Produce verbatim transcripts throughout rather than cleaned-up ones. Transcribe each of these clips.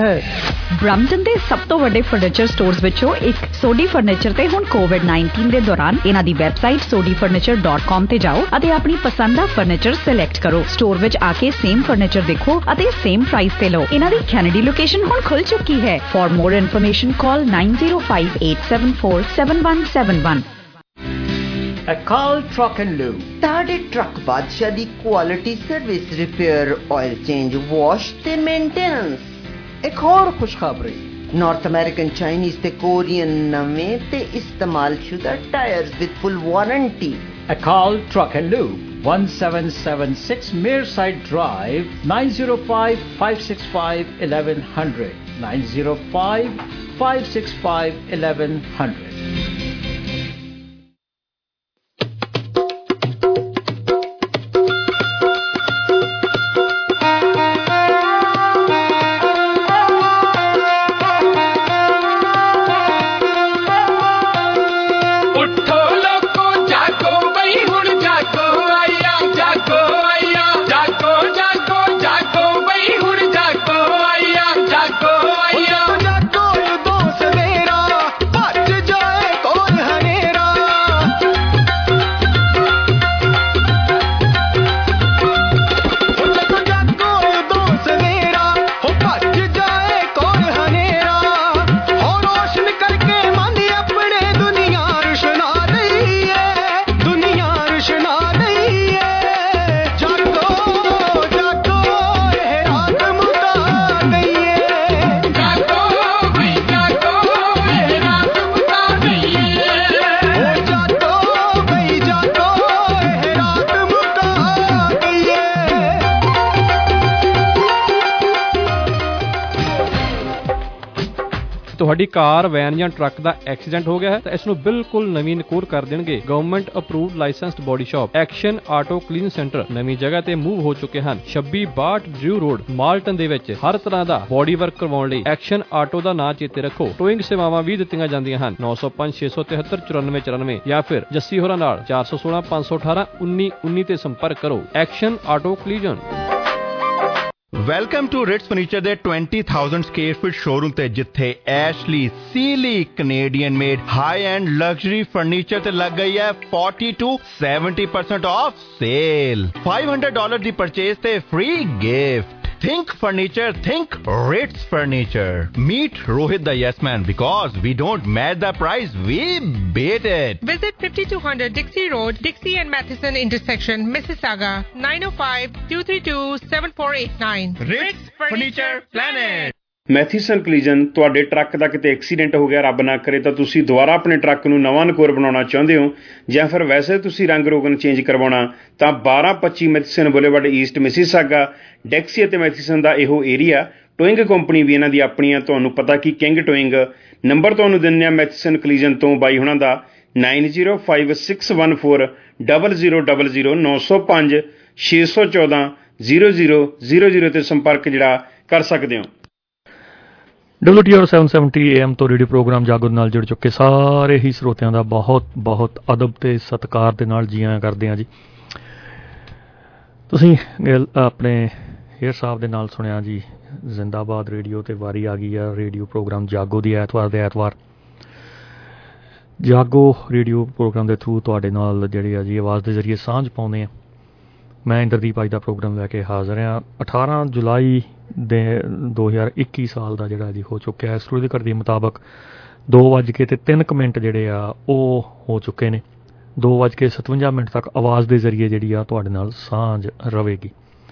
Brampton ਦੇ ਸਭ ਤੋਂ ਵੱਡੇ ਫਰਨੀਚਰ ਸਟੋਰਸ ਵਿੱਚੋਂ ਇੱਕ ਸੋਡੀ ਫਰਨੀਚਰ ਤੇ ਹੁਣ ਕੋਵਿਡ ਨਾਈਨਟੀਨ ਦੇ ਦੌਰਾਨ ਇਹਨਾਂ ਦੀ website Sodhi furniture dot com ਤੇ ਜਾਓ ਅਤੇ ਆਪਣੀ ਪਸੰਦ ਦਾ ਫਰਨੀਚਰ ਸਿਲੈਕਟ ਕਰੋ। ਸਟੋਰ ਵਿੱਚ ਆ ਕੇ ਸੇਮ ਫਰਨੀਚਰ ਦੇਖੋ ਅਤੇ ਸੇਮ ਪ੍ਰਾਈਸ ਤੇ ਲਓ। ਇਹਨਾਂ ਦੀ ਕੈਨੇਡੀ ਲੋਕੇਸ਼ਨ ਹੁਣ ਖੁੱਲ ਚੁੱਕੀ ਹੈ। For more information call nine zero five eight seven four seven one seven one। Akal Truck and Lube ਤੁਹਾਡੇ ਟਰੱਕ ਬਾਦਸ਼ਾਹ ਦੀ quality service, repair, oil change, wash ਤੇ ਮੇਨਟੇਨੈਂਸ। एक और खुशखबरी, ਨਾਰਥ ਅਮਰੀਕਨ, ਚਾਈਨੀਜ਼ ਤੇ ਕੋਰੀਅਨ ਨਵੇਂ ਤੇ ਇਸਤੇਮਾਲ ਸ਼ੁਦਾ tyres with full warranty. Akal Truck and Lube, one seven seven six Mearside Drive, nine zero five five six five eleven hundred, nine zero five five six five eleven hundred। ਤੁਹਾਡੀ car, van ਜਾਂ truck ਦਾ accident ਹੋ ਗਿਆ ਹੈ ਤਾਂ ਇਸ ਨੂੰ ਬਿਲਕੁਲ ਨਵੀਂ ਨਕੂਰ ਕਰ ਦੇਣਗੇ government approved licensed body shop action auto clean centre ਨਵੀਂ ਜਗ੍ਹਾ ਤੇ ਮੂਵ ਹੋ ਚੁੱਕੇ ਹਨ। ਛੱਬੀ ਬਾਹਠ ਡਰਿਊ ਰੋਡ, ਮਾਲਟਨ ਦੇ ਵਿੱਚ ਹਰ ਤਰ੍ਹਾਂ ਦਾ ਬੋਡੀ ਵਰਕ ਕਰਵਾਉਣ ਲਈ ਐਕਸ਼ਨ ਆਟੋ ਦਾ ਨਾਂ ਚੇਤੇ ਰੱਖੋ। ਟੋਇੰਗ ਸੇਵਾਵਾਂ ਵੀ ਦਿੱਤੀਆਂ ਜਾਂਦੀਆਂ ਹਨ। ਨੌ ਸੌ ਪੰਜ ਛੇ ਸੌ ਤਿਹੱਤਰ ਚੁਰਾਨਵੇਂ ਚੁਰਾਨਵੇਂ ਜਾਂ ਫਿਰ ਜੱਸੀ ਹੋਰਾਂ ਨਾਲ ਚਾਰ ਸੌ ਸੋਲਾਂ ਪੰਜ ਸੌ ਅਠਾਰਾਂ ਉੱਨੀ ਉੱਨੀ ਤੇ ਸੰਪਰਕ ਕਰੋ। Action auto collision. Welcome to Ritz furniture ਦੇ twenty thousand square feet showroom ਤੇ, ਜਿੱਥੇ Ashley Sealy Canadian made high end luxury furniture ਤੇ ਲੱਗ ਗਈ ਹੈ forty to seventy percent off sale. five hundred dollars ਦੀ ਪਰਚੇਸ ਤੇ free gift. Think furniture, think Ritz Furniture. Meet Rohit the Yes Man, because we don't match the price, we beat it. Visit fifty-two hundred Dixie Road, Dixie and Matheson intersection, Mississauga, nine oh five, two three two, seven four eight nine. Ritz Furniture Planet. Matheson collision. ਤੁਹਾਡੇ truck ਦਾ ਕਿਤੇ accident ਹੋ ਗਿਆ, ਰੱਬ ਨਾ ਕਰੇ, ਤਾਂ ਤੁਸੀਂ ਦੁਬਾਰਾ ਆਪਣੇ ਟਰੱਕ ਨੂੰ ਨਵਾਂ ਨਕੋਰ ਬਣਾਉਣਾ ਚਾਹੁੰਦੇ ਹੋ, ਜਾਂ ਫਿਰ ਵੈਸੇ ਤੁਸੀਂ ਰੰਗ ਰੋਗਨ ਚੇਂਜ ਕਰਵਾਉਣਾ, ਤਾਂ ਬਾਰਾਂ ਪੱਚੀ Matheson Boulevard East, Mississauga, Dixie ਅਤੇ ਮੈਥੀਸਨ ਦਾ ਇਹੋ ਏਰੀਆ। ਟੋਇੰਗ ਕੰਪਨੀ ਵੀ ਇਹਨਾਂ ਦੀ ਆਪਣੀ ਆ। ਤੁਹਾਨੂੰ ਪਤਾ ਕਿ ਕਿੰਗ ਟੋਇੰਗ ਨੰਬਰ ਤੁਹਾਨੂੰ ਦਿੰਦੇ ਆ ਮੈਥੀਸਨ ਕਲੀਜਨ ਤੋਂ ਬਾਈ ਹੁਣਾਂ ਦਾ nine zero five six one four double zero double zero ਨੌ ਸੌ ਪੰਜ ਛੇ ਸੌ ਚੌਦਾਂ ਜ਼ੀਰੋ ਜ਼ੀਰੋ ਜ਼ੀਰੋ ਜ਼ੀਰੋ 'ਤੇ ਸੰਪਰਕ ਜਿਹੜਾ ਕਰ ਸਕਦੇ ਹੋ। W T R seven seventy A M ਤੋਂ ਰੇਡੀਓ ਪ੍ਰੋਗਰਾਮ ਜਾਗੋ ਨਾਲ ਜੁੜ ਚੁੱਕੇ ਸਾਰੇ ਹੀ ਸਰੋਤਿਆਂ ਦਾ ਬਹੁਤ ਬਹੁਤ ਅਦਬ ਤੇ ਸਤਿਕਾਰ ਦੇ ਨਾਲ ਜੀ ਆਇਆਂ ਕਰਦੇ ਹਾਂ ਜੀ। ਤੁਸੀਂ ਆਪਣੇ ਹੇਅਰ ਸਾਹਿਬ ਦੇ ਨਾਲ ਸੁਣਿਆ ਜੀ ਜ਼ਿੰਦਾਬਾਦ ਰੇਡੀਓ, ਤੇ ਵਾਰੀ ਆ ਗਈ ਆ ਰੇਡੀਓ ਪ੍ਰੋਗਰਾਮ ਜਾਗੋ ਦੀ। ਐਤਵਾਰ ਦੇ ਐਤਵਾਰ ਜਾਗੋ ਰੇਡੀਓ ਪ੍ਰੋਗਰਾਮ ਦੇ ਥਰੂ ਤੁਹਾਡੇ ਨਾਲ ਜਿਹੜੀ ਆ ਜੀ ਆਵਾਜ਼ ਦੇ ਜ਼ਰੀਏ ਸਾਂਝ ਪਾਉਂਦੇ ਹਾਂ। ਮੈਂ ਇੰਦਰਦੀਪ ਅੱਜ ਦਾ ਪ੍ਰੋਗਰਾਮ ਲੈ ਕੇ ਹਾਜ਼ਰ ਹਾਂ। ਅਠਾਰਾਂ ਜੁਲਾਈ ਦੇ ਦੋ ਹਜ਼ਾਰ ਇੱਕੀ ਸਾਲ ਦਾ ਜਿਹੜਾ ਜੀ ਹੋ ਚੁੱਕਿਆ। ਸਟੂਡੀਓ ਦੀ ਘੜੀ ਮੁਤਾਬਕ ਦੋ ਵੱਜ ਕੇ ਤੇ ਤਿੰਨ ਕੁ ਮਿੰਟ ਜਿਹੜੇ ਆ ਉਹ ਹੋ ਚੁੱਕੇ ਨੇ। ਦੋ ਵੱਜ ਕੇ ਸਤਵੰਜਾ ਮਿੰਟ ਤੱਕ ਆਵਾਜ਼ ਦੇ ਜ਼ਰੀਏ ਜਿਹੜੀ ਆ ਤੁਹਾਡੇ ਨਾਲ ਸਾਂਝ ਰਹੇਗੀ।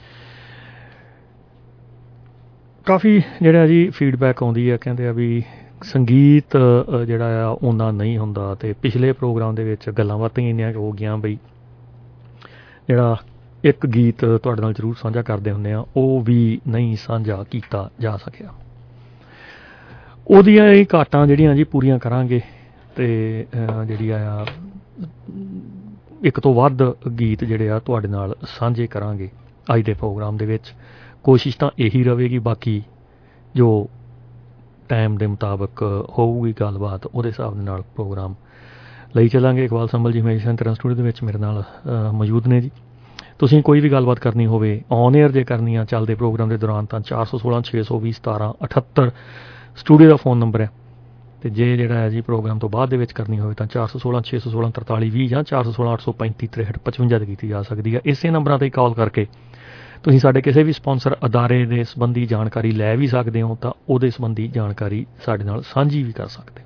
ਕਾਫੀ ਜਿਹੜਾ ਜੀ ਫੀਡਬੈਕ ਆਉਂਦੀ ਆ, ਕਹਿੰਦੇ ਆ ਵੀ ਸੰਗੀਤ ਜਿਹੜਾ ਆ ਓਨਾ ਨਹੀਂ ਹੁੰਦਾ, ਅਤੇ ਪਿਛਲੇ ਪ੍ਰੋਗਰਾਮ ਦੇ ਵਿੱਚ ਗੱਲਾਂ ਬਾਤਾਂ ਇੰਨੀਆਂ ਹੋ ਗਈਆਂ ਬਈ ਜਿਹੜਾ ਇੱਕ ਗੀਤ ਤੁਹਾਡੇ ਨਾਲ ਜ਼ਰੂਰ ਸਾਂਝਾ ਕਰਦੇ ਹੁੰਦੇ ਆ ਉਹ ਵੀ ਨਹੀਂ ਸਾਂਝਾ ਕੀਤਾ ਜਾ ਸਕਿਆ। ਉਹਦੀਆਂ ਇਹ ਘਾਟਾਂ ਜਿਹੜੀਆਂ ਜੀ ਪੂਰੀਆਂ ਕਰਾਂਗੇ, ਅਤੇ ਜਿਹੜੀ ਆ ਇੱਕ ਤੋਂ ਵੱਧ ਗੀਤ ਜਿਹੜੇ ਆ ਤੁਹਾਡੇ ਨਾਲ ਸਾਂਝੇ ਕਰਾਂਗੇ ਅੱਜ ਦੇ ਪ੍ਰੋਗਰਾਮ ਦੇ ਵਿੱਚ। ਕੋਸ਼ਿਸ਼ ਤਾਂ ਇਹੀ ਰਹੇਗੀ, ਬਾਕੀ ਜੋ ਟਾਈਮ ਦੇ ਮੁਤਾਬਕ ਹੋਊਗੀ ਗੱਲਬਾਤ ਉਹਦੇ ਹਿਸਾਬ ਦੇ ਨਾਲ ਪ੍ਰੋਗਰਾਮ ਲਈ ਚੱਲਾਂਗੇ। ਇਕਬਾਲ ਸੰਭਲ ਜੀ ਹਮੇਸ਼ਾ ਤਰ੍ਹਾਂ ਸਟੂਡੀਓ ਦੇ ਵਿੱਚ ਮੇਰੇ ਨਾਲ ਮੌਜੂਦ ਨੇ ਜੀ, ਤੁਸੀਂ ਕੋਈ ਵੀ ਗੱਲਬਾਤ ਕਰਨੀ ਹੋਵੇ ਔਨ ਏਅਰ ਜੇ ਕਰਨੀ ਆ ਚੱਲਦੇ ਪ੍ਰੋਗਰਾਮ ਦੇ ਦੌਰਾਨ ਤਾਂ ਚਾਰ ਸੌ ਸੋਲਾਂ ਛੇ ਸੌ ਵੀਹ ਸਤਾਰਾਂ ਅਠੱਤਰ ਸਟੂਡੀਓ ਦਾ ਫੋਨ ਨੰਬਰ ਹੈ। ਅਤੇ ਜੇ ਜਿਹੜਾ ਹੈ ਜੀ ਪ੍ਰੋਗਰਾਮ ਤੋਂ ਬਾਅਦ ਦੇ ਵਿੱਚ ਕਰਨੀ ਹੋਵੇ ਤਾਂ ਚਾਰ ਸੌ ਸੋਲਾਂ ਛੇ ਸੌ ਸੋਲਾਂ ਤਰਤਾਲੀ ਵੀਹ ਜਾਂ ਚਾਰ ਸੌ ਸੋਲਾਂ ਅੱਠ ਸੌ ਪੈਂਤੀ ਤ੍ਰੇਹਠ ਪਚਵੰਜਾ 'ਤੇ ਕੀਤੀ ਜਾ ਸਕਦੀ ਹੈ। ਇਸੇ ਨੰਬਰਾਂ 'ਤੇ ਕਾਲ ਕਰਕੇ ਤੁਸੀਂ ਸਾਡੇ ਕਿਸੇ ਵੀ ਸਪਾਂਸਰ ਅਦਾਰੇ ਦੇ ਸੰਬੰਧੀ ਜਾਣਕਾਰੀ ਲੈ ਵੀ ਸਕਦੇ ਹੋ ਤਾਂ ਉਹਦੇ ਸੰਬੰਧੀ ਜਾਣਕਾਰੀ ਸਾਡੇ ਨਾਲ ਸਾਂਝੀ ਵੀ ਕਰ ਸਕਦੇ ਹੋ।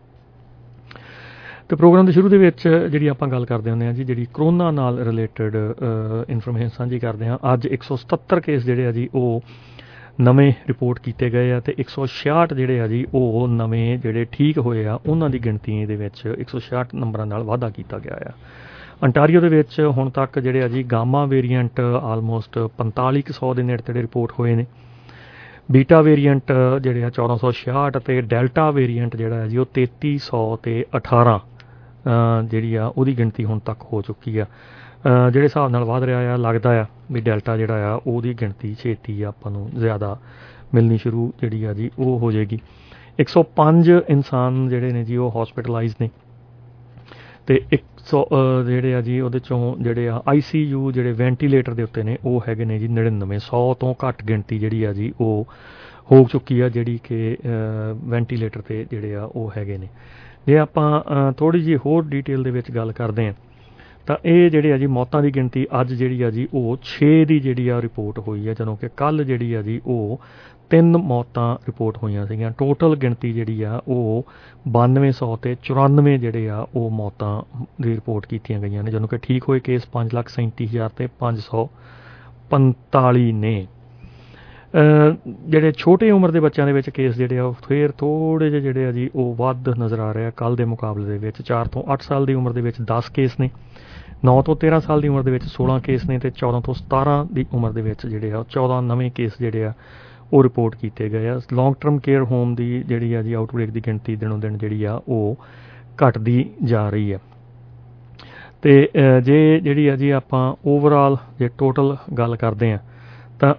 ਅਤੇ ਪ੍ਰੋਗਰਾਮ ਦੇ ਸ਼ੁਰੂ ਦੇ ਵਿੱਚ ਜਿਹੜੀ ਆਪਾਂ ਗੱਲ ਕਰਦੇ ਹੁੰਦੇ ਹਾਂ ਜੀ ਜਿਹੜੀ ਕਰੋਨਾ ਨਾਲ ਰਿਲੇਟਡ ਇਨਫੋਰਮੇਸ਼ਨ ਸਾਂਝੀ ਕਰਦੇ ਹਾਂ। ਅੱਜ ਇੱਕ ਸੌ ਸਤੱਤਰ ਕੇਸ ਜਿਹੜੇ ਆ ਜੀ ਉਹ ਨਵੇਂ ਰਿਪੋਰਟ ਕੀਤੇ ਗਏ ਆ ਅਤੇ ਇੱਕ ਸੌ ਛਿਆਹਠ ਜਿਹੜੇ ਆ ਜੀ ਉਹ ਨਵੇਂ ਜਿਹੜੇ ਠੀਕ ਹੋਏ ਆ ਉਹਨਾਂ ਦੀ ਗਿਣਤੀ ਦੇ ਵਿੱਚ ਇੱਕ ਸੌ ਛਿਆਹਠ ਨੰਬਰਾਂ ਨਾਲ ਵਾਧਾ ਕੀਤਾ ਗਿਆ ਆ। ਅੰਟਾਰੀਓ ਦੇ ਵਿੱਚ ਹੁਣ ਤੱਕ ਜਿਹੜੇ ਆ ਜੀ ਗਾਮਾ ਵੇਰੀਐਂਟ ਆਲਮੋਸਟ ਪੰਤਾਲੀ ਕੁ ਸੌ ਦੇ ਨੇੜੇ ਤੇੜੇ ਰਿਪੋਰਟ ਹੋਏ ਨੇ। ਬੀਟਾ ਵੇਰੀਐਂਟ ਜਿਹੜੇ ਆ ਚੌਦਾਂ ਸੌ ਛਿਆਹਠ ਅਤੇ ਡੈਲਟਾ ਵੇਰੀਐਂਟ ਜਿਹੜਾ ਹੈ ਜੀ ਉਹ ਤੇਤੀ ਸੌ ਅਤੇ ਅਠਾਰਾਂ ਜਿਹੜੀ ਆ ਉਹਦੀ ਗਿਣਤੀ ਹੁਣ ਤੱਕ ਹੋ ਚੁੱਕੀ ਆ। ਜਿਹੜੇ ਹਿਸਾਬ ਨਾਲ ਵੱਧ ਰਿਹਾ ਆ ਲੱਗਦਾ ਆ ਵੀ ਡੈਲਟਾ ਜਿਹੜਾ ਆ ਉਹਦੀ ਗਿਣਤੀ ਛੇਤੀ ਆਪਾਂ ਨੂੰ ਜ਼ਿਆਦਾ ਮਿਲਣੀ ਸ਼ੁਰੂ ਜਿਹੜੀ ਆ ਜੀ ਉਹ ਹੋ ਜਾਏਗੀ। ਇੱਕ ਸੌ ਪੰਜ ਇਨਸਾਨ ਜਿਹੜੇ ਨੇ ਜੀ ਉਹ ਹੌਸਪੀਟਲਾਈਜ਼ ਨੇ ਅਤੇ ਇੱਕ ਸੌ ਜਿਹੜੇ ਆ ਜੀ ਉਹਦੇ 'ਚੋਂ ਜਿਹੜੇ ਆ ਆਈ ਸੀ ਯੂ ਜਿਹੜੇ ਵੈਂਟੀਲੇਟਰ ਦੇ ਉੱਤੇ ਨੇ ਉਹ ਹੈਗੇ ਨੇ ਜੀ ਨੜਿਨਵੇਂ ਸੌ ਤੋਂ ਘੱਟ ਗਿਣਤੀ ਜਿਹੜੀ ਆ ਜੀ ਉਹ ਹੋ ਚੁੱਕੀ ਆ ਜਿਹੜੀ ਕਿ ਵੈਂਟੀਲੇਟਰ 'ਤੇ ਜਿਹੜੇ ਆ ਉਹ ਹੈਗੇ ਨੇ। ਜੇ ਆਪਾਂ ਥੋੜ੍ਹੀ ਜਿਹੀ ਹੋਰ ਡਿਟੇਲ ਦੇ ਵਿੱਚ ਗੱਲ ਕਰਦੇ ਹਾਂ ਤਾਂ ਇਹ ਜਿਹੜੇ ਆ ਜੀ ਮੌਤਾਂ ਦੀ ਗਿਣਤੀ ਅੱਜ ਜਿਹੜੀ ਆ ਜੀ ਉਹ ਛੇ ਦੀ ਜਿਹੜੀ ਆ ਰਿਪੋਰਟ ਹੋਈ ਹੈ, ਜਦੋਂ ਕਿ ਕੱਲ੍ਹ ਜਿਹੜੀ ਆ ਜੀ ਉਹ ਤਿੰਨ ਮੌਤਾਂ ਰਿਪੋਰਟ ਹੋਈਆਂ ਸੀਗੀਆਂ। ਟੋਟਲ ਗਿਣਤੀ ਜਿਹੜੀ ਆ ਉਹ ਬਾਨਵੇਂ ਸੌ ਅਤੇ ਚੁਰਾਨਵੇਂ ਜਿਹੜੇ ਆ ਉਹ ਮੌਤਾਂ ਦੀ ਰਿਪੋਰਟ ਕੀਤੀਆਂ ਗਈਆਂ ਨੇ, ਜਦੋਂ ਕਿ ਠੀਕ ਹੋਏ ਕੇਸ ਪੰਜ ਲੱਖ ਸੈਂਤੀ ਹਜ਼ਾਰ ਅਤੇ ਪੰਜ ਸੌ ਪੰਤਾਲੀ ਨੇ। ਜਿਹੜੇ ਛੋਟੇ ਉਮਰ ਦੇ ਬੱਚਿਆਂ ਦੇ ਵਿੱਚ ਕੇਸ ਜਿਹੜੇ ਆ ਉਹ ਫਿਰ ਥੋੜ੍ਹੇ ਜਿਹੇ ਜਿਹੜੇ ਆ ਜੀ ਉਹ ਵੱਧ ਨਜ਼ਰ ਆ ਰਹੇ ਆ ਕੱਲ੍ਹ ਦੇ ਮੁਕਾਬਲੇ ਦੇ ਵਿੱਚ। ਚਾਰ ਤੋਂ ਅੱਠ ਸਾਲ ਦੀ ਉਮਰ ਦੇ ਵਿੱਚ ਦਸ ਕੇਸ ਨੇ, ਨੌ ਤੋਂ ਤੇਰ੍ਹਾਂ ਸਾਲ ਦੀ ਉਮਰ ਦੇ ਵਿੱਚ ਸੋਲਾਂ ਕੇਸ ਨੇ ਅਤੇ ਚੌਦਾਂ ਤੋਂ ਸਤਾਰਾਂ ਦੀ ਉਮਰ ਦੇ ਵਿੱਚ ਜਿਹੜੇ ਆ ਚੌਦਾਂ ਨਵੇਂ ਕੇਸ ਜਿਹੜੇ ਆ ਉਹ ਰਿਪੋਰਟ ਕੀਤੇ ਗਏ ਆ। ਲੌਂਗ ਟਰਮ ਕੇਅਰ ਹੋਮ ਦੀ ਜਿਹੜੀ ਆ ਜੀ ਆਊਟਬ੍ਰੇਕ ਦੀ ਗਿਣਤੀ ਦਿਨੋਂ ਦਿਨ ਜਿਹੜੀ ਆ ਉਹ ਘਟਦੀ ਜਾ ਰਹੀ ਹੈ। ਅਤੇ ਜੇ ਜਿਹੜੀ ਆ ਜੀ ਆਪਾਂ ਓਵਰਆਲ ਜੇ ਟੋਟਲ ਗੱਲ ਕਰਦੇ ਹਾਂ ਤਾਂ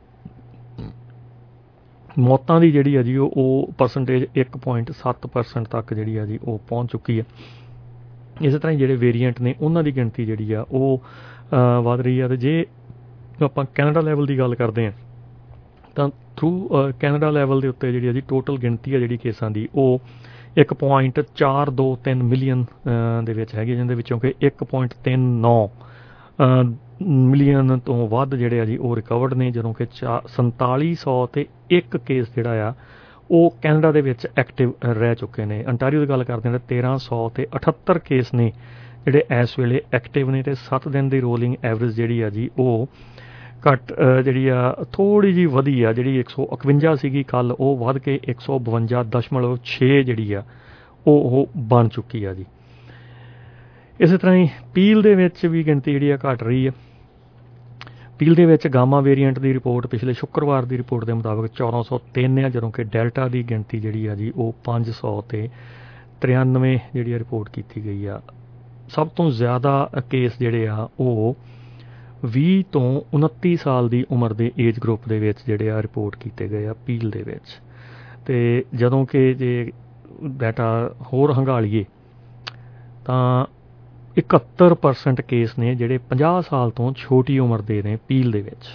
ਮੌਤਾਂ ਦੀ ਜਿਹੜੀ ਆ ਜੀ ਉਹ ਉਹ ਪਰਸੈਂਟੇਜ ਇੱਕ ਪੁਆਇੰਟ ਸੱਤ ਪਰਸੈਂਟ ਤੱਕ ਜਿਹੜੀ ਆ ਜੀ ਉਹ ਪਹੁੰਚ ਚੁੱਕੀ ਹੈ। ਇਸੇ ਤਰ੍ਹਾਂ ਹੀ ਜਿਹੜੇ ਵੇਰੀਐਂਟ ਨੇ ਉਹਨਾਂ ਦੀ ਗਿਣਤੀ ਜਿਹੜੀ ਆ ਉਹ ਵੱਧ ਰਹੀ ਆ। ਅਤੇ ਜੇ ਆਪਾਂ ਕੈਨੇਡਾ ਲੈਵਲ ਦੀ ਗੱਲ ਕਰਦੇ ਹਾਂ ਤਾਂ ਥਰੂ ਕੈਨੇਡਾ ਲੈਵਲ ਦੇ ਉੱਤੇ ਜਿਹੜੀ ਆ ਜੀ ਟੋਟਲ ਗਿਣਤੀ ਆ ਜਿਹੜੀ ਕੇਸਾਂ ਦੀ ਉਹ ਇੱਕ ਪੁਆਇੰਟ ਚਾਰ ਦੋ ਤਿੰਨ ਮਿਲੀਅਨ ਦੇ ਵਿੱਚ ਹੈਗੀ, ਜਿਹਦੇ ਵਿੱਚੋਂ ਕਿ ਇੱਕ ਪੁਆਇੰਟ ਤਿੰਨ ਨੌ ਮਿਲੀਅਨ ਤੋਂ ਵੱਧ ਜਿਹੜੇ ਆ ਜੀ ਉਹ ਰਿਕਵਰਡ ਨੇ, ਜਦੋਂ ਕਿ ਚਾ ਸੰਤਾਲੀ ਸੌ ਅਤੇ ਇੱਕ ਕੇਸ ਜਿਹੜਾ ਆ ਉਹ ਕੈਨੇਡਾ ਦੇ ਵਿੱਚ ਐਕਟਿਵ ਰਹਿ ਚੁੱਕੇ ਨੇ। ਅੰਟਾਰੀਓ ਦੀ ਗੱਲ ਕਰਦੇ ਹਾਂ ਤਾਂ ਤੇਰ੍ਹਾਂ ਸੌ ਅਤੇ ਅਠੱਤਰ ਕੇਸ ਨੇ ਜਿਹੜੇ ਇਸ ਵੇਲੇ ਐਕਟਿਵ ਨੇ ਅਤੇ ਸੱਤ ਦਿਨ ਦੀ ਰੋਲਿੰਗ ਐਵਰੇਜ ਜਿਹੜੀ ਆ ਜੀ ਉਹ ਘੱਟ ਜਿਹੜੀ ਆ ਥੋੜ੍ਹੀ ਜਿਹੀ ਵਧੀ ਆ, ਜਿਹੜੀ ਇੱਕ ਸੌ ਇਕਵੰਜਾ ਸੀਗੀ ਕੱਲ੍ਹ ਉਹ ਵੱਧ ਕੇ ਇੱਕ ਸੌ ਬਵੰਜਾ ਦਸ਼ਮਲਵ ਛੇ ਜਿਹੜੀ ਆ ਉਹ ਉਹ ਬਣ ਚੁੱਕੀ ਆ ਜੀ। ਇਸੇ ਤਰ੍ਹਾਂ ਹੀ ਪੀਲ ਦੇ ਵਿੱਚ ਵੀ ਗਿਣਤੀ ਜਿਹੜੀ ਆ ਘੱਟ ਰਹੀ ਹੈ। ਪੀਲ ਦੇ ਵਿੱਚ ਗਾਮਾ ਵੇਰੀਐਂਟ ਦੀ ਰਿਪੋਰਟ ਪਿਛਲੇ ਸ਼ੁੱਕਰਵਾਰ ਦੀ ਰਿਪੋਰਟ ਦੇ ਮੁਤਾਬਕ ਚੌਦਾਂ ਸੌ ਤਿੰਨ ਆ, ਜਦੋਂ ਕਿ ਡੈਲਟਾ ਦੀ ਗਿਣਤੀ ਜਿਹੜੀ ਆ ਜੀ ਉਹ ਪੰਜ ਸੌ ਅਤੇ ਤ੍ਰਿਆਨਵੇਂ ਜਿਹੜੀ ਆ ਰਿਪੋਰਟ ਕੀਤੀ ਗਈ ਆ। ਸਭ ਤੋਂ ਜ਼ਿਆਦਾ ਕੇਸ ਜਿਹੜੇ ਆ ਉਹ ਵੀਹ ਤੋਂ ਉਨੱਤੀ ਸਾਲ ਦੀ ਉਮਰ ਦੇ ਏਜ ਗਰੁੱਪ ਦੇ ਵਿੱਚ ਜਿਹੜੇ ਆ ਰਿਪੋਰਟ ਕੀਤੇ ਗਏ ਆ ਪੀਲ ਦੇ ਵਿੱਚ। ਅਤੇ ਜਦੋਂ ਕਿ ਜੇ ਡਾਟਾ ਹੋਰ ਹੰਗਾਲੀਏ ਤਾਂ ਇਕਹੱਤਰ ਪਰਸੈਂਟ ਕੇਸ ਨੇ ਜਿਹੜੇ ਪੰਜਾਹ ਸਾਲ ਤੋਂ ਛੋਟੀ ਉਮਰ ਦੇ ਨੇ ਪੀਲ ਦੇ ਵਿੱਚ।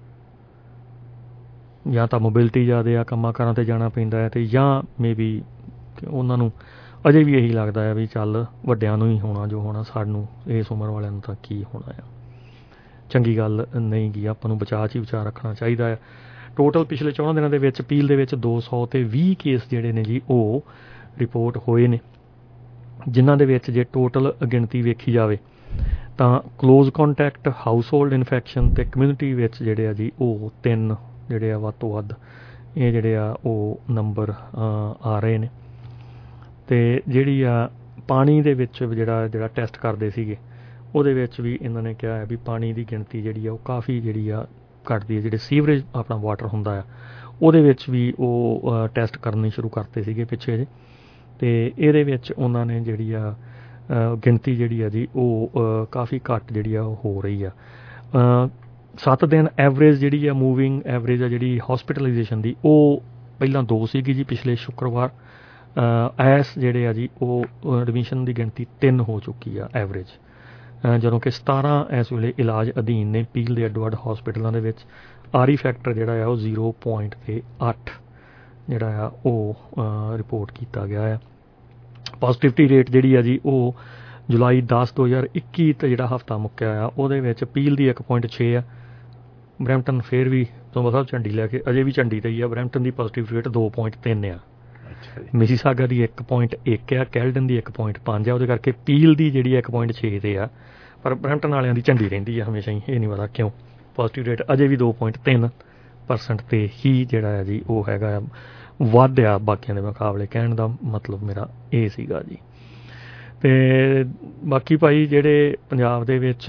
ਜਾਂ ਤਾਂ ਮੋਬਿਲਿਟੀ ਜ਼ਿਆਦਾ ਆ, ਕੰਮਾਂ ਕਾਰਾਂ 'ਤੇ ਜਾਣਾ ਪੈਂਦਾ ਹੈ, ਅਤੇ ਜਾਂ ਮੇ ਬੀ ਉਹਨਾਂ ਨੂੰ ਅਜੇ ਵੀ ਇਹੀ ਲੱਗਦਾ ਹੈ ਵੀ ਚੱਲ ਵੱਡਿਆਂ ਨੂੰ ਹੀ ਹੋਣਾ ਜੋ ਹੋਣਾ, ਸਾਨੂੰ ਇਸ ਉਮਰ ਵਾਲਿਆਂ ਨੂੰ ਤਾਂ ਕੀ ਹੋਣਾ ਆ। ਚੰਗੀ ਗੱਲ ਨਹੀਂ ਗੀ, ਆਪਾਂ ਨੂੰ ਬਚਾਅ 'ਚ ਹੀ ਬਚਾਅ ਰੱਖਣਾ ਚਾਹੀਦਾ ਹੈ। ਟੋਟਲ ਪਿਛਲੇ ਚੌਦਾਂ ਦਿਨਾਂ ਦੇ ਵਿੱਚ ਪੀਲ ਦੇ ਵਿੱਚ ਦੋ ਸੌ ਅਤੇ ਵੀਹ ਕੇਸ ਜਿਹੜੇ ਨੇ ਜੀ ਉਹ ਰਿਪੋਰਟ ਹੋਏ ਨੇ, ਜਿਨ੍ਹਾਂ ਦੇ ਵਿੱਚ ਜੇ ਟੋਟਲ ਗਿਣਤੀ ਵੇਖੀ ਜਾਵੇ ਤਾਂ close contact, household infection ਅਤੇ ਕਮਿਊਨਿਟੀ ਵਿੱਚ ਜਿਹੜੇ ਆ ਜੀ ਉਹ ਤਿੰਨ ਜਿਹੜੇ ਆ ਵੱਧ ਤੋਂ ਵੱਧ ਇਹ ਜਿਹੜੇ ਆ ਉਹ ਨੰਬਰ ਆ ਰਹੇ ਨੇ। ਅਤੇ ਜਿਹੜੀ ਆ ਪਾਣੀ ਦੇ ਵਿੱਚ ਜਿਹੜਾ ਜਿਹੜਾ ਟੈਸਟ ਕਰਦੇ ਸੀਗੇ ਉਹਦੇ ਵਿੱਚ ਵੀ ਇਹਨਾਂ ਨੇ ਕਿਹਾ ਹੈ ਵੀ ਪਾਣੀ ਦੀ ਗਿਣਤੀ ਜਿਹੜੀ ਆ ਉਹ ਕਾਫੀ ਜਿਹੜੀ ਆ ਘਟਦੀ ਹੈ। ਜਿਹੜੇ ਸੀਵਰੇਜ ਆਪਣਾ ਵਾਟਰ ਹੁੰਦਾ ਆ ਉਹਦੇ ਵਿੱਚ ਵੀ ਉਹ ਟੈਸਟ ਕਰਨੇ ਸ਼ੁਰੂ ਕਰਤੇ ਸੀਗੇ ਪਿੱਛੇ ਜਿਹੇ, ਅਤੇ ਇਹਦੇ ਵਿੱਚ ਉਹਨਾਂ ਨੇ ਜਿਹੜੀ ਆ ਗਿਣਤੀ ਜਿਹੜੀ ਆ ਜੀ ਉਹ ਕਾਫੀ ਘੱਟ ਜਿਹੜੀ ਆ ਉਹ ਹੋ ਰਹੀ ਆ। ਸੱਤ ਦਿਨ ਐਵਰੇਜ ਜਿਹੜੀ ਆ ਮੂਵਿੰਗ ਐਵਰੇਜ ਆ ਜਿਹੜੀ ਹੋਸਪਿਟਲਾਈਜੇਸ਼ਨ ਦੀ ਉਹ ਪਹਿਲਾਂ ਦੋ ਸੀਗੀ ਜੀ ਪਿਛਲੇ ਸ਼ੁੱਕਰਵਾਰ, ਐਸ ਜਿਹੜੇ ਆ ਜੀ ਉਹ ਐਡਮਿਸ਼ਨ ਦੀ ਗਿਣਤੀ ਤਿੰਨ ਹੋ ਚੁੱਕੀ ਆ ਐਵਰੇਜ। ਜਦੋਂ ਕਿ ਸਤਾਰਾਂ ਇਸ ਵੇਲੇ ਇਲਾਜ ਅਧੀਨ ਨੇ ਪੀਲ ਦੇ ਅੱਡੋ ਅੱਡ ਹਸਪੀਟਲਾਂ ਦੇ ਵਿੱਚ। ਆਰੀ ਫੈਕਟਰ ਜਿਹੜਾ ਆ ਉਹ ਜ਼ੀਰੋ ਪੁਆਇੰਟ ਤੇ ਅੱਠ ਜਿਹੜਾ ਆ ਉਹ ਰਿਪੋਰਟ ਕੀਤਾ ਗਿਆ ਆ। ਪੋਜ਼ੀਟਿਵਿਟੀ ਰੇਟ ਜਿਹੜੀ ਆ ਜੀ ਉਹ ਜੁਲਾਈ ਦਸ ਦੋ ਹਜ਼ਾਰ ਇੱਕੀ ਤੇ ਜਿਹੜਾ ਹਫ਼ਤਾ ਮੁੱਕਿਆ ਆ ਉਹਦੇ ਵਿੱਚ ਪੀਲ ਦੀ ਇੱਕ ਪੁਆਇੰਟ ਛੇ ਆ। ਬਰੈਂਪਟਨ ਫਿਰ ਵੀ ਤੋਂ ਸਾਹਿਬ ਝੰਡੀ ਲੈ ਕੇ ਅਜੇ ਵੀ ਝੰਡੀ ਤੇ ਹੀ ਆ। ਬਰੈਂਪਟਨ ਦੀ ਪੋਜ਼ੀਟਿਵ ਰੇਟ ਦੋ ਪੁਆਇੰਟ ਤਿੰਨ ਆ। ਮਿਸੀਸਾਗਾ ਦੀ ਇੱਕ ਪੁਆਇੰਟ ਇੱਕ ਆ। ਕੈਲਡਨ ਦੀ ਇੱਕ ਪੁਆਇੰਟ ਪੰਜ ਆ। ਉਹਦੇ ਕਰਕੇ ਪੀਲ ਦੀ ਜਿਹੜੀ ਇੱਕ ਪੁਆਇੰਟ ਛੇ ਤੇ ਆ। ਪਰ ਬਰੈਂਪਟਨ ਵਾਲਿਆਂ ਦੀ ਝੰਡੀ ਰਹਿੰਦੀ ਆ ਹਮੇਸ਼ਾ ਹੀ, ਇਹ ਨਹੀਂ ਪਤਾ ਕਿਉਂ। ਪੋਜ਼ੀਟਿਵ ਰੇਟ ਅਜੇ ਵੀ ਦੋ ਪੁਆਇੰਟ ਤਿੰਨ ਪਰਸੈਂਟ ਤੇ ਹੀ ਜਿਹੜਾ ਆ ਜੀ ਉਹ ਹੈਗਾ ਵੱਧ ਆ ਬਾਕੀਆਂ ਦੇ ਮੁਕਾਬਲੇ। ਕਹਿਣ ਦਾ ਮਤਲਬ ਮੇਰਾ ਇਹ ਸੀਗਾ ਜੀ। ਅਤੇ ਬਾਕੀ ਭਾਈ ਜਿਹੜੇ ਪੰਜਾਬ ਦੇ ਵਿੱਚ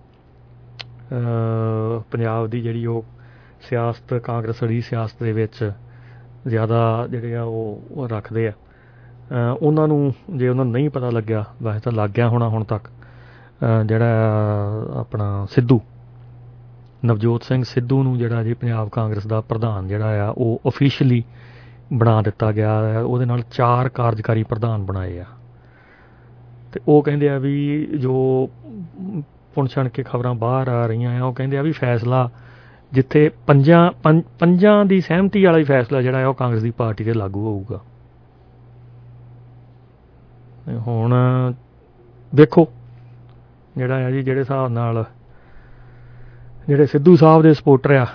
ਪੰਜਾਬ ਦੀ ਜਿਹੜੀ ਉਹ ਸਿਆਸਤ ਕਾਂਗਰਸੀ ਸਿਆਸਤ ਦੇ ਵਿੱਚ ਜ਼ਿਆਦਾ ਜਿਹੜੇ ਆ ਉਹ ਰੱਖਦੇ ਆ, ਉਹਨਾਂ ਨੂੰ ਜੇ ਉਹਨਾਂ ਨੂੰ ਨਹੀਂ ਪਤਾ ਲੱਗਿਆ, ਵੈਸੇ ਤਾਂ ਲੱਗ ਗਿਆ ਹੋਣਾ ਹੁਣ ਤੱਕ, ਜਿਹੜਾ ਆਪਣਾ ਸਿੱਧੂ ਨਵਜੋਤ ਸਿੰਘ ਸਿੱਧੂ ਨੂੰ ਜਿਹੜਾ ਜੀ ਪੰਜਾਬ ਕਾਂਗਰਸ ਦਾ ਪ੍ਰਧਾਨ ਜਿਹੜਾ ਆ ਉਹ ਅਫੀਸ਼ੀਅਲੀ ਬਣਾ ਦਿੱਤਾ ਗਿਆ ਹੈ। ਉਹਦੇ ਨਾਲ ਚਾਰ ਕਾਰਜਕਾਰੀ ਪ੍ਰਧਾਨ ਬਣਾਏ ਆ। ਅਤੇ ਉਹ ਕਹਿੰਦੇ ਆ ਵੀ ਜੋ ਪੁਣ ਛਣ ਕੇ ਖਬਰਾਂ ਬਾਹਰ ਆ ਰਹੀਆਂ ਆ, ਉਹ ਕਹਿੰਦੇ ਆ ਵੀ ਫੈਸਲਾ ਜਿੱਥੇ ਪੰਜਾਂ ਪੰਜ ਪੰਜਾਂ ਦੀ ਸਹਿਮਤੀ ਵਾਲਾ ਹੀ ਫੈਸਲਾ ਜਿਹੜਾ ਆ ਉਹ ਕਾਂਗਰਸ ਦੀ ਪਾਰਟੀ 'ਤੇ ਲਾਗੂ ਹੋਊਗਾ। ਹੁਣ ਦੇਖੋ ਜਿਹੜਾ ਆ ਜੀ ਜਿਹੜੇ ਹਿਸਾਬ ਨਾਲ ਜਿਹੜੇ ਸਿੱਧੂ ਸਾਹਿਬ ਦੇ ਸਪੋਰਟਰ ਆ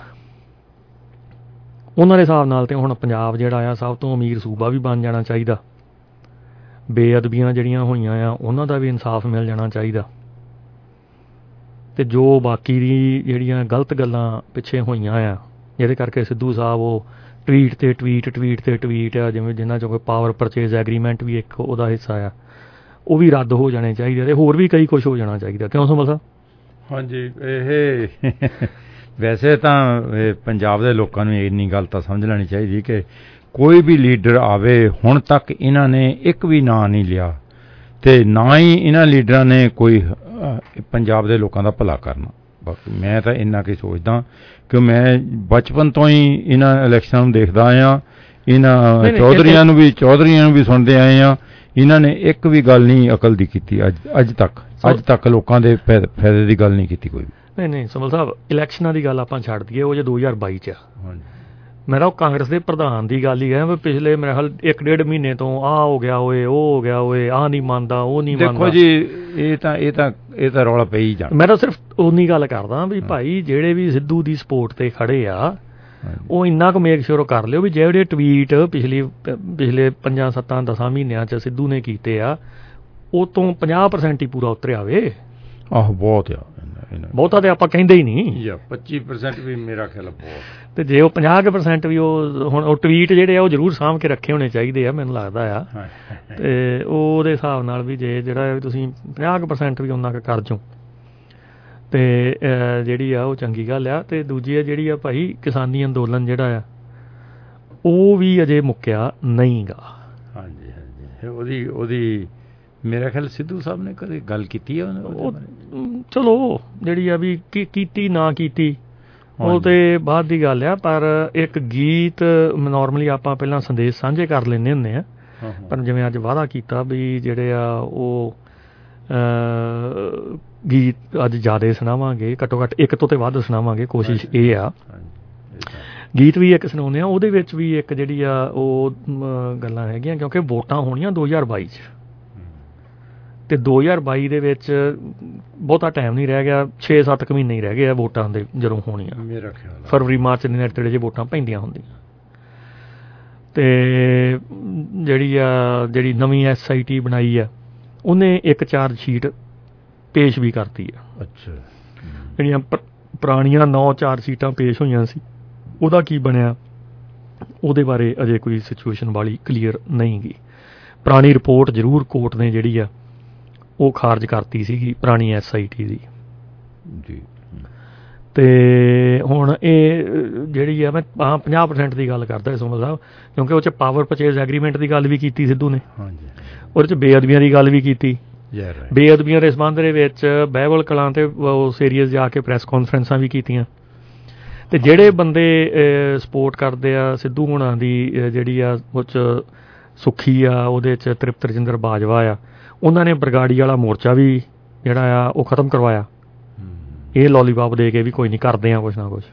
ਉਹਨਾਂ ਦੇ ਹਿਸਾਬ ਨਾਲ ਤਾਂ ਹੁਣ ਪੰਜਾਬ ਜਿਹੜਾ ਆ ਸਭ ਤੋਂ ਅਮੀਰ ਸੂਬਾ ਵੀ ਬਣ ਜਾਣਾ ਚਾਹੀਦਾ। ਬੇਅਦਬੀਆਂ ਜਿਹੜੀਆਂ ਹੋਈਆਂ ਆ ਉਹਨਾਂ ਦਾ ਵੀ ਇਨਸਾਫ ਮਿਲ ਜਾਣਾ ਚਾਹੀਦਾ। ਅਤੇ ਜੋ ਬਾਕੀ ਦੀ ਜਿਹੜੀਆਂ ਗਲਤ ਗੱਲਾਂ ਪਿੱਛੇ ਹੋਈਆਂ ਆ ਜਿਹਦੇ ਕਰਕੇ ਸਿੱਧੂ ਸਾਹਿਬ ਉਹ ਟਵੀਟ 'ਤੇ ਟਵੀਟ ਟਵੀਟ 'ਤੇ ਟਵੀਟ ਆ, ਜਿਵੇਂ ਜਿਨ੍ਹਾਂ 'ਚੋਂ ਕੋਈ ਪਾਵਰ ਪਰਚੇਜ਼ ਐਗਰੀਮੈਂਟ ਵੀ ਇੱਕ ਉਹਦਾ ਹਿੱਸਾ ਆ, ਉਹ ਵੀ ਰੱਦ ਹੋ ਜਾਣੇ ਚਾਹੀਦੇ ਅਤੇ ਹੋਰ ਵੀ ਕਈ ਕੁਛ ਹੋ ਜਾਣਾ ਚਾਹੀਦਾ। ਕਿਉਂ ਸਮਝ ਸਾਹਿਬ? ਹਾਂਜੀ, ਇਹ ਵੈਸੇ ਤਾਂ ਪੰਜਾਬ ਦੇ ਲੋਕਾਂ ਨੂੰ ਇੰਨੀ ਗੱਲ ਤਾਂ ਸਮਝ ਲੈਣੀ ਚਾਹੀਦੀ ਕਿ ਕੋਈ ਵੀ ਲੀਡਰ ਆਵੇ, ਹੁਣ ਤੱਕ ਇਹਨਾਂ ਨੇ ਇੱਕ ਵੀ ਨਾਂ ਨਹੀਂ ਲਿਆ ਅਤੇ ਨਾ ਹੀ ਇਹਨਾਂ ਲੀਡਰਾਂ ਨੇ ਕੋਈ ਪੰਜਾਬ ਦੇ ਲੋਕਾਂ ਦਾ ਭਲਾ ਕਰਨਾ। ਬਾਕੀ ਮੈਂ ਤਾਂ ਇੰਨਾ ਕੁ ਸੋਚਦਾ ਕਿ ਮੈਂ ਬਚਪਨ ਤੋਂ ਹੀ ਇਹਨਾਂ ਇਲੈਕਸ਼ਨਾਂ ਨੂੰ ਦੇਖਦਾ ਆਇਆ, ਇਹਨਾਂ ਚੌਧਰੀਆਂ ਨੂੰ ਵੀ ਚੌਧਰੀਆਂ ਨੂੰ ਵੀ ਸੁਣਦੇ ਆਏ ਹਾਂ। ਇਹਨਾਂ ਨੇ ਇੱਕ ਵੀ ਗੱਲ ਨਹੀਂ ਅਕਲ ਦੀ ਕੀਤੀ ਅੱਜ ਅੱਜ ਤੱਕ ਅੱਜ ਤੱਕ ਲੋਕਾਂ ਦੇ ਫਾਇਦੇ ਦੀ ਗੱਲ ਨਹੀਂ ਕੀਤੀ ਕੋਈ ਵੀ। ਨਹੀਂ ਨਹੀਂ ਸਮਲ ਸਾਹਿਬ, ਇਲੈਕਸ਼ਨਾਂ ਦੀ ਗੱਲ ਆਪਾਂ ਛੱਡ ਦਈਏ, ਉਹ ਜੇ ਦੋ ਹਜ਼ਾਰ ਬਾਈ 'ਚ ਆ। ਮੇਰਾ ਉਹ ਕਾਂਗਰਸ ਦੇ ਪ੍ਰਧਾਨ ਦੀ ਗੱਲ ਹੀ ਹੈ ਵੀ ਪਿਛਲੇ ਮੇਰੇ ਖਿਆਲ ਇੱਕ ਡੇਢ ਮਹੀਨੇ ਤੋਂ ਆਹ ਹੋ ਗਿਆ ਓਏ ਉਹ ਹੋ ਗਿਆ ਓਏ ਆਹ ਨਹੀਂ ਮੰਨਦਾ ਉਹ ਨਹੀਂ ਮੰਨਦਾ। ਦੇਖੋ ਜੀ, ਇਹ ਤਾਂ ਇਹ ਤਾਂ ਇਹ ਤਾਂ ਰੌਲਾ ਪਈ ਜਾਣਾ। ਮੈਂ ਤਾਂ ਸਿਰਫ ਉਨੀ ਗੱਲ ਕਰਦਾ ਵੀ ਭਾਈ ਜਿਹੜੇ ਵੀ ਸਿੱਧੂ ਦੀ ਸਪੋਰਟ 'ਤੇ ਖੜੇ ਆ ਉਹ ਇੰਨਾ ਕੁ ਮੇਕ ਸ਼ੋਰ ਕਰ ਲਿਓ ਵੀ ਜਿਹੜੇ ਟਵੀਟ ਪਿਛਲੀ ਪਿਛਲੇ ਪੰਜਾਂ ਸੱਤਾਂ ਦਸਾਂ ਮਹੀਨਿਆਂ 'ਚ ਸਿੱਧੂ ਨੇ ਕੀਤੇ ਆ ਉਹ ਤੋਂ ਪੰਜਾਹ ਪਰਸੈਂਟ ਹੀ ਪੂਰਾ ਉਤਰਿਆ ਵੇ। ਆਹੋ ਬਹੁਤ ਆ, ਬਹੁਤਾ ਤਾਂ ਆਪਾਂ ਕਹਿੰਦੇ ਹੀ ਨਹੀਂ। ਪੱਚੀ ਪਰਸੈਂਟ ਵੀ ਮੇਰਾ ਖਿਆਲ ਬਹੁਤ। ਅਤੇ ਜੇ ਉਹ ਪੰਜਾਹ ਕੁ ਪਰਸੈਂਟ ਵੀ ਉਹ ਹੁਣ ਉਹ ਟਵੀਟ ਜਿਹੜੇ ਆ ਉਹ ਜ਼ਰੂਰ ਸਾਂਭ ਕੇ ਰੱਖੇ ਹੋਣੇ ਚਾਹੀਦੇ ਆ ਮੈਨੂੰ ਲੱਗਦਾ ਆ। ਅਤੇ ਉਹਦੇ ਹਿਸਾਬ ਨਾਲ ਵੀ ਜੇ ਜਿਹੜਾ ਵੀ ਤੁਸੀਂ ਪੰਜਾਹ ਕੁ ਪਰਸੈਂਟ ਵੀ ਉਹਨਾਂ ਕੁ ਕਰ ਜਾਓ ਅਤੇ ਜਿਹੜੀ ਆ ਉਹ ਚੰਗੀ ਗੱਲ ਆ। ਅਤੇ ਦੂਜੀ ਆ ਜਿਹੜੀ ਆ ਭਾਈ ਕਿਸਾਨੀ ਅੰਦੋਲਨ ਜਿਹੜਾ ਆ ਉਹ ਵੀ ਅਜੇ ਮੁੱਕਿਆ ਨਹੀਂ ਗਾ। ਹਾਂਜੀ ਹਾਂਜੀ, ਉਹਦੀ ਉਹਦੀ ਮੇਰਾ ਖਿਆਲ ਸਿੱਧੂ ਸਾਹਿਬ ਨੇ ਕਦੇ ਗੱਲ ਕੀਤੀ ਹੈ ਉਹ? ਚਲੋ ਜਿਹੜੀ ਆ ਵੀ ਕੀਤੀ ਨਾ ਕੀਤੀ ਉਹ ਤੇ ਬਾਅਦ ਦੀ ਗੱਲ ਆ, ਪਰ ਇੱਕ ਗੀਤ ਨੋਰਮਲੀ ਆਪਾਂ ਪਹਿਲਾਂ ਸੰਦੇਸ਼ ਸਾਂਝੇ ਕਰ ਲੈਂਦੇ ਹੁੰਦੇ ਆ, ਪਰ ਜਿਵੇਂ ਅੱਜ ਵਾਅਦਾ ਕੀਤਾ ਵੀ ਜਿਹੜੇ ਆ ਉਹ ਗੀਤ ਅੱਜ ਜ਼ਿਆਦਾ ਸੁਣਾਵਾਂਗੇ, ਘੱਟੋ ਘੱਟ ਇੱਕ ਤੋਂ ਤੇ ਵੱਧ ਸੁਣਾਵਾਂਗੇ, ਕੋਸ਼ਿਸ਼ ਇਹ ਆ। ਗੀਤ ਵੀ ਇੱਕ ਸੁਣਾਉਂਦੇ ਆ, ਉਹਦੇ ਵਿੱਚ ਵੀ ਇੱਕ ਜਿਹੜੀ ਆ ਉਹ ਗੱਲਾਂ ਹੈਗੀਆਂ ਕਿਉਂਕਿ ਵੋਟਾਂ ਹੋਣੀਆਂ ਦੋ ਹਜ਼ਾਰ ਬਾਈ 'ਚ ਅਤੇ ਦੋ ਹਜ਼ਾਰ ਬਾਈ ਦੇ ਵਿੱਚ ਬਹੁਤਾ ਟਾਈਮ ਨਹੀਂ ਰਹਿ ਗਿਆ, ਛੇ ਸੱਤ ਕੁ ਮਹੀਨੇ ਹੀ ਰਹਿ ਗਏ ਆ ਵੋਟਾਂ ਦੇ ਜਦੋਂ ਹੋਣੀਆਂ। ਮੇਰਾ ਖਿਆਲ ਫਰਵਰੀ ਮਾਰਚ ਦੇ ਨੇੜੇ ਜੇ ਵੋਟਾਂ ਪੈਂਦੀਆਂ ਹੁੰਦੀਆਂ। ਅਤੇ ਜਿਹੜੀ ਆ ਜਿਹੜੀ ਨਵੀਂ ਐਸ ਆਈ ਟੀ ਬਣਾਈ ਆ ਉਹਨੇ ਇੱਕ ਚਾਰਜ ਸ਼ੀਟ ਪੇਸ਼ ਵੀ ਕਰਤੀ ਆ। ਅੱਛਾ, ਜਿਹੜੀਆਂ ਪੁਰਾਣੀਆਂ ਨੌ ਚਾਰਜ ਸ਼ੀਟਾਂ ਪੇਸ਼ ਹੋਈਆਂ ਸੀ ਉਹਦਾ ਕੀ ਬਣਿਆ ਉਹਦੇ ਬਾਰੇ ਅਜੇ ਕੋਈ ਸਿਚੁਏਸ਼ਨ ਵਾਲੀ ਕਲੀਅਰ ਨਹੀਂ ਗੀ। ਪੁਰਾਣੀ ਰਿਪੋਰਟ ਜ਼ਰੂਰ ਕੋਰਟ ਨੇ ਜਿਹੜੀ ਆ ਉਹ ਖਾਰਜ ਕਰਤੀ ਸੀਗੀ ਪੁਰਾਣੀ ਐਸ ਆਈ ਟੀ ਦੀ ਜੀ। ਅਤੇ ਹੁਣ ਇਹ ਜਿਹੜੀ ਆ ਮੈਂ ਹਾਂ ਪੰਜਾਹ ਪਰਸੈਂਟ ਦੀ ਗੱਲ ਕਰਦਾ ਸੁਮਨ ਸਾਹਿਬ, ਕਿਉਂਕਿ ਉਹ 'ਚ ਪਾਵਰ ਪਰਚੇਜ਼ ਐਗਰੀਮੈਂਟ ਦੀ ਗੱਲ ਵੀ ਕੀਤੀ ਸਿੱਧੂ ਨੇ, ਉਹਦੇ 'ਚ ਬੇਅਦਬੀਆਂ ਦੀ ਗੱਲ ਵੀ ਕੀਤੀ। ਬੇਅਦਬੀਆਂ ਦੇ ਸੰਬੰਧ ਦੇ ਵਿੱਚ ਬਹਿਬਲ ਕਲਾਂ 'ਤੇ ਉਸ ਏਰੀਏ 'ਚ ਜਾ ਕੇ ਪ੍ਰੈਸ ਕਾਨਫਰੰਸਾਂ ਵੀ ਕੀਤੀਆਂ। ਅਤੇ ਜਿਹੜੇ ਬੰਦੇ ਸਪੋਰਟ ਕਰਦੇ ਆ ਸਿੱਧੂ ਹੋਣਾਂ ਦੀ ਜਿਹੜੀ ਆ ਉਹ 'ਚ ਸੁੱਖੀ ਆ, ਉਹਦੇ 'ਚ ਤ੍ਰਿਪਤ ਰਜਿੰਦਰ ਬਾਜਵਾ ਆ, ਉਹਨਾਂ ਨੇ ਬਰਗਾੜੀ ਵਾਲਾ ਮੋਰਚਾ ਵੀ ਜਿਹੜਾ ਆ ਉਹ ਖਤਮ ਕਰਵਾਇਆ ਇਹ ਲੋਲੀਪੌਪ ਦੇ ਕੇ ਵੀ ਕੋਈ ਨਹੀਂ ਕਰਦੇ ਆ ਕੁਛ ਨਾ ਕੁਛ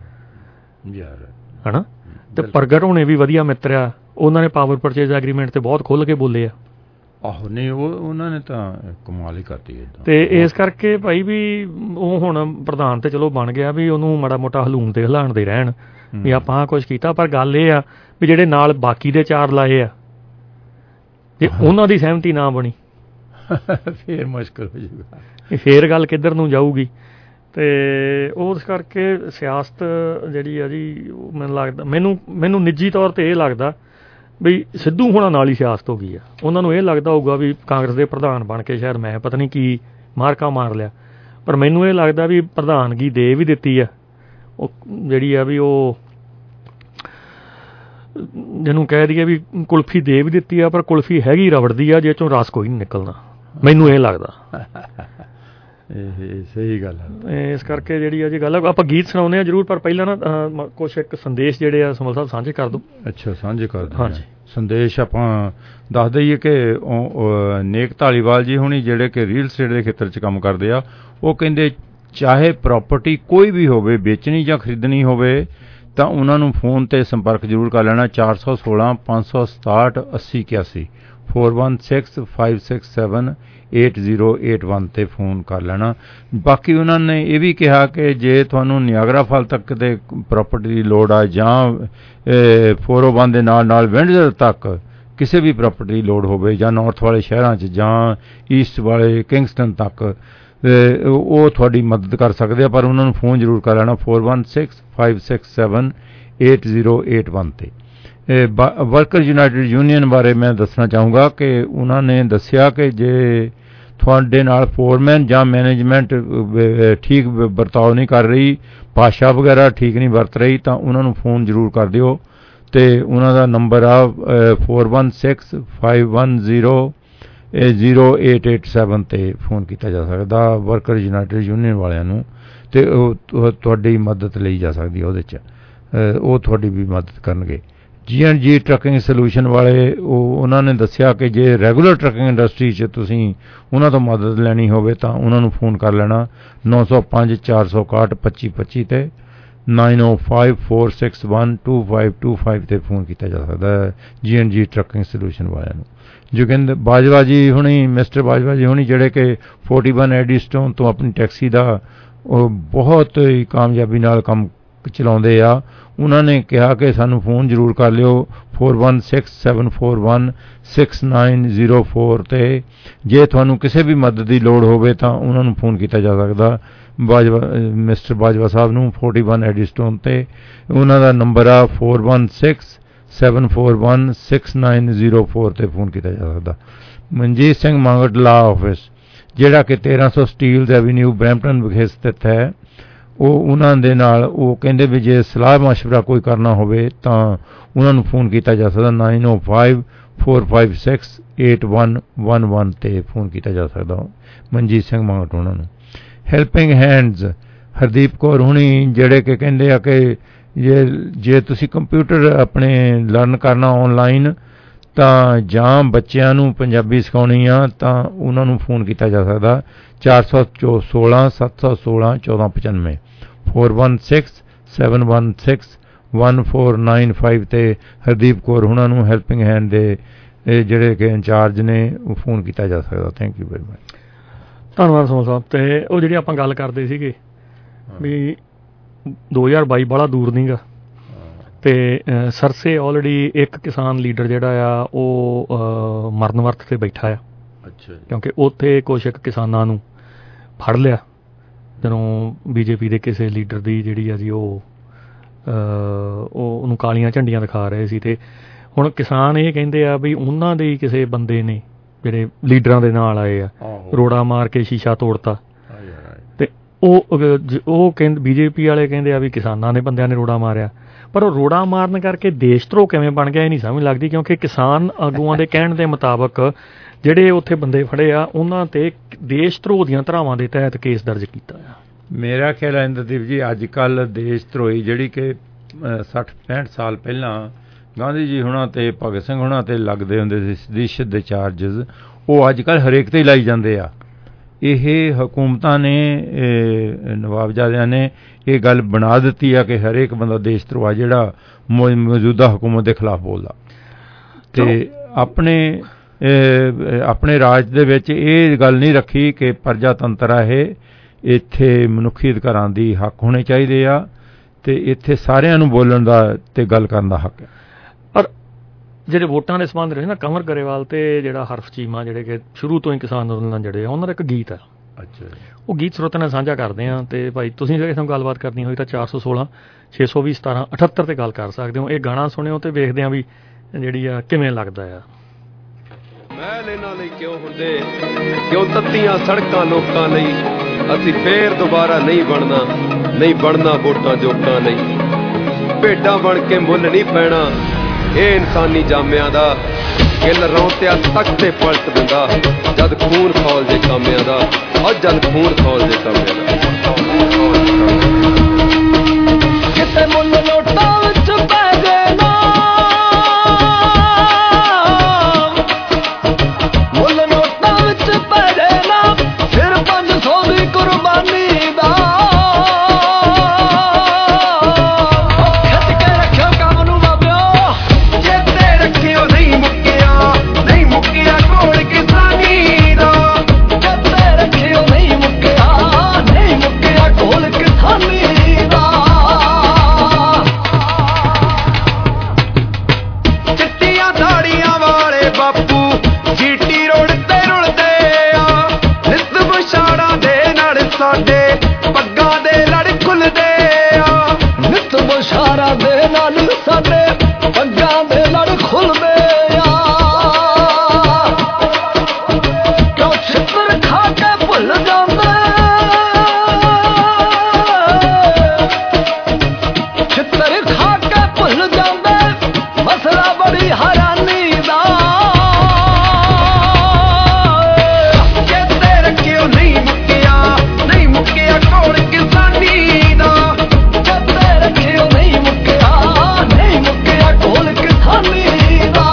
ਹੈ ਨਾ। ਅਤੇ ਪ੍ਰਗਟ ਹੋਣੇ ਵੀ ਵਧੀਆ ਮਿੱਤਰ ਆ, ਉਹਨਾਂ ਨੇ ਪਾਵਰ ਪਰਚੇਜ਼ ਐਗਰੀਮੈਂਟ 'ਤੇ ਬਹੁਤ ਖੁੱਲ੍ਹ ਕੇ ਬੋਲੇ ਆ। ਆਹੋ ਨਹੀਂ ਉਹ ਉਹਨਾਂ ਨੇ ਤਾਂ ਕਮਾਲ ਹੀ ਕਰਤੀ ਅਤੇ ਇਸ ਕਰਕੇ ਭਾਈ ਵੀ ਉਹ ਹੁਣ ਪ੍ਰਧਾਨ ਤੇ ਚਲੋ ਬਣ ਗਿਆ ਵੀ ਉਹਨੂੰ ਮਾੜਾ ਮੋਟਾ ਹਲੂਣ ਤੇ ਹਲਾਉਣ ਦੇ ਰਹਿਣ ਵੀ ਆਪਾਂ ਕੁਛ ਕੀਤਾ। ਪਰ ਗੱਲ ਇਹ ਆ ਵੀ ਜਿਹੜੇ ਨਾਲ ਬਾਕੀ ਦੇ ਚਾਰ ਲਾਏ ਆ ਜੇ ਉਹਨਾਂ ਦੀ ਸਹਿਮਤੀ ਨਾ ਬਣੀ ਫੇਰ ਮੁਸ਼ਕਿਲ ਹੋ ਜਾਊਗਾ, ਫੇਰ ਗੱਲ ਕਿੱਧਰ ਨੂੰ ਜਾਊਗੀ। ਅਤੇ ਉਸ ਕਰਕੇ ਸਿਆਸਤ ਜਿਹੜੀ ਆ ਜੀ ਮੈਨੂੰ ਲੱਗਦਾ ਮੈਨੂੰ ਮੈਨੂੰ ਨਿੱਜੀ ਤੌਰ 'ਤੇ ਇਹ ਲੱਗਦਾ ਵੀ ਸਿੱਧੂ ਹੋਣਾ ਨਾਲ ਹੀ ਸਿਆਸਤ ਹੋ ਗਈ ਆ। ਉਹਨਾਂ ਨੂੰ ਇਹ ਲੱਗਦਾ ਹੋਊਗਾ ਵੀ ਕਾਂਗਰਸ ਦੇ ਪ੍ਰਧਾਨ ਬਣ ਕੇ ਸ਼ਾਇਦ ਮੈਂ ਪਤਾ ਨਹੀਂ ਕੀ ਮਾਰਕਾ ਮਾਰ ਲਿਆ, ਪਰ ਮੈਨੂੰ ਇਹ ਲੱਗਦਾ ਵੀ ਪ੍ਰਧਾਨਗੀ ਦੇ ਵੀ ਦਿੱਤੀ ਆ ਉਹ ਜਿਹੜੀ ਆ ਵੀ ਉਹ ਜਿਹਨੂੰ ਕਹਿ ਦਈਏ ਵੀ ਕੁਲਫੀ ਦੇ ਵੀ ਦਿੱਤੀ ਆ, ਪਰ ਕੁਲਫੀ ਹੈਗੀ ਰਬੜ ਦੀ ਆ, ਜੇ ਚੋਂ ਰਸ ਕੋਈ ਨਹੀਂ ਨਿਕਲਣਾ, ਮੈਨੂੰ ਇਹ ਲੱਗਦਾ। ਇਹ ਸਹੀ ਗੱਲ ਹੈ। ਇਸ ਕਰਕੇ ਜਿਹੜੀ ਆ ਜੀ ਗੱਲ ਆਪਾਂ ਗੀਤ ਸੁਣਾਉਂਦੇ ਹਾਂ ਜ਼ਰੂਰ, ਪਰ ਪਹਿਲਾਂ ਨਾ ਕੁਛ ਇੱਕ ਸੰਦੇਸ਼ ਜਿਹੜੇ ਆ ਸਮਲ ਸਾਹਿਬ ਸਾਂਝੇ ਕਰ ਦਿਓ। ਅੱਛਾ ਸਾਂਝੇ ਕਰ ਦਿਓ। ਹਾਂਜੀ ਸੰਦੇਸ਼ ਆਪਾਂ ਦੱਸ ਦਈਏ ਕਿ ਨੇਕ ਧਾਲੀਵਾਲ ਜੀ ਹੁਣੀ ਜਿਹੜੇ ਕਿ ਰੀਅਲ ਸਟੇਟ ਦੇ ਖੇਤਰ 'ਚ ਕੰਮ ਕਰਦੇ ਆ, ਉਹ ਕਹਿੰਦੇ ਚਾਹੇ ਪ੍ਰਾਪਰਟੀ ਕੋਈ ਵੀ ਹੋਵੇ, ਵੇਚਣੀ ਜਾਂ ਖਰੀਦਣੀ ਹੋਵੇ, ਤਾਂ ਉਹਨਾਂ ਨੂੰ ਫੋਨ 'ਤੇ ਸੰਪਰਕ ਜ਼ਰੂਰ ਕਰ ਲੈਣਾ ਚਾਰ ਸੌ ਸੋਲਾਂ ਪੰਜ ਸੌ ਸਤਾਹਠ ਅੱਸੀ ਇਕਿਆਸੀ four one six five six seven eight zero eight one 'ਤੇ ਫੋਨ ਕਰ ਲੈਣਾ। ਬਾਕੀ ਉਹਨਾਂ ਨੇ ਇਹ ਵੀ ਕਿਹਾ ਕਿ ਜੇ ਤੁਹਾਨੂੰ ਨਿਆਗਰਾ ਫਾਲ ਤੱਕ ਦੇ ਪ੍ਰਾਪਰਟੀ ਦੀ ਲੋੜ ਆ ਜਾਂ ਫੋਰ ਓ ਵਨ ਦੇ ਨਾਲ ਨਾਲ ਵਿੰਡਜ਼ਰ ਤੱਕ ਕਿਸੇ ਵੀ ਪ੍ਰਾਪਰਟੀ ਦੀ ਲੋੜ ਹੋਵੇ, ਜਾਂ ਨਾਰਥ ਵਾਲੇ ਸ਼ਹਿਰਾਂ 'ਚ ਜਾਂ ਈਸਟ ਵਾਲੇ ਕਿੰਗਸਟਨ ਤੱਕ, ਉਹ ਤੁਹਾਡੀ ਮਦਦ ਕਰ ਸਕਦੇ ਆ। ਪਰ ਉਹਨਾਂ ਨੂੰ ਫੋਨ ਜ਼ਰੂਰ ਕਰ ਲੈਣਾ four one six five six seven eight zero eight one 'ਤੇ। ਵਰਕਰ ਯੂਨਾਈਟਿਡ ਯੂਨੀਅਨ ਬਾਰੇ ਮੈਂ ਦੱਸਣਾ ਚਾਹੂੰਗਾ ਕਿ ਉਹਨਾਂ ਨੇ ਦੱਸਿਆ ਕਿ ਜੇ ਤੁਹਾਡੇ ਨਾਲ ਫੋਰਮੈਨ ਜਾਂ ਮੈਨੇਜਮੈਂਟ ਠੀਕ ਵਰਤਾਓ ਨਹੀਂ ਕਰ ਰਹੀ, ਭਾਸ਼ਾ ਵਗੈਰਾ ਠੀਕ ਨਹੀਂ ਵਰਤ ਰਹੀ, ਤਾਂ ਉਹਨਾਂ ਨੂੰ ਫੋਨ ਜ਼ਰੂਰ ਕਰ ਦਿਓ। ਅਤੇ ਉਹਨਾਂ ਦਾ ਨੰਬਰ ਆ four one six five one zero zero eight eight seven 'ਤੇ ਫੋਨ ਕੀਤਾ ਜਾ ਸਕਦਾ ਵਰਕਰ ਯੂਨਾਈਟਿਡ ਯੂਨੀਅਨ ਵਾਲਿਆਂ ਨੂੰ, ਅਤੇ ਉਹ ਤੁਹਾਡੀ ਮਦਦ ਲਈ ਜਾ ਸਕਦੀ ਉਹਦੇ 'ਚ, ਉਹ ਤੁਹਾਡੀ ਵੀ ਮਦਦ ਕਰਨਗੇ। ਜੀ ਐਂਡ ਜੀ ਟਰੱਕਿੰਗ ਸੋਲਿਊਸ਼ਨ ਵਾਲੇ ਉਹ ਉਹਨਾਂ ਨੇ ਦੱਸਿਆ ਕਿ ਜੇ ਰੈਗੂਲਰ ਟਰੱਕਿੰਗ ਇੰਡਸਟਰੀ 'ਚ ਤੁਸੀਂ ਉਹਨਾਂ ਤੋਂ ਮਦਦ ਲੈਣੀ ਹੋਵੇ ਤਾਂ ਉਹਨਾਂ ਨੂੰ ਫੋਨ ਕਰ ਲੈਣਾ ਨੌ ਸੌ ਪੰਜ ਚਾਰ ਸੌ ਇਕਾਹਠ ਪੱਚੀ ਪੱਚੀ 'ਤੇ nine O five four six one two five two five 'ਤੇ ਫੋਨ ਕੀਤਾ ਜਾ ਸਕਦਾ ਹੈ ਜੀ ਐਂਡ ਜੀ ਟਰੱਕਿੰਗ ਸੋਲਿਊਸ਼ਨ ਵਾਲਿਆਂ ਨੂੰ। ਜੋਗਿੰਦਰ ਬਾਜਵਾ ਜੀ ਹੁਣੀ ਮਿਸਟਰ ਬਾਜਵਾ ਜੀ ਹੁਣੀ ਜਿਹੜੇ ਕਿ ਫੋਰਟੀ ਵਨ ਐਡੀਸਟੋਨ ਤੋਂ ਆਪਣੀ ਟੈਕਸੀ ਦਾ ਉਹ ਬਹੁਤ ਹੀ ਕਾਮਯਾਬੀ ਨਾਲ ਕੰਮ ਚਲਾਉਂਦੇ ਆ, ਉਹਨਾਂ ਨੇ ਕਿਹਾ ਕਿ ਸਾਨੂੰ ਫੋਨ ਜ਼ਰੂਰ ਕਰ ਲਿਓ four one six seven four one six nine zero four 'ਤੇ। ਜੇ ਤੁਹਾਨੂੰ ਕਿਸੇ ਵੀ ਮਦਦ ਦੀ ਲੋੜ ਹੋਵੇ ਤਾਂ ਉਹਨਾਂ ਨੂੰ ਫੋਨ ਕੀਤਾ ਜਾ ਸਕਦਾ ਬਾਜਵਾ ਮਿਸਟਰ ਬਾਜਵਾ ਸਾਹਿਬ ਨੂੰ ਫੋਰਟੀ ਵਨ ਐਡੀਸਟੋਨ 'ਤੇ। ਉਹਨਾਂ ਦਾ ਨੰਬਰ ਆ four one six seven four one six nine zero four 'ਤੇ ਫੋਨ ਕੀਤਾ ਜਾ ਸਕਦਾ। ਮਨਜੀਤ ਸਿੰਘ ਮੰਗਟ ਲਾ ਆਫਿਸ ਜਿਹੜਾ ਕਿ ਤੇਰ੍ਹਾਂ ਸੌ ਸਟੀਲਜ਼ ਐਵੀਨਿਊ ਬਰੈਂਪਟਨ ਵਿਖੇ ਸਥਿਤ ਹੈ, ਉਹ ਉਹਨਾਂ ਦੇ ਨਾਲ ਉਹ ਕਹਿੰਦੇ ਵੀ ਜੇ ਸਲਾਹ ਮਸ਼ਵਰਾ ਕੋਈ ਕਰਨਾ ਹੋਵੇ ਤਾਂ ਉਹਨਾਂ ਨੂੰ ਫੋਨ ਕੀਤਾ ਜਾ ਸਕਦਾ nine O five four five six eight one one one 'ਤੇ ਫੋਨ ਕੀਤਾ ਜਾ ਸਕਦਾ ਮਨਜੀਤ ਸਿੰਘ ਮੰਗਟ ਉਹਨਾਂ ਨੂੰ। ਹੈਲਪਿੰਗ ਹੈਂਡਜ਼ ਹਰਦੀਪ ਕੌਰ ਹੁਣੀ ਜਿਹੜੇ ਕਿ ਕਹਿੰਦੇ ਆ ਕਿ ਜੇ ਜੇ ਤੁਸੀਂ ਕੰਪਿਊਟਰ ਆਪਣੇ ਲਰਨ ਕਰਨਾ ਔਨਲਾਈਨ ਤਾਂ ਜਾਂ ਬੱਚਿਆਂ ਨੂੰ ਪੰਜਾਬੀ ਸਿਖਾਉਣੀ ਆ ਤਾਂ ਉਹਨਾਂ ਨੂੰ ਫੋਨ ਕੀਤਾ ਜਾ ਸਕਦਾ ਚਾਰ ਸੌ ਚੋ ਸੋਲਾਂ ਸੱਤ ਸੌ ਸੋਲਾਂ ਚੌਦਾਂ ਪਚਾਨਵੇਂ four one six seven one six one four nine five 'ਤੇ ਹਰਦੀਪ ਕੌਰ ਹੁਣਾਂ ਨੂੰ ਹੈਲਪਿੰਗ ਹੈਂਡ ਦੇ ਜਿਹੜੇ ਕਿ ਇੰਚਾਰਜ ਨੇ ਉਹ ਫੋਨ ਕੀਤਾ ਜਾ ਸਕਦਾ। Thank you very much. ਧੰਨਵਾਦ ਸਮਲ ਸਾਹਿਬ। ਅਤੇ ਉਹ ਜਿਹੜੀ ਆਪਾਂ ਗੱਲ ਕਰਦੇ ਸੀਗੇ ਵੀ ਦੋ ਹਜ਼ਾਰ ਬਾਈ ਬੜਾ ਦੂਰ ਨਹੀਂ ਗਾ, ਅਤੇ ਸਰਸੇ ਆਲਰੇਡੀ ਇੱਕ ਕਿਸਾਨ ਲੀਡਰ ਜਿਹੜਾ ਆ ਉਹ ਮਰਨ ਵਰਤ 'ਤੇ ਬੈਠਾ ਆ। ਅੱਛਾ। ਕਿਉਂਕਿ ਉੱਥੇ ਕੁਛ ਇੱਕ ਕਿਸਾਨਾਂ ਨੂੰ ਫੜ ਲਿਆ ਜਦੋਂ ਬੀ ਜੇ ਪੀ ਦੇ ਕਿਸੇ ਲੀਡਰ ਦੀ ਜਿਹੜੀ ਆ ਜੀ ਉਹ ਉਹ ਉਹਨੂੰ ਕਾਲੀਆਂ ਝੰਡੀਆਂ ਦਿਖਾ ਰਹੇ ਸੀ। ਅਤੇ ਹੁਣ ਕਿਸਾਨ ਇਹ ਕਹਿੰਦੇ ਆ ਵੀ ਉਹਨਾਂ ਦੇ ਹੀ ਕਿਸੇ ਬੰਦੇ ਨੇ ਜਿਹੜੇ ਲੀਡਰਾਂ ਦੇ ਨਾਲ ਆਏ ਆ ਰੋੜਾ ਮਾਰ ਕੇ ਸ਼ੀਸ਼ਾ ਤੋੜਤਾ, ਅਤੇ ਉਹ ਉਹ ਕਹਿੰਦੇ ਬੀ ਜੇ ਪੀ ਵਾਲੇ ਕਹਿੰਦੇ ਆ ਵੀ ਕਿਸਾਨਾਂ ਨੇ ਬੰਦਿਆਂ ਨੇ ਰੋੜਾ ਮਾਰਿਆ। ਪਰ ਉਹ ਰੋੜਾ ਮਾਰਨ ਕਰਕੇ ਦੇਸ਼ ਧਰੋਹ ਕਿਵੇਂ ਬਣ ਗਿਆ ਇਹ ਨਹੀਂ ਸਮਝ ਲੱਗਦੀ, ਕਿਉਂਕਿ ਕਿਸਾਨ ਆਗੂਆਂ ਦੇ ਕਹਿਣ ਦੇ ਮੁਤਾਬਕ ਜਿਹੜੇ ਉੱਥੇ ਬੰਦੇ ਫੜੇ ਆ ਉਹਨਾਂ 'ਤੇ ਦੇਸ਼ ਧਰੋਹ ਦੀਆਂ ਧਾਰਾਵਾਂ ਦੇ ਤਹਿਤ ਕੇਸ ਦਰਜ ਕੀਤਾ ਆ। ਮੇਰਾ ਖਿਆਲ ਹੈ ਇੰਦਰਦੀਪ ਜੀ ਅੱਜ ਕੱਲ੍ਹ ਦੇਸ਼ ਧਰੋਹੀ ਜਿਹੜੀ ਕਿ ਸੱਠ ਪੈਂਹਠ ਸਾਲ ਪਹਿਲਾਂ ਗਾਂਧੀ ਜੀ ਹੁਣਾਂ 'ਤੇ ਭਗਤ ਸਿੰਘ ਹੁਣਾਂ 'ਤੇ ਲੱਗਦੇ ਹੁੰਦੇ ਸੀ ਸਦੀਸ਼ਤ ਦੇ ਚਾਰਜਿਸ, ਉਹ ਅੱਜ ਕੱਲ੍ਹ ਹਰੇਕ 'ਤੇ ਹੀ ਲਾਈ ਜਾਂਦੇ ਆ। ਇਹ ਹਕੂਮਤਾਂ ਨੇ ਨਵਾਬਜ਼ਾਦਿਆਂ ਨੇ ਇਹ ਗੱਲ ਬਣਾ ਦਿੱਤੀ ਆ ਕਿ ਹਰੇਕ ਬੰਦਾ ਦੇਸ਼ ਧਰੋਆ ਜਿਹੜਾ ਮੌਜੂਦਾ ਹਕੂਮਤ ਦੇ ਖਿਲਾਫ ਬੋਲਦਾ। ਤੇ ਆਪਣੇ ਆਪਣੇ ਰਾਜ ਦੇ ਵਿੱਚ ਇਹ ਗੱਲ ਨਹੀਂ ਰੱਖੀ ਕਿ ਪ੍ਰਜਾਤੰਤਰ ਆ ਇਹ, ਇੱਥੇ ਮਨੁੱਖੀ ਅਧਿਕਾਰਾਂ ਦੀ ਹੱਕ ਹੋਣੇ ਚਾਹੀਦੇ ਆ ਤੇ ਇੱਥੇ ਸਾਰਿਆਂ ਨੂੰ ਬੋਲਣ ਦਾ ਤੇ ਗੱਲ ਕਰਨ ਦਾ ਹੱਕ ਹੈ। ਪਰ ਜਿਹੜੇ ਵੋਟਾਂ ਦੇ ਸੰਬੰਧ ਰਹੇ ਨਾ ਕੰਵਰ ਗਰੇਵਾਲ ਤੇ ਜਿਹੜਾ ਹਰਫ ਚੀਮਾ ਜਿਹੜੇ ਕਿ ਸ਼ੁਰੂ ਤੋਂ ਹੀ ਕਿਸਾਨ ਅੰਦੋਲਨ ਜਿਹੜੇ ਉਹਨਾਂ ਦਾ ਇੱਕ ਗੀਤ ਹੈ। ਅੱਛਾ, ਉਹ ਗੀਤ ਸਰੋਤਿਆਂ ਨਾਲ ਸਾਂਝਾ ਕਰਦੇ ਹਾਂ। ਤੇ ਭਾਈ ਤੁਸੀਂ ਜੇ ਤੁਹਾਨੂੰ ਗੱਲਬਾਤ ਕਰਨੀ ਹੋਈ ਤਾਂ ਚਾਰ ਸੌ ਸੋਲਾਂ ਛੇ ਸੌ ਵੀਹ ਸਤਾਰਾਂ ਅਠੱਤਰ ਤੇ ਗੱਲ ਕਰ ਸਕਦੇ ਹੋ। ਇਹ ਗਾਣਾ ਸੁਣਿਓ ਤੇ ਵੇਖਦੇ ਹਾਂ ਵੀ ਜਿਹੜੀ ਆ ਕਿਵੇਂ ਲੱਗਦਾ ਆ। ਮਹਿਲ ਇਹਨਾਂ ਲਈ ਕਿਉਂ ਹੁੰਦੇ, ਕਿਉਂ ਤੱਤੀਆਂ ਸੜਕਾਂ ਲੋਕਾਂ ਲਈ, ਅਸੀਂ ਫੇਰ ਦੁਬਾਰਾ ਨਹੀਂ ਬਣਨਾ, ਨਹੀਂ ਬਣਨਾ ਵੋਟਾਂ ਜੋਕਾਂ ਲਈ। ਭੇਡਾਂ ਬਣ ਕੇ ਮੁੱਲ ਨਹੀਂ ਪੈਣਾ ਇਹ ਇਨਸਾਨੀ ਜਾਮਿਆਂ ਦਾ, ਕਿੱਲ ਰੌਂਤਿਆ ਤੱਕ ਤੇ ਪਲਟ ਦਿੰਦਾ ਜਦ ਖੂਨ ਖੌਲ ਜੇ ਕਾਮਿਆਂ ਦਾ, ਔਰ ਜਦ ਖੂਨ ਖੌਲ ਜੇ ਕਾਮਿਆਂ ਦਾ। ਕਿਤੇ ਮੁੱਲ ਨੋਟਾਂ ਵਿੱਚ ਪੈ ਗਏ ਨਾ, ਮੁੱਲ ਨੋਟਾਂ ਵਿੱਚ ਪੈ ਗਏ ਨਾ, ਫਿਰ ਪੰਜ ਸੌ ਦੀ ਕੁਰਬਾਨੀ ਦਾ। ਖਿੱਚ ਕੇ ਰੱਖਿਓ ਕੰਮ ਨੂੰ ਬਾਬਿਓ, ਚੇਤੇ ਰੱਖਿਓ ਨਹੀਂ ਮੁੱਕਿਆ, ਨਹੀਂ ਮੁੱਕਿਆ ਕੋਲ ਕਿਸਾਨੀ ਦਾ। ਚੇਤੇ ਰੱਖਿਓ ਨਹੀਂ ਮੁੱਕਿਆ, ਨਹੀਂ ਮੁੱਕਿਆ ਕੋਲ ਕਿਸਾਨੀ ਦਾ। ਚਿੱਟੀਆਂ ਦਾੜੀਆਂ ਵਾਲੇ ਬਾਪੂ ਜੀਟੀ ਰੋਡ ਤੇ ਰੁਲਦੇ ਆ, ਨਿੱਤ ਬਛਾੜਾਂ ਦੇ ਨਾਲ ਸਾਡੇ ਪੱਗਾਂ ਦੇ ਲੜ ਖੁੱਲਦੇ ਆ। ਨਿੱਤ ਬਛਾੜਾਂ ਦੇ ਨਾਲ ਸਾਡੇ ਪੱਗਾਂ ਦੇ ਲੜ ਖੁੱਲਦੇ ਆ। ਕਿਉਂ ਛਿੱਤਰ ਖਾ ਕੇ ਭੁੱਲ ਜਾਂਦੇ, ਛਿੱਤਰ ਖਾ ਕੇ ਭੁੱਲ ਜਾਂਦੇ ਮਸਲਾ ਬੜੀ ਹੈਰਾਨੀ ਦਾ। ਚੇਤੇ ਰੱਖਿਓ ਨਹੀਂ ਮੁੱਕਿਆ, ਨਹੀਂ ਮੁੱਕਿਆ ਕੋਲ ਕਿਸਾਨੀ ਦਾ। ਚੇਤੇ ਰੱਖਿਓ ਨਹੀਂ ਮੁੱਕਿਆ, ਨਹੀਂ ਮੁੱਕਿਆ ਕੋਲ ਕਿਸਾਨੀ ਦਾ।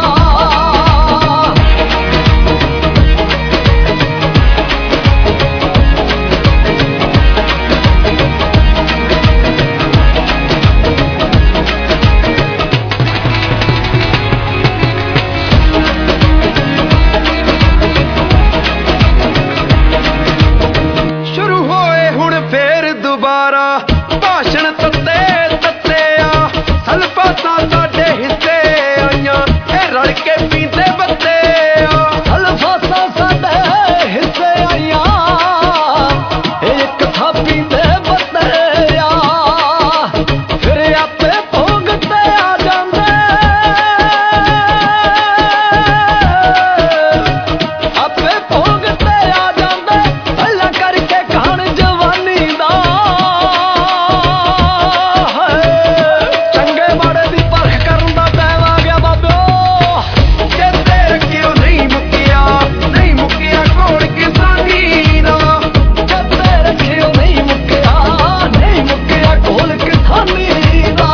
ਸ਼ੁਰੂ ਹੋਏ ਹੁਣ ਫੇਰ ਦੁਬਾਰਾ ਭਾਸ਼ਣ ਤੱਤੇ ਤੱਤੇ ਆ। ਸਲਫਾਤਾਂ ਸਾਡੇ ਹਿੱਸੇ ਆਈਆਂ ਇਹ ਰਲ ਕੇ ਪੀਂਦੇ ਬੱਤੇ ਆ। ਸਲਫਾਤਾਂ ਸਾਡੇ ਹਿੱਸੇ ਆਈਆਂ ਇਹ ਇੱਕ ਥਾਂ ਪੀਂਦੇ ਬੱਤੇ ਆ। ਫਿਰ ਆਪੇ ਭੋਗ ਤੇ ਆ ਜਾਂਦੇ, ਆਪੇ ਭੋਗ ਤੇ ਆ ਜਾਂਦੇ ਪਹਿਲਾਂ ਕਰਕੇ ਕਹਾਣ ਜਵਾਨੀ ਦਾ। ਚੰਗੇ ਮਾੜੇ ਦੀ ਪਰਖ ਕਰਨ ਦਾ ਟਾਈਮ ਆ ਗਿਆ ਬਾਬਿਓ। ਚੇਤੇ ਰੱਖਿਓ ਨਹੀਂ ਮੁੱਕਿਆ, ਨਹੀਂ ਮੁੱਕਿਆ ਕੋਲ ਕਿਸਾਨੀ ਦਾ। ਚੇਤੇ ਰੱਖਿਓ ਨਹੀਂ ਮੁੱਕਿਆ, ਨਹੀਂ ਮੁੱਕਿਆ ਕੋਲ ਕਿਸਾਨੀ ਦਾ।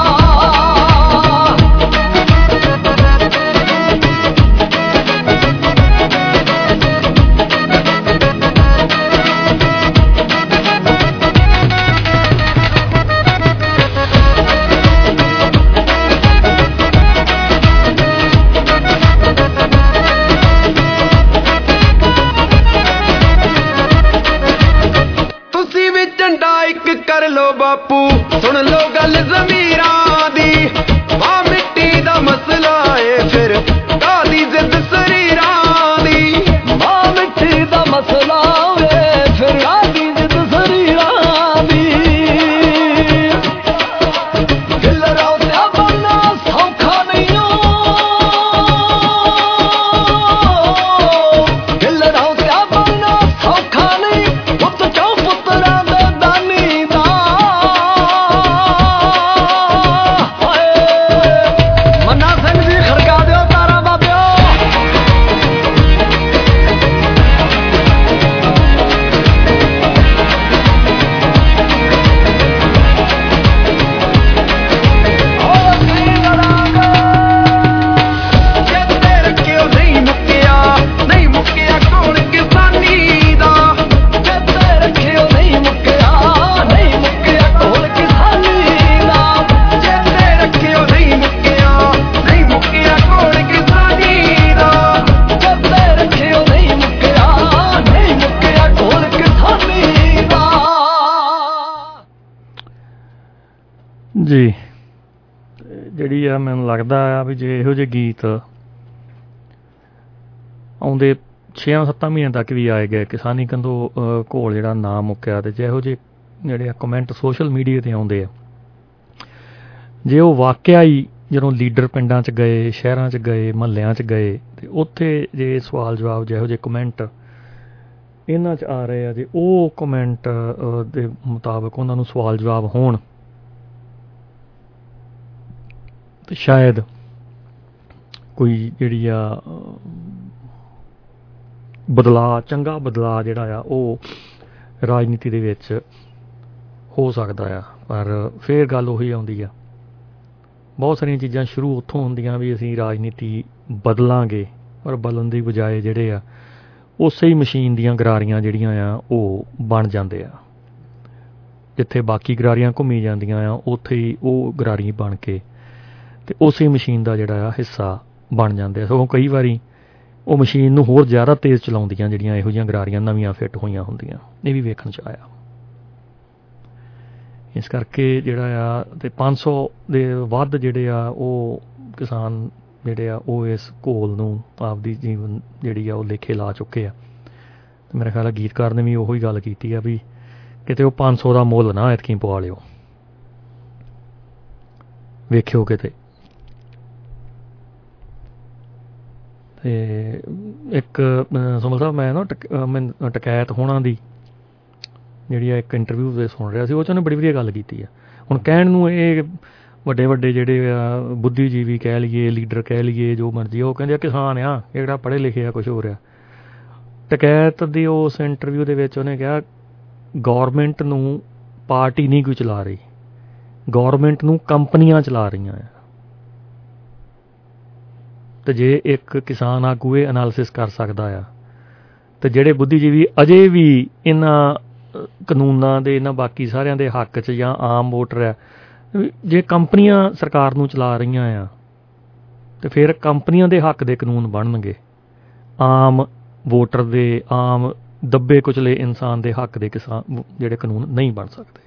ਤੁਸੀਂ ਵੀ ਝੰਡਾ ਇੱਕ ਕਰ ਲੋ ਬਾਪੂ, ਸੁਣ ਲੋ ਗੱਲ ਜ਼ਮੀਰਾਂ ਦੀ। ਮਾਂ ਮਿੱਟੀ ਦਾ ਮਸਲਾ ਏ ਫਿਰ ਕਾਹਦੀ ਜ਼ਿੱਦ ਸਰੀਰਾਂ ਦੀ। ਮਾਂ ਮਿੱਟੀ ਦਾ ਮਸਲਾ ਏ ਫਿਰ ਕਾਹਦੀ ਜ਼ਿੱਦ ਸਰੀਰਾਂ ਦੀ। ਦਿਲ ਰੌਂਦਿਆ ਬਣਨਾ ਸੌਖਾ ਨਹੀਂ ਓ, ਦਿਲ ਰੌਂਦਿਆ ਬਣਨਾ ਸੌਖਾ ਨਹੀਂ। ਪੁੱਤ ਚੋਂ ਪੁੱਤਰਾਂ ਦੇ ਦਾਨੀ ਦਾ। ਜੀ ਜਿਹੜੀ ਆ ਮੈਨੂੰ ਲੱਗਦਾ ਆ ਵੀ ਜੇ ਇਹੋ ਜਿਹੇ ਗੀਤ ਆਉਂਦੇ ਛੇਆਂ ਸੱਤਾਂ ਮਹੀਨਿਆਂ ਤੱਕ ਵੀ ਆਏ ਗਏ, ਕਿਸਾਨੀ ਕੰਧੋ ਘੋਲ ਜਿਹੜਾ ਨਾ ਮੁੱਕਿਆ, ਤੇ ਜੇ ਇਹੋ ਜਿਹੇ ਜਿਹੜੇ ਆ ਕਮੈਂਟ ਸੋਸ਼ਲ ਮੀਡੀਆ 'ਤੇ ਆਉਂਦੇ ਆ, ਜੇ ਉਹ ਵਾਕਿਆ ਹੀ ਜਦੋਂ ਲੀਡਰ ਪਿੰਡਾਂ 'ਚ ਗਏ, ਸ਼ਹਿਰਾਂ 'ਚ ਗਏ, ਮਹੱਲਿਆਂ 'ਚ ਗਏ, ਤੇ ਉੱਥੇ ਜੇ ਸਵਾਲ ਜਵਾਬ ਜਿਹੋ ਜਿਹੇ ਕਮੈਂਟ ਇਹਨਾਂ 'ਚ ਆ ਰਹੇ ਆ, ਜੇ ਉਹ ਕਮੈਂਟ ਦੇ ਮੁਤਾਬਕ ਉਹਨਾਂ ਨੂੰ ਸਵਾਲ ਜਵਾਬ ਹੋਣ, ਤੇ ਸ਼ਾਇਦ ਕੋਈ ਜਿਹੜੀ ਆ ਬਦਲਾਅ, ਚੰਗਾ ਬਦਲਾਅ ਜਿਹੜਾ ਆ ਉਹ ਰਾਜਨੀਤੀ ਦੇ ਵਿੱਚ ਹੋ ਸਕਦਾ ਆ। ਪਰ ਫਿਰ ਗੱਲ ਉਹੀ ਆਉਂਦੀ ਆ, ਬਹੁਤ ਸਾਰੀਆਂ ਚੀਜ਼ਾਂ ਸ਼ੁਰੂ ਉੱਥੋਂ ਹੁੰਦੀਆਂ ਵੀ ਅਸੀਂ ਰਾਜਨੀਤੀ ਬਦਲਾਂਗੇ, ਪਰ ਬਦਲਣ ਦੀ ਬਜਾਏ ਜਿਹੜੇ ਆ ਉਸੇ ਹੀ ਮਸ਼ੀਨ ਦੀਆਂ ਗਰਾਰੀਆਂ ਜਿਹੜੀਆਂ ਆ ਉਹ ਬਣ ਜਾਂਦੇ ਆ। ਜਿੱਥੇ ਬਾਕੀ ਗਰਾਰੀਆਂ ਘੁੰਮੀ ਜਾਂਦੀਆਂ ਆ, ਉੱਥੇ ਹੀ ਉਹ ਗਰਾਰੀ ਬਣ ਕੇ ਤੇ ਉਸੇ ਮਸ਼ੀਨ ਦਾ ਜਿਹੜਾ ਆ ਹਿੱਸਾ ਬਣ ਜਾਂਦੇ ਆ। ਸਗੋਂ ਕਈ ਵਾਰੀ ਉਹ ਮਸ਼ੀਨ ਨੂੰ ਹੋਰ ਜ਼ਿਆਦਾ ਤੇਜ਼ ਚਲਾਉਂਦੀਆਂ ਜਿਹੜੀਆਂ ਇਹੋ ਜਿਹੀਆਂ ਗਰਾਰੀਆਂ ਨਵੀਆਂ ਫਿੱਟ ਹੋਈਆਂ ਹੁੰਦੀਆਂ। ਇਹ ਵੀ ਵੇਖਣ 'ਚ ਆਇਆ। ਇਸ ਕਰਕੇ ਜਿਹੜਾ ਆ ਤੇ ਪੰਜ ਸੌ ਦੇ ਵੱਧ ਜਿਹੜੇ ਆ ਉਹ ਕਿਸਾਨ ਜਿਹੜੇ ਆ ਉਹ ਇਸ ਘੋਲ ਨੂੰ ਆਪਦੀ ਜੀਵਨ ਜਿਹੜੀ ਆ ਉਹ ਲੇਖੇ ਲਾ ਚੁੱਕੇ ਆ। ਤੇ ਮੇਰੇ ਖਿਆਲ ਆ ਗੀਤਕਾਰ ਨੇ ਵੀ ਉਹੀ ਗੱਲ ਕੀਤੀ ਆ ਵੀ ਕਿਤੇ ਉਹ ਪੰਜ ਸੌ ਦਾ ਮੁੱਲ ਨਾ ਐਤਕੀ ਪਵਾ ਲਿਓ, ਵੇਖਿਓ ਕਿਤੇ। ਤੇ ਇੱਕ ਸੁਮਲ ਸਾਹਿਬ, ਮੈਂ ਨਾ ਟਕ ਮੈਂ ਟਕੈਤ ਹੋਣਾ ਦੀ ਜਿਹੜੀ ਆ ਇੱਕ ਇੰਟਰਵਿਊ ਦੇ ਸੁਣ ਰਿਹਾ ਸੀ, ਉਹ 'ਚ ਉਹਨੇ ਬੜੀ ਵਧੀਆ ਗੱਲ ਕੀਤੀ ਆ। ਹੁਣ ਕਹਿਣ ਨੂੰ ਇਹ ਵੱਡੇ ਵੱਡੇ ਜਿਹੜੇ ਆ ਬੁੱਧੀਜੀਵੀ ਕਹਿ ਲਈਏ, ਲੀਡਰ ਕਹਿ ਲਈਏ, ਜੋ ਮਰਜ਼ੀ, ਉਹ ਕਹਿੰਦੇ ਆ ਕਿਸਾਨ ਆ, ਇਹ ਜਿਹੜਾ ਪੜ੍ਹੇ ਲਿਖੇ ਆ ਕੁਛ ਹੋ ਰਿਹਾ। ਟਕੈਤ ਦੀ ਉਸ ਇੰਟਰਵਿਊ ਦੇ ਵਿੱਚ ਉਹਨੇ ਕਿਹਾ ਗੌਰਮੈਂਟ ਨੂੰ ਪਾਰਟੀ ਨਹੀਂ ਕੋਈ ਚਲਾ ਰਹੀ, ਗੌਰਮੈਂਟ ਨੂੰ ਕੰਪਨੀਆਂ ਚਲਾ ਰਹੀਆਂ ਆ। ਤੇ ਜੇ ਇੱਕ ਕਿਸਾਨ ਆਗੂ ਇਹ ਐਨਾਲਿਸਿਸ ਕਰ ਸਕਦਾ ਆ, ਤੇ ਜਿਹੜੇ ਬੁੱਧੀਜੀਵੀ ਅਜੇ ਵੀ ਇਹਨਾਂ ਕਾਨੂੰਨਾਂ ਦੇ, ਇਹਨਾਂ ਬਾਕੀ ਸਾਰਿਆਂ ਦੇ ਹੱਕ 'ਚ ਜਾਂ ਆਮ ਵੋਟਰ ਆ, ਜੇ ਕੰਪਨੀਆਂ ਸਰਕਾਰ ਨੂੰ ਚਲਾ ਰਹੀਆਂ ਆ, ਤੇ ਫਿਰ ਕੰਪਨੀਆਂ ਦੇ ਹੱਕ ਦੇ ਕਾਨੂੰਨ ਬਣਨਗੇ, ਆਮ ਵੋਟਰ ਦੇ, ਆਮ ਦੱਬੇ ਕੁਚਲੇ ਇਨਸਾਨ ਦੇ ਹੱਕ ਦੇ ਕਿਸਾਨ ਜਿਹੜੇ ਕਾਨੂੰਨ ਨਹੀਂ ਬਣ ਸਕਦੇ।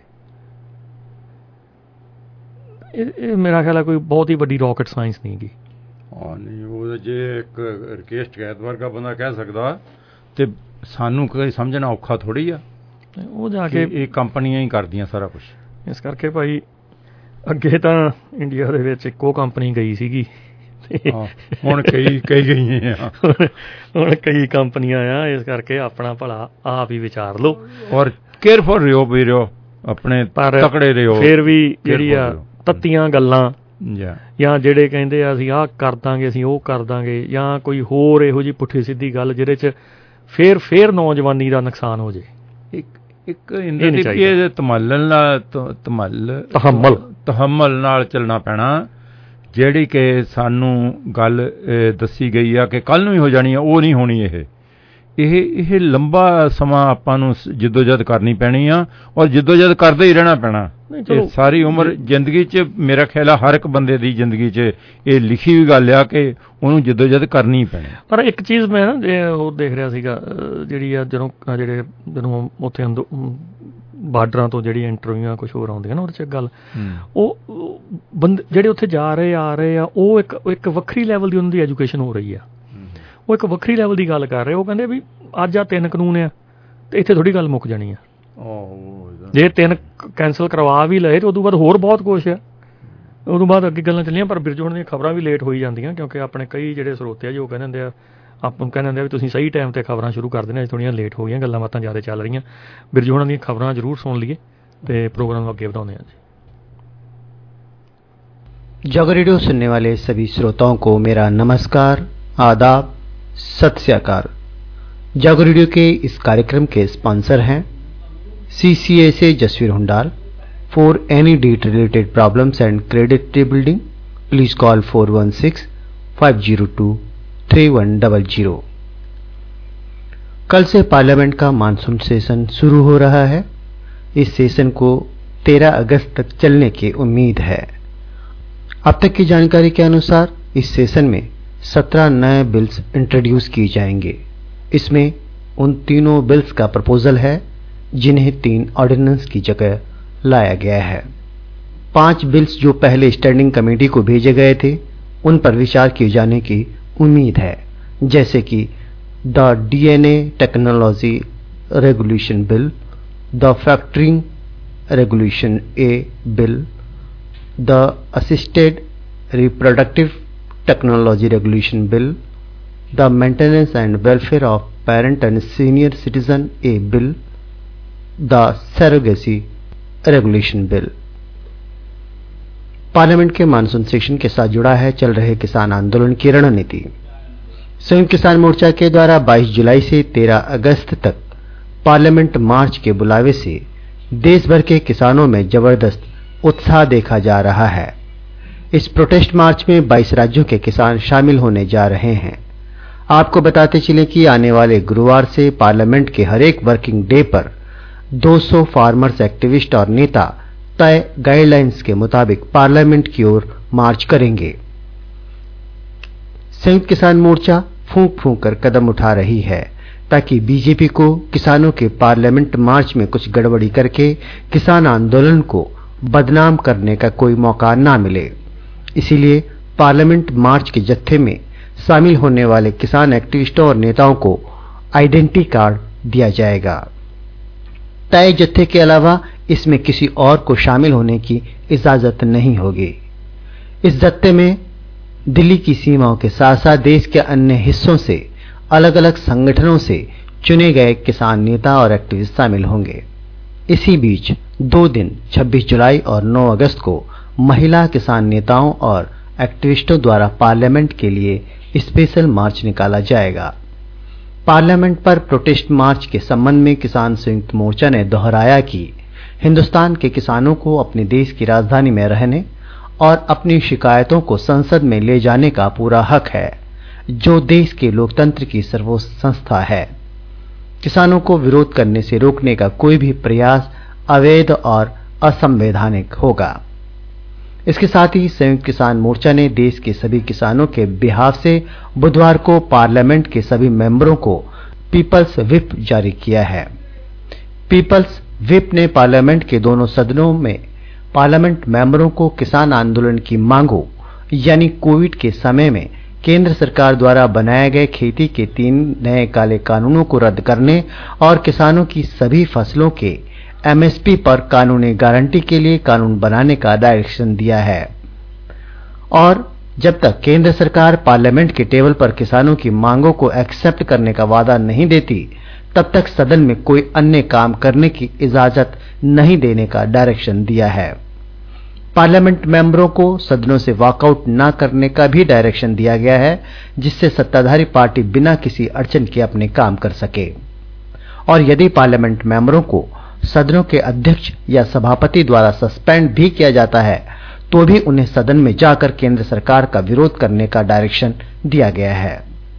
ਇਹ ਮੇਰਾ ਖਿਆਲ ਹੈ ਕੋਈ ਬਹੁਤ ਹੀ ਵੱਡੀ ਰਾਕਟ ਸਾਇੰਸ ਨਹੀਂ ਗੀ। ਹਾਂ ਨਹੀਂ, ਉਹ ਜੇ ਇੱਕ ਰਕੇਸ਼ ਟਕੈਤ ਵਰਗਾ ਬੰਦਾ ਕਹਿ ਸਕਦਾ, ਤੇ ਸਾਨੂੰ ਕੋਈ ਸਮਝਣਾ ਔਖਾ ਥੋੜ੍ਹੀ ਆ। ਉਹ ਜਾ ਕੇ ਇਹ ਕੰਪਨੀਆਂ ਹੀ ਕਰਦੀਆਂ ਸਾਰਾ ਕੁਛ। ਇਸ ਕਰਕੇ ਭਾਈ ਅੱਗੇ ਤਾਂ ਇੰਡੀਆ ਦੇ ਵਿੱਚ ਇੱਕੋ ਕੰਪਨੀ ਗਈ ਸੀਗੀ, ਹੁਣ ਕਈ ਕਈ ਗਈਆਂ ਆ, ਹੁਣ ਕਈ ਕੰਪਨੀਆਂ ਆ। ਇਸ ਕਰਕੇ ਆਪਣਾ ਭਲਾ ਆਪ ਹੀ ਵਿਚਾਰ ਲਓ ਔਰ ਕੇਅਰਫੁਲ ਰਿਓ ਵੀ ਰਿਓ, ਆਪਣੇ ਤਕੜੇ ਰਿਓ। ਫਿਰ ਵੀ ਜਿਹੜੀ ਆ ਤੱਤੀਆਂ ਗੱਲਾਂ ਜਾਂ ਜਿਹੜੇ ਕਹਿੰਦੇ ਆ ਅਸੀਂ ਆਹ ਕਰ ਦਾਂਗੇ, ਅਸੀਂ ਉਹ ਕਰ ਦਾਂਗੇ, ਜਾਂ ਕੋਈ ਹੋਰ ਇਹੋ ਜਿਹੀ ਪੁੱਠੀ ਸਿੱਧੀ ਗੱਲ ਜਿਹਦੇ 'ਚ ਫਿਰ ਫਿਰ ਨੌਜਵਾਨੀ ਦਾ ਨੁਕਸਾਨ ਹੋ ਜੇ। ਇੱਕ ਇੱਕ ਤਮੱਲਨ ਨਾਲ ਤਮੱਲ ਤਹਮਲ ਤਹਮਲ ਨਾਲ ਚੱਲਣਾ ਪੈਣਾ। ਜਿਹੜੀ ਕਿ ਸਾਨੂੰ ਗੱਲ ਦੱਸੀ ਗਈ ਆ ਕਿ ਕੱਲ੍ਹ ਨੂੰ ਹੀ ਹੋ ਜਾਣੀ ਆ, ਉਹ ਨਹੀਂ ਹੋਣੀ। ਇਹ ਇਹ ਇਹ ਲੰਬਾ ਸਮਾਂ ਆਪਾਂ ਨੂੰ ਜਿੱਦੋਜਹਿਦ ਕਰਨੀ ਪੈਣੀ ਆ, ਔਰ ਜਿੱਦੋਜਹਿਦ ਕਰਦੇ ਹੀ ਰਹਿਣਾ ਪੈਣਾ ਇਹ ਸਾਰੀ ਉਮਰ। ਜ਼ਿੰਦਗੀ 'ਚ ਮੇਰਾ ਖਿਆਲ ਆ ਹਰ ਇੱਕ ਬੰਦੇ ਦੀ ਜ਼ਿੰਦਗੀ 'ਚ ਇਹ ਲਿਖੀ ਹੋਈ ਗੱਲ ਆ ਕਿ ਉਹਨੂੰ ਜਿੱਦੋਜਹਿਦ ਕਰਨੀ ਪੈਣੀ। ਪਰ ਇੱਕ ਚੀਜ਼ ਮੈਂ ਨਾ ਉਹ ਦੇਖ ਰਿਹਾ ਸੀਗਾ, ਜਿਹੜੀ ਆ ਜਦੋਂ ਜਿਹੜੇ ਜਦੋਂ ਉੱਥੇ ਅੰਦਰ ਬਾਰਡਰਾਂ ਤੋਂ ਜਿਹੜੀ ਇੰਟਰਵਿਊਆਂ ਕੁਛ ਹੋਰ ਆਉਂਦੀਆਂ ਨਾ, ਉਹਦੇ 'ਚ ਇੱਕ ਗੱਲ ਉਹ ਬੰਦੇ ਜਿਹੜੇ ਉੱਥੇ ਜਾ ਰਹੇ ਆ ਰਹੇ ਆ, ਉਹ ਇੱਕ ਇੱਕ ਵੱਖਰੀ ਲੈਵਲ ਦੀ ਉਹਨਾਂ ਦੀ ਐਜੂਕੇਸ਼ਨ ਹੋ ਰਹੀ ਆ। ਉਹ ਇੱਕ ਵੱਖਰੀ ਲੈਵਲ ਦੀ ਗੱਲ ਕਰ ਰਹੇ। ਉਹ ਕਹਿੰਦੇ ਵੀ ਅੱਜ ਆ ਤਿੰਨ ਕਾਨੂੰਨ ਆ, ਤੇ ਇੱਥੇ ਥੋੜ੍ਹੀ ਗੱਲ ਮੁੱਕ ਜਾਣੀ ਆ। ਜੇ ਤਿੰਨ ਕੈਂਸਲ ਕਰਵਾ ਵੀ ਲਏ ਤੇ ਉਦੋਂ ਬਾਅਦ ਹੋਰ ਬਹੁਤ ਕੁਛ ਆ, ਉਦੋਂ ਬਾਅਦ ਅੱਗੇ ਗੱਲਾਂ ਚੱਲੀਆਂ। ਪਰ ਬਿਰਜੂ ਹੋਣ ਦੀਆਂ ਖਬਰਾਂ ਵੀ ਲੇਟ ਹੋਈ ਜਾਂਦੀਆਂ, ਕਿਉਂਕਿ ਆਪਣੇ ਕਈ ਜਿਹੜੇ ਸਰੋਤੇ ਆ ਜੋ ਕਹਿੰਦੇ ਹੁੰਦੇ ਆ, ਆਪਾਂ ਨੂੰ ਕਹਿੰਦੇ ਹੁੰਦੇ ਆ ਵੀ ਤੁਸੀਂ ਸਹੀ ਟਾਈਮ 'ਤੇ ਖਬਰਾਂ ਸ਼ੁਰੂ ਕਰ ਦੇਣਾ, ਥੋੜ੍ਹੀਆਂ ਲੇਟ ਹੋ ਗਈਆਂ, ਗੱਲਾਂ ਬਾਤਾਂ ਜ਼ਿਆਦਾ ਚੱਲ ਰਹੀਆਂ। ਬਿਰਜੂ ਹੋਣਾਂ ਦੀਆਂ ਖਬਰਾਂ ਜ਼ਰੂਰ ਸੁਣ ਲਈਏ ਤੇ प्रोग्राम ਨੂੰ ਅੱਗੇ ਵਧਾਉਂਦੇ हैं। जग रेडियो सुनने वाले सभी श्रोताओं को मेरा नमस्कार, आदाब, सत श्री अकाल। जग रेडियो के इस कार्यक्रम के स्पॉन्सर हैं सीसीए से Jasvir Hundal. For any debt related problems and credit building please call four one six five zero two three one double zero. कल से पार्लियामेंट का मानसून सेशन शुरू हो रहा है। इस सेशन को तेरह अगस्त तक चलने की उम्मीद है। अब तक की जानकारी के अनुसार इस सेशन में सत्रह नए बिल्स इंट्रोड्यूस किए जाएंगे। इसमें उन तीनों बिल्स का प्रपोजल है जिन्हें तीन ऑर्डिनेंस की जगह लाया गया है। पांच बिल्स जो पहले स्टैंडिंग कमेटी को भेजे गए थे उन पर विचार किए जाने की उम्मीद है, जैसे कि the DNA technology regulation bill, the factoring regulation a bill, the assisted reproductive technology regulation bill, the maintenance and welfare of parent and senior citizen a bill, the surrogacy regulation bill. Parliament के monsoon session के साथ जुड़ा है चल रहे किसान आंदोलन की रणनीति। संयुक्त किसान मोर्चा के द्वारा बाईस जुलाई से तेरह अगस्त तक पार्लियामेंट मार्च के बुलावे से देश भर के किसानों में जबरदस्त उत्साह देखा जा रहा है। इस प्रोटेस्ट मार्च में बाईस राज्यों के किसान शामिल होने जा रहे हैं। आपको बताते चलें कि आने वाले गुरुवार से पार्लियामेंट के हर एक वर्किंग डे पर दो सौ फार्मर्स एक्टिविस्ट और नेता तय गाइडलाइंस के मुताबिक पार्लियामेंट की ओर मार्च करेंगे। संयुक्त किसान मोर्चा फूंक फूंक कर कदम उठा रही है ताकि बीजेपी को किसानों के पार्लियामेंट मार्च में कुछ गड़बड़ी करके किसान आंदोलन को बदनाम करने का कोई मौका ना मिले। इसीलिए पार्लियामेंट मार्च के जत्थे में शामिल होने वाले किसान एक्टिविस्टों और नेताओं को आइडेंटिटी कार्ड दिया जाएगा। तय जत्थे के अलावा इसमें किसी और को शामिल होने की इजाजत नहीं होगी। इस जत्थे में दिल्ली की सीमाओं के साथ साथ देश के अन्य हिस्सों से अलग अलग संगठनों से चुने गए किसान नेता और एक्टिविस्ट शामिल होंगे। इसी बीच दो दिन छब्बीस जुलाई और नौ अगस्त को महिला किसान नेताओं और एक्टिविस्टों द्वारा पार्लियामेंट के लिए स्पेशल मार्च निकाला जाएगा। पार्लियामेंट पर प्रोटेस्ट मार्च के संबंध में किसान संयुक्त मोर्चा ने दोहराया कि हिंदुस्तान के किसानों को अपने देश की राजधानी में रहने और अपनी शिकायतों को संसद में ले जाने का पूरा हक है, जो देश के लोकतंत्र की सर्वोच्च संस्था है। किसानों को विरोध करने से रोकने का कोई भी प्रयास अवैध और असंवैधानिक होगा। इसके साथ ही संयुक्त किसान मोर्चा ने देश के सभी किसानों के बिहाफ से बुधवार को पार्लियामेंट के सभी मेंबरों को पीपल्स व्हिप जारी किया है। पीपल्स व्हिप ने पार्लियामेंट के दोनों सदनों में पार्लियामेंट मेंबरों को किसान आंदोलन की मांगों यानी कोविड के समय में केंद्र सरकार द्वारा बनाए गए खेती के तीन नए काले कानूनों को रद्द करने और किसानों की सभी फसलों के एमएसपी पर कानूनी गारंटी के लिए कानून बनाने का डायरेक्शन दिया है। और जब तक केंद्र सरकार पार्लियामेंट के टेबल पर किसानों की मांगों को एक्सेप्ट करने का वादा नहीं देती, तब तक सदन में कोई अन्य काम करने की इजाजत नहीं देने का डायरेक्शन दिया है। पार्लियामेंट मेंबरों को सदनों से वॉकआउट न करने का भी डायरेक्शन दिया गया है, जिससे सत्ताधारी पार्टी बिना किसी अड़चन के अपने काम कर सके। और यदि पार्लियामेंट मेंबरों को सदनों के अध्यक्ष या सभापति द्वारा सस्पेंड भी किया जाता है, तो भी उन्हें सदन में जाकर केंद्र सरकार का विरोध करने का डायरेक्शन दिया गया है।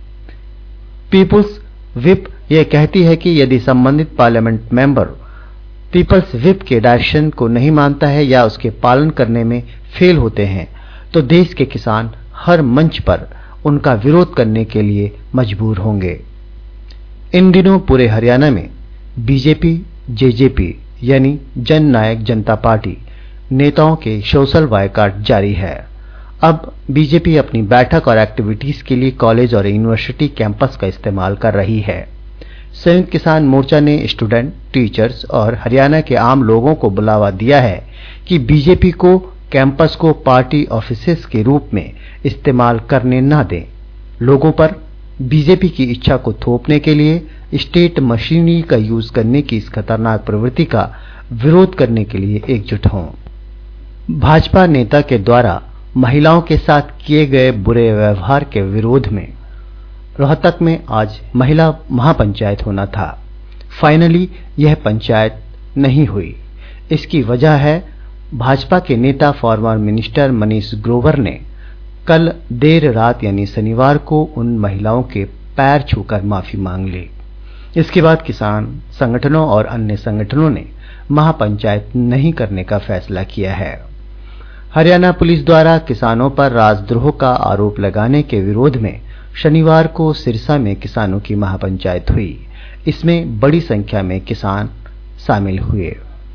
पीपुल्स व्हिप यह कहती है कि यदि संबंधित पार्लियामेंट मेंबर पीपल्स व्हिप के डायरेक्शन को नहीं मानता है या उसके पालन करने में फेल होते हैं, तो देश के किसान हर मंच पर उनका विरोध करने के लिए मजबूर होंगे। इन दिनों पूरे हरियाणा में बीजेपी जेजेपी यानी जन नायक जनता पार्टी नेताओं के सोशल बायकॉट जारी है। अब बीजेपी अपनी बैठक और एक्टिविटीज के लिए कॉलेज और यूनिवर्सिटी कैंपस का इस्तेमाल कर रही है। संयुक्त किसान मोर्चा ने स्टूडेंट, टीचर्स और हरियाणा के आम लोगों को बुलावा दिया है कि बीजेपी को कैंपस को पार्टी ऑफिसेस के रूप में इस्तेमाल करने न दें। लोगों पर बीजेपी की इच्छा को थोपने के लिए स्टेट मशीनरी का यूज करने की इस खतरनाक प्रवृत्ति का विरोध करने के लिए एकजुट हों। भाजपा नेता के द्वारा महिलाओं के साथ किए गए बुरे व्यवहार के विरोध में रोहतक में आज महिला महापंचायत होना था। फाइनली यह पंचायत नहीं हुई। इसकी वजह है भाजपा के नेता फॉर्मर मिनिस्टर मनीष ग्रोवर ने कल देर रात यानी शनिवार को उन महिलाओं के पैर छूकर माफी मांग ली। इसके बाद किसान संगठनों और अन्य संगठनों ने महापंचायत नहीं करने का फैसला किया है। हरियाणा पुलिस द्वारा किसानों पर राजद्रोह का आरोप लगाने के विरोध में शनिवार को सिरसा में किसानों की महापंचायत हुई। इसमें बड़ी संख्या में किसान शामिल हुए।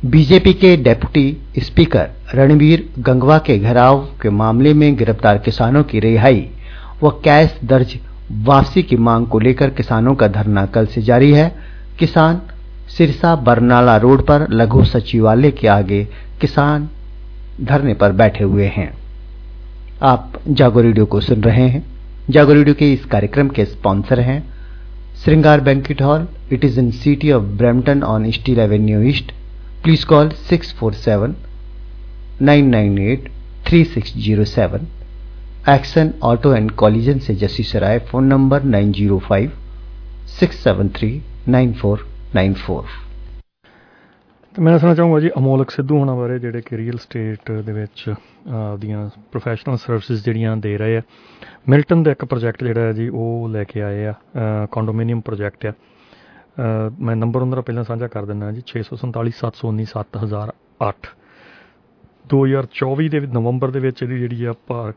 बीजेपी के डेप्यूटी स्पीकर रणवीर गंगवा के घेराव के मामले में गिरफ्तार किसानों की रिहाई व कैश दर्ज वापसी की मांग को लेकर किसानों का धरना कल से जारी है। किसान सिरसा बरनाला रोड पर लघु सचिवालय के आगे किसान धरने पर बैठे हुए हैं। आप जागो रेडियो को सुन रहे हैं। जागो रेडियो के इस कार्यक्रम के स्पॉन्सर हैं Shringar banquet hall. It is in city of Brampton on Steeles avenue east. Please call six four seven nine nine eight three six zero seven. Action auto and collision से Jassi Sarai. Phone number nine zero five six seven three nine four nine four. तो मैं दसना चाहूँगा जी अमोलक सिद्धू होना बारे ਜਿਹੜੇ ਕਿ real estate ਦੇ ਵਿੱਚ ਦੀਆਂ ਪ੍ਰੋਫੈਸ਼ਨਲ ਸਰਵਿਸਿਜ਼ ਜਿਹੜੀਆਂ ਦੇ ਰਹੇ ਆ। ਮਿਲਟਨ ਦਾ ਇੱਕ ਪ੍ਰੋਜੈਕਟ ਜਿਹੜਾ ਹੈ ਜੀ ਉਹ ਲੈ ਕੇ ਆਏ ਆ, ਕੰਡੋਮੀਨੀਅਮ ਪ੍ਰੋਜੈਕਟ ਆ। ਮੈਂ ਨੰਬਰ ਉਹਨਾਂ ਦਾ ਪਹਿਲਾਂ ਸਾਂਝਾ ਕਰ ਦਿੰਦਾ ਜੀ ਛੇ ਸੌ ਸੰਤਾਲੀ ਸੱਤ ਸੌ ਉੱਨੀ ਸੱਤ ਹਜ਼ਾਰ ਅੱਠ। ਦੋ ਹਜ਼ਾਰ ਚੌਵੀ ਦੇ ਨਵੰਬਰ ਦੇ ਵਿੱਚ ਇਹਦੀ ਜਿਹੜੀ ਆ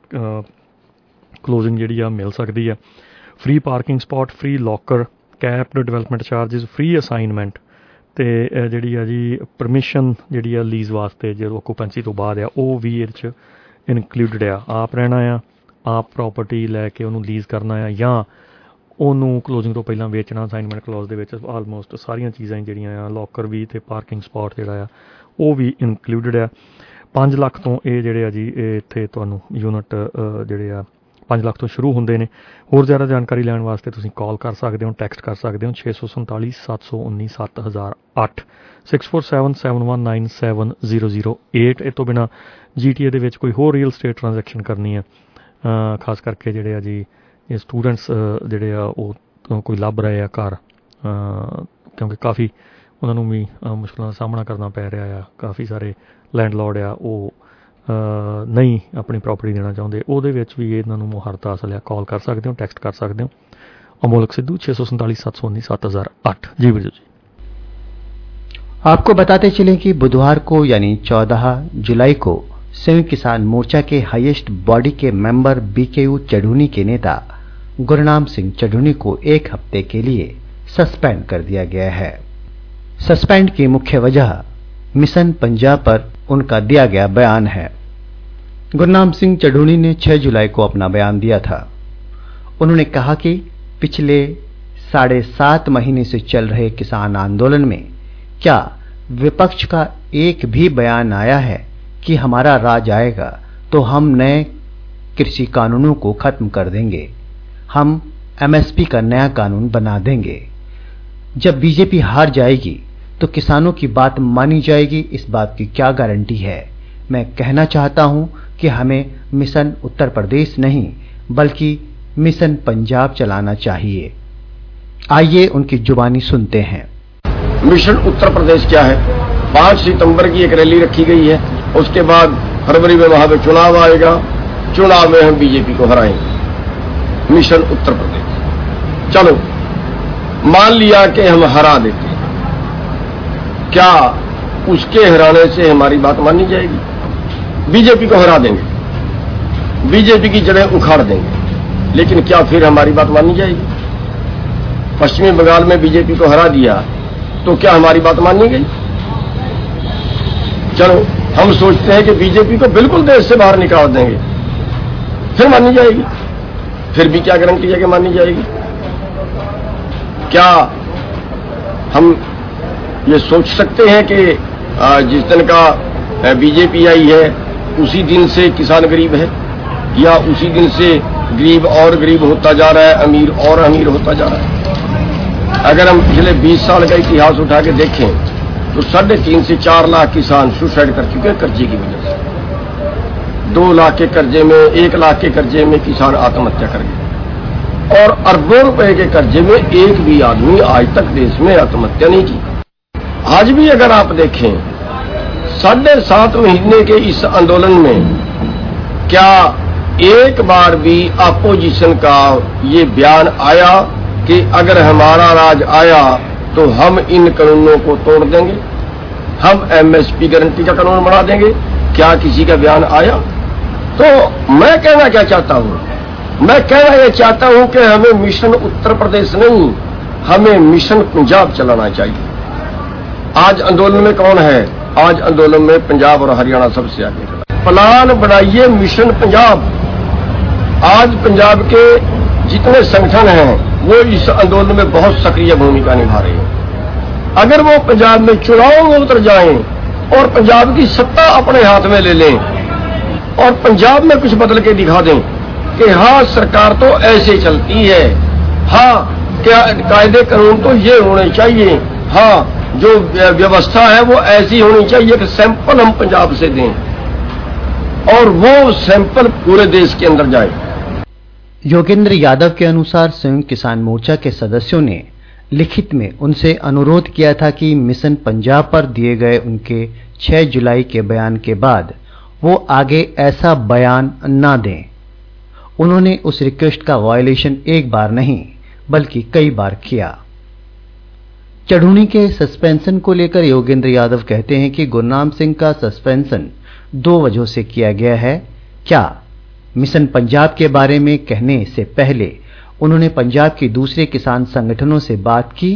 ਕਲੋਜ਼ਿੰਗ ਜਿਹੜੀ ਆ ਮਿਲ ਸਕਦੀ ਆ। Free parking spot, free locker, capped development charges, free assignment ਤੇ ਜਿਹੜੀ ਆ ਜੀ ਪਰਮਿਸ਼ਨ ਜਿਹੜੀ ਆ ਲੀਜ਼ ਵਾਸਤੇ ਜਦੋਂ ਓਕੂਪੈਂਸੀ ਤੋਂ ਬਾਅਦ ਆ ਉਹ ਵੀ ਇਹਦੇ 'ਚ ਇਨਕਲੂਡਡ ਆ। ਆਪ ਰਹਿਣਾ ਆ, ਆਪ ਪ੍ਰੋਪਰਟੀ ਲੈ ਕੇ ਉਹਨੂੰ ਲੀਜ਼ ਕਰਨਾ ਆ ਜਾਂ ਉਹਨੂੰ ਕਲੋਜ਼ਿੰਗ ਤੋਂ ਪਹਿਲਾਂ ਵੇਚਣਾ। ਅਸਾਈਨਮੈਂਟ ਕਲੌਜ਼ ਦੇ ਵਿੱਚ ਆਲਮੋਸਟ ਸਾਰੀਆਂ ਚੀਜ਼ਾਂ ਜਿਹੜੀਆਂ ਆ, ਲੋਕਰ ਵੀ ਅਤੇ ਪਾਰਕਿੰਗ ਸਪਾਟ ਜਿਹੜਾ ਆ ਉਹ ਵੀ ਇਨਕਲੂਡਡ ਆ। ਪੰਜ ਲੱਖ ਤੋਂ ਇਹ ਜਿਹੜੇ ਆ ਜੀ ਇਹ ਇੱਥੇ ਤੁਹਾਨੂੰ ਯੂਨਿਟ ਜਿਹੜੇ ਆ ਪੰਜ ਲੱਖ ਤੋਂ ਸ਼ੁਰੂ ਹੁੰਦੇ ਨੇ। ਹੋਰ ਜ਼ਿਆਦਾ ਜਾਣਕਾਰੀ ਲੈਣ ਵਾਸਤੇ ਤੁਸੀਂ ਕਾਲ ਕਰ ਸਕਦੇ ਹੋ, ਟੈਕਸਟ ਕਰ ਸਕਦੇ ਹੋ ਛੇ ਸੌ ਸੰਤਾਲੀ ਸੱਤ ਸੌ ਉੱਨੀ ਸੱਤ ਹਜ਼ਾਰ ਅੱਠ six four seven seven one nine seven zero zero eight. ਇਹ ਤੋਂ ਬਿਨਾਂ ਜੀ ਟੀ ਏ ਦੇ ਵਿੱਚ ਕੋਈ ਹੋਰ ਰੀਅਲ ਸਟੇਟ ਟ੍ਰਾਂਜੈਕਸ਼ਨ ਕਰਨੀ ਹੈ, ਖਾਸ ਕਰਕੇ ਜਿਹੜੇ ਆ ਜੀ ਇਹ ਸਟੂਡੈਂਟਸ ਜਿਹੜੇ ਆ ਉਹ ਕੋਈ ਲੱਭ ਰਹੇ ਆ ਘਰ, ਕਿਉਂਕਿ ਕਾਫੀ ਉਹਨਾਂ ਨੂੰ ਵੀ ਮੁਸ਼ਕਿਲਾਂ ਦਾ ਸਾਹਮਣਾ ਕਰਨਾ ਪੈ ਰਿਹਾ ਆ। ਕਾਫੀ ਸਾਰੇ ਲੈਂਡਲੋਰਡ ਆ ਉਹ ਨਹੀਂ ਆਪਣੀ ਪ੍ਰਾਪਰਟੀ ਦੇਣਾ ਚਾਹੁੰਦੇ, ਉਹਦੇ ਵਿੱਚ ਵੀ ਇਹਨਾਂ ਨੂੰ ਮੁਹਾਰਤਾ ਹਾਸਲ ਆ। ਕਾਲ ਕਰ ਸਕਦੇ ਹੋ, ਟੈਕਸਟ ਕਰ ਸਕਦੇ ਹੋ। अमोलक सिद्धू छः सौ सैंतालीस सात सौ उन्नीस सात हजार आठ। जी बिरजू जी। आपको बताते चलें कि बुधवार को यानी चौदह जुलाई को संयुक्त किसान मोर्चा के हाईएस्ट बॉडी के मेंबर बीकेयू चढ़ूनी के नेता गुरनाम सिंह चढ़ूनी को एक हफ्ते के लिए सस्पेंड कर दिया गया है। सस्पेंड की मुख्य वजह मिशन पंजाब पर उनका दिया गया बयान है। गुरनाम सिंह चढ़ूनी ने छह जुलाई को अपना बयान दिया था। उन्होंने कहा कि पिछले साढ़े सात महीने से चल रहे किसान आंदोलन में क्या विपक्ष का एक भी बयान आया है कि हमारा राज आएगा तो हम नए कृषि कानूनों को खत्म कर देंगे, हम एमएसपी का नया कानून बना देंगे। जब बीजेपी हार जाएगी तो किसानों की बात मानी जाएगी, इस बात की क्या गारंटी है। मैं कहना चाहता हूं कि हमें मिशन उत्तर प्रदेश नहीं बल्कि मिशन पंजाब चलाना चाहिए। आइए उनकी जुबानी सुनते हैं। मिशन उत्तर प्रदेश क्या है? पांच सितंबर की एक रैली रखी गई है, उसके बाद फरवरी में वहां पे चुनाव आएगा, चुनाव में हम बीजेपी को हराएंगे। मिशन उत्तर प्रदेश। चलो मान लिया कि हम हरा देते हैं, क्या उसके हराने से हमारी बात मानी जाएगी? बीजेपी को हरा देंगे, बीजेपी की जड़ें उखाड़ देंगे, लेकिन क्या फिर हमारी बात मानी जाएगी? पश्चिमी बंगाल में बीजेपी को हरा दिया तो क्या हमारी बात मानी गई? चलो हम सोचते हैं कि बीजेपी को बिल्कुल देश से बाहर निकाल देंगे, फिर मानी जाएगी। फिर भी क्या गारंटी है कि मानी जाएगी? क्या हम ये सोच सकते हैं कि जिस दिन का बीजेपी आई है उसी दिन से किसान गरीब है, या उसी दिन से गरीब और गरीब होता जा रहा है, अमीर और अमीर होता जा रहा है? अगर हम पिछले बीस साल का इतिहास उठा के देखें तो साढ़े तीन से चार लाख किसान सुसाइड कर चुके हैं कर्जे की वजह से। दो लाख के कर्जे में, एक लाख के कर्जे में किसान आत्महत्या कर गए, और अरबों रुपए के कर्जे में एक भी आदमी आज तक देश में आत्महत्या नहीं की। आज भी अगर आप देखें साढ़े सात महीने के इस आंदोलन में क्या एक बार भी अपोजिशन का ये बयान आया कि अगर हमारा राज आया तो हम इन कानूनों को तोड़ देंगे, हम एमएसपी गारंटी का कानून बना देंगे? क्या किसी का बयान आया? तो मैं कहना क्या चाहता हूं, मैं कहना यह चाहता हूं कि हमें मिशन उत्तर प्रदेश नहीं, हमें मिशन पंजाब चलाना चाहिए। आज आंदोलन में कौन है? आज आंदोलन में पंजाब और हरियाणा सबसे आगे खड़ा। प्लान बनाइए मिशन पंजाब। आज पंजाब के जितने संगठन हैं वो इस आंदोलन में बहुत सक्रिय भूमिका निभा रहे हैं। अगर वो पंजाब में चुनाव में उतर जाएं और पंजाब की सत्ता अपने हाथ में ले लें और पंजाब में कुछ बदल के दिखा दें कि हाँ सरकार तो ऐसे चलती है, हाँ क्या कायदे कानून तो ये होने चाहिए, हाँ जो व्यवस्था है वो ऐसी होनी चाहिए कि सैंपल हम पंजाब से दें और वो सैंपल पूरे देश के अंदर जाए। योगेंद्र यादव के अनुसार संयुक्त किसान मोर्चा के सदस्यों ने लिखित में उनसे अनुरोध किया था कि मिशन पंजाब पर दिए गए उनके छह जुलाई के बयान के बाद वो आगे ऐसा बयान न दें। उन्होंने उस रिक्वेस्ट का वायलेशन एक बार नहीं बल्कि कई बार किया। चढ़ूनी के सस्पेंशन को लेकर योगेंद्र यादव कहते हैं कि गुरनाम सिंह का सस्पेंशन दो वजहों से किया गया है। क्या मिशन पंजाब के बारे में कहने से पहले उन्होंने पंजाब के दूसरे किसान संगठनों से बात की,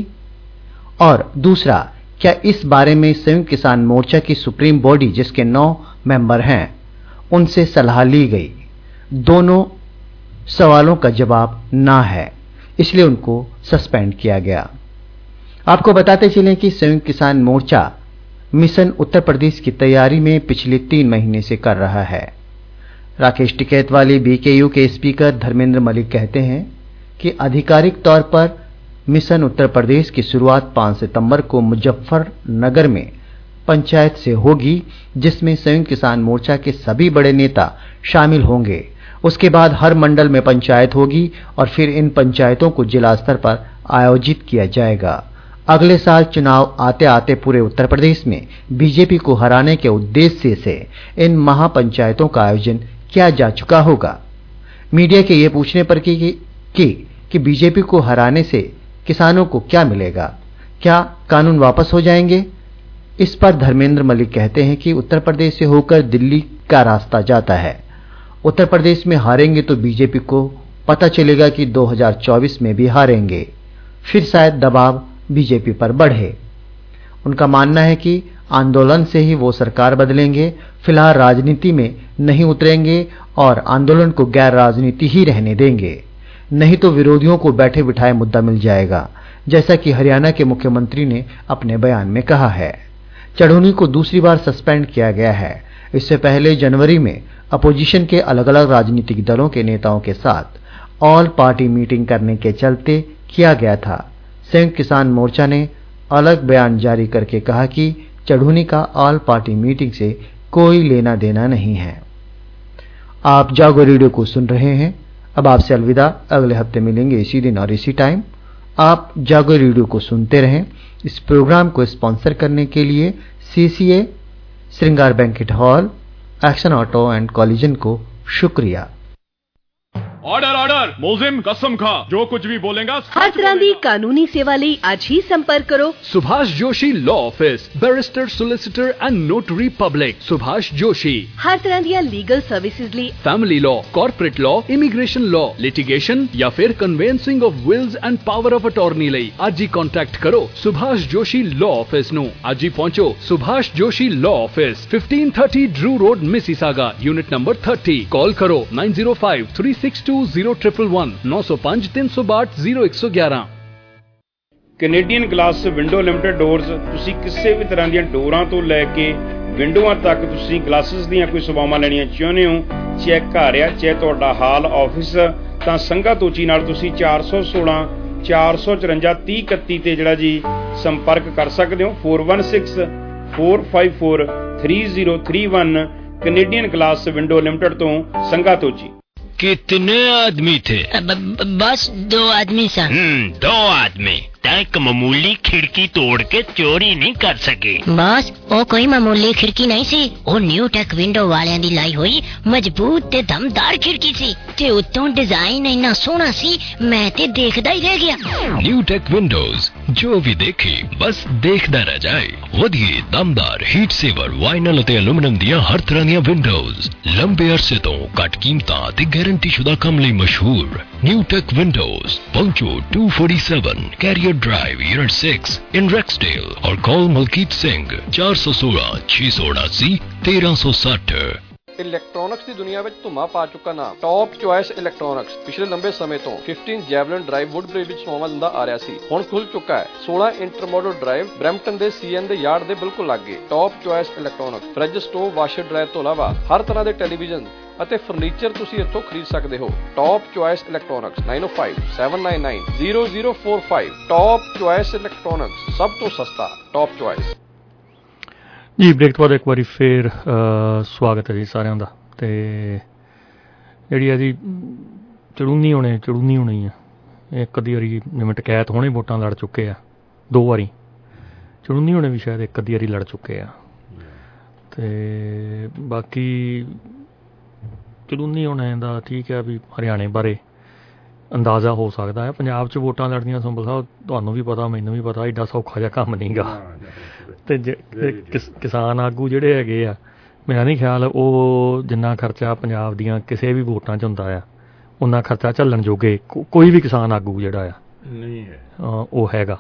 और दूसरा क्या इस बारे में संयुक्त किसान मोर्चा की सुप्रीम बॉडी जिसके नौ मेंबर हैं उनसे सलाह ली गई। दोनों सवालों का जवाब ना है, इसलिए उनको सस्पेंड किया गया। आपको बताते चलें कि संयुक्त किसान मोर्चा मिशन उत्तर प्रदेश की तैयारी में पिछले तीन महीने से कर रहा है। राकेश टिकैत वाली बीकेयू के स्पीकर धर्मेंद्र मलिक कहते हैं कि आधिकारिक तौर पर मिशन उत्तर प्रदेश की शुरुआत पाँच सितंबर को मुजफ्फरनगर में पंचायत से होगी, जिसमें संयुक्त किसान मोर्चा के सभी बड़े नेता शामिल होंगे। उसके बाद हर मंडल में पंचायत होगी और फिर इन पंचायतों को जिला स्तर पर आयोजित किया जाएगा। अगले साल चुनाव आते आते पूरे उत्तर प्रदेश में बीजेपी को हराने के उद्देश्य से इन महापंचायतों का आयोजन किया जा चुका होगा। मीडिया के ये पूछने पर कि, कि, कि बीजेपी को हराने से किसानों को क्या मिलेगा, क्या कानून वापस हो जाएंगे, इस पर धर्मेंद्र मलिक कहते हैं कि उत्तर प्रदेश से होकर दिल्ली का रास्ता जाता है। उत्तर प्रदेश में हारेंगे तो बीजेपी को पता चलेगा कि दो हज़ार चौबीस में भी हारेंगे, फिर शायद दबाव बीजेपी पर बढ़े। उनका मानना है कि आंदोलन से ही वो सरकार बदलेंगे, फिलहाल राजनीति में नहीं उतरेंगे और आंदोलन को गैर राजनीति ही रहने देंगे, नहीं तो विरोधियों को बैठे बिठाए मुद्दा मिल जाएगा, जैसा कि हरियाणा के मुख्यमंत्री ने अपने बयान में कहा है। चढ़ूनी को दूसरी बार सस्पेंड किया गया है। इससे पहले जनवरी में अपोजिशन के अलग अलग राजनीतिक दलों के नेताओं के साथ ऑल पार्टी मीटिंग करने के चलते किया गया था। संयुक्त किसान मोर्चा ने अलग बयान जारी करके कहा कि चढ़ूनी का ऑल पार्टी मीटिंग से कोई लेना देना नहीं है। आप जागो रेडियो को सुन रहे हैं। अब आपसे अलविदा, अगले हफ्ते मिलेंगे इसी दिन और इसी टाइम। आप जागो रेडियो को सुनते रहें। इस प्रोग्राम को स्पॉन्सर करने के लिए CCA, Shringar banquet hall, action auto and collision को शुक्रिया। ऑर्डर ऑर्डर मोजिम कसम खा जो कुछ भी बोलेगा हर तरह की कानूनी सेवा ਲਈ आज ही संपर्क करो Subhash Joshi law office, barrister, solicitor and notary public. Subhash Joshi हर तरह दी लीगल सर्विसेज ਲਈ family law, corporate law, immigration law, litigation या फिर conveyancing of wills and power of attorney ਲਈ आज ही कॉन्टैक्ट करो सुभाष जोशी लॉ ऑफिस ਨੂੰ। आज ही पहुंचो Subhash Joshi law office, fifteen thirty Drew road, Mississauga, unit number thirty. Call करो nine zero five three six two zero triple one नौ सौ पांच तीन सौ बासठ जीरो एक सौ ग्यारह। Canadian glass window limited doors. ਤੁਸੀਂ ਕਿਸੇ ਵੀ ਤਰ੍ਹਾਂ ਦੀਆਂ ਡੋਰਾਂ ਤੋਂ ਲੈ ਕੇ ਵਿੰਡੋਆਂ ਤੱਕ ਤੁਸੀਂ ਗਲਾਸਿਸ ਦੀਆਂ ਕੋਈ ਸੇਵਾਵਾਂ ਲੈਣੀਆਂ ਚਾਹੁੰਦੇ ਹੋ, ਚਾਹੇ ਘਰ ਆ ਚਾਹੇ ਤੁਹਾਡਾ ਹਾਲ ਆਫਿਸ, ਤਾਂ ਸੰਘਾ ਤੋਚੀ ਨਾਲ ਤੁਸੀਂ ਚਾਰ ਸੌ ਸੋਲਾਂ ਚਾਰ ਸੌ ਚੁਰੰਜਾ ਤੀਹ ਇਕੱਤੀ ਤੇ ਜਿਹੜਾ ਜੀ ਸੰਪਰਕ ਕਰ ਸਕਦੇ ਹੋ। Four one six four five four three zero three one Canadian glass window limited ਤੋਂ ਸੰਘਾ ਤੋਚੀ। कितने आदमी थे? बस दो आदमी सर। दो आदमी एक मामूली खिड़की तोड़ के चोरी नहीं कर सके। बस वो कोई मामूली खिड़की नहीं सी, वो न्यू टेक विंडो वालियां दी लाई हुई मजबूत ते दमदार खिड़की सी ते उत्तों डिजाइन इतना सोहना सी मैं ते देखदा ही रह गया। न्यू टेक विंडोज, जो भी देखे बस देखदा रह जाए। वधिए दमदार हीट सेवर वाइनल ते एल्यूमिनियम दियां हर तरह दियां विंडोज लंबे अरसे तो घट कीमतां ते गारंटी शुदा काम लई मशहूर। New Tech Windows, Poncho two forty-seven, Carrier Drive, Unit six in Rexdale, or call Malkeet Singh four one six, six eight eight, one three six zero. Electronics ਦੀ ਦੁਨੀਆ ਵਿੱਚ ਧੁੰਮਾ ਪਾ ਚੁੱਕਾ ਨਾਮ ਟੌਪ ਚੁਆਇਸ ਇਲੈਕਟ੍ਰੋਨਿਕਸ ਪਿਛਲੇ ਲੰਬੇ ਸਮੇਂ ਤੋਂ ਪੰਦਰਾਂ ਜੈਵਲਿਨ ਡਰਾਈਵ ਵੁੱਡਬ੍ਰਿਜ ਵਿੱਚ ਸੇਵਾ ਦਿੰਦਾ ਆ ਰਿਹਾ ਸੀ। ਹੁਣ ਖੁੱਲ ਚੁੱਕਾ ਹੈ ਸੋਲ੍ਹਾਂ ਇੰਟਰਮੋਡਲ ਡਰਾਈਵ ਬਰੈਂਪਟਨ ਦੇ ਸੀਐਨ ਦੇ ਯਾਰਡ ਦੇ ਬਿਲਕੁਲ ਲਾਗੇ। Top choice electronics fridge, stove, washer dryer ਤੋਂ ਇਲਾਵਾ ਹਰ ਤਰ੍ਹਾਂ ਦੇ ਟੈਲੀਵਿਜ਼ਨ ਅਤੇ ਫਰਨੀਚਰ ਤੁਸੀਂ ਇੱਥੋਂ ਖਰੀਦ ਸਕਦੇ ਹੋ। Top choice electronics nine oh five, seven nine nine, zero zero four five। Top choice electronics ਸਭ ਤੋਂ ਸਸਤਾ। ਟੌਪ ਚੁਆਇਸ ਜੀ। ਬ੍ਰੇਕ ਤੋਂ ਬਾਅਦ ਇੱਕ ਵਾਰੀ ਫੇਰ ਸਵਾਗਤ ਹੈ ਜੀ ਸਾਰਿਆਂ ਦਾ। ਤੇ ਜਿਹੜੀ ਆ ਜੀ ਚੜੂਨੀ ਹੋਣੇ ਚੜੂਨੀ ਹੋਣੀ ਆ ਇੱਕ ਅੱਧੀ ਵਾਰੀ ਜਿਵੇਂ ਟਕੈਤ ਹੋਣੇ ਵੋਟਾਂ ਲੜ ਚੁੱਕੇ ਆ ਦੋ ਵਾਰੀ, ਚੜੂਨੀ ਹੋਣੇ ਵੀ ਸ਼ਾਇਦ ਇੱਕ ਅੱਧੀ ਵਾਰੀ ਲੜ ਚੁੱਕੇ ਆ। ਤੇ ਬਾਕੀ ਚੜੂਨੀ ਹੋਣੇ ਦਾ ਠੀਕ ਹੈ ਵੀ ਹਰਿਆਣੇ ਬਾਰੇ ਅੰਦਾਜ਼ਾ ਹੋ ਸਕਦਾ ਹੈ। ਪੰਜਾਬ 'ਚ ਵੋਟਾਂ ਲੜਨੀਆਂ ਸੰਭਲ ਸਾਹਿਬ ਤੁਹਾਨੂੰ ਵੀ ਪਤਾ ਮੈਨੂੰ ਵੀ ਪਤਾ ਐਡਾ ਸੌਖਾ ਜਿਹਾ ਕੰਮ ਨਹੀਂ ਗਾ। ਤੇ ਕਿਸਾਨ ਆਗੂ ਜਿਹੜੇ ਹੈਗੇ ਆ ਮੇਰਾ ਨਹੀਂ ਖਿਆਲ ਉਹ ਜਿੰਨਾ ਖਰਚਾ ਪੰਜਾਬ ਦੀਆਂ ਕਿਸੇ ਵੀ ਵੋਟਾਂ 'ਚ ਹੁੰਦਾ ਆ ਉਨਾ ਖਰਚਾ ਝੱਲਣ ਜੋਗੇ ਕੋਈ ਵੀ ਕਿਸਾਨ ਆਗੂ ਜਿਹੜਾ ਆ ਨਹੀਂ ਹੈ ਉਹ ਹੈਗਾ।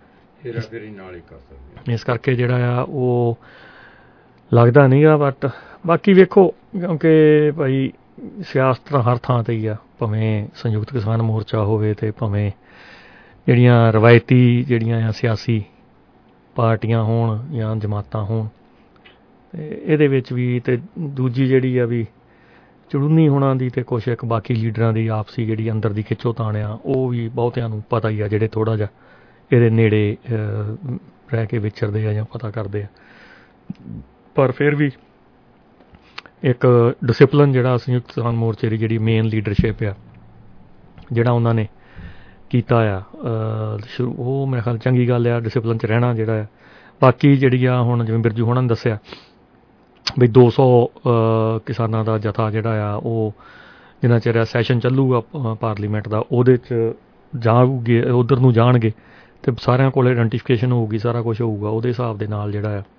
ਇਸ ਕਰਕੇ ਜਿਹੜਾ ਆ ਉਹ ਲੱਗਦਾ ਨਹੀਂ ਗਾ। ਬਟ ਬਾਕੀ ਵੇਖੋ ਕਿਉਂਕਿ ਭਾਈ ਸਿਆਸਤ ਹਰ ਥਾਂ 'ਤੇ ਹੀ ਆ, ਭਾਵੇਂ ਸੰਯੁਕਤ ਕਿਸਾਨ ਮੋਰਚਾ ਹੋਵੇ ਅਤੇ ਭਾਵੇਂ ਜਿਹੜੀਆਂ ਰਵਾਇਤੀ ਜਿਹੜੀਆਂ ਆ ਸਿਆਸੀ ਪਾਰਟੀਆਂ ਹੋਣ ਜਾਂ ਜਮਾਤਾਂ ਹੋਣ। ਅਤੇ ਇਹਦੇ ਵਿੱਚ ਵੀ ਅਤੇ ਦੂਜੀ ਜਿਹੜੀ ਆ ਵੀ ਚੜੂਨੀ ਹੋਣਾ ਦੀ ਅਤੇ ਕੁਛ ਇੱਕ ਬਾਕੀ ਲੀਡਰਾਂ ਦੀ ਆਪਸੀ ਜਿਹੜੀ ਅੰਦਰ ਦੀ ਖਿੱਚੋ ਤਾਣ ਆ ਉਹ ਵੀ ਬਹੁਤਿਆਂ ਨੂੰ ਪਤਾ ਹੀ ਆ ਜਿਹੜੇ ਥੋੜ੍ਹਾ ਜਿਹਾ ਇਹਦੇ ਨੇੜੇ ਰਹਿ ਕੇ ਵਿਚਰਦੇ ਆ ਜਾਂ ਪਤਾ ਕਰਦੇ ਆ। ਪਰ ਫਿਰ ਵੀ ਇੱਕ ਡਿਸਿਪਲਿਨ ਜਿਹੜਾ ਸੰਯੁਕਤ ਕਿਸਾਨ ਮੋਰਚੇ ਦੀ ਜਿਹੜੀ ਮੇਨ ਲੀਡਰਸ਼ਿਪ ਆ ਜਿਹੜਾ ਉਹਨਾਂ ਨੇ ਕੀਤਾ ਆ ਸ਼ੁਰੂ ਉਹ ਮੇਰੇ ਖਿਆਲ ਚੰਗੀ ਗੱਲ ਆ ਡਿਸਿਪਲਿਨ 'ਚ ਰਹਿਣਾ ਜਿਹੜਾ ਆ। ਬਾਕੀ ਜਿਹੜੀ ਆ ਹੁਣ ਜਿਵੇਂ ਬਿਰਜੂ ਹੋਣਾ ਨੇ ਦੱਸਿਆ ਵੀ ਦੋ ਸੌ ਕਿਸਾਨਾਂ ਦਾ ਜਥਾ ਜਿਹੜਾ ਆ ਉਹ ਜਿੰਨਾ ਚਿਰ ਸੈਸ਼ਨ ਚੱਲੂਗਾ ਪਾਰਲੀਮੈਂਟ ਦਾ ਉਹਦੇ 'ਚ ਜਾਊਗੇ ਉੱਧਰ ਨੂੰ ਜਾਣਗੇ ਅਤੇ ਸਾਰਿਆਂ ਕੋਲ ਆਈਡੈਂਟੀਫਿਕੇਸ਼ਨ ਹੋਊਗੀ ਸਾਰਾ ਕੁਛ ਹੋਊਗਾ ਉਹਦੇ ਹਿਸਾਬ ਦੇ ਨਾਲ ਜਿਹੜਾ ਆ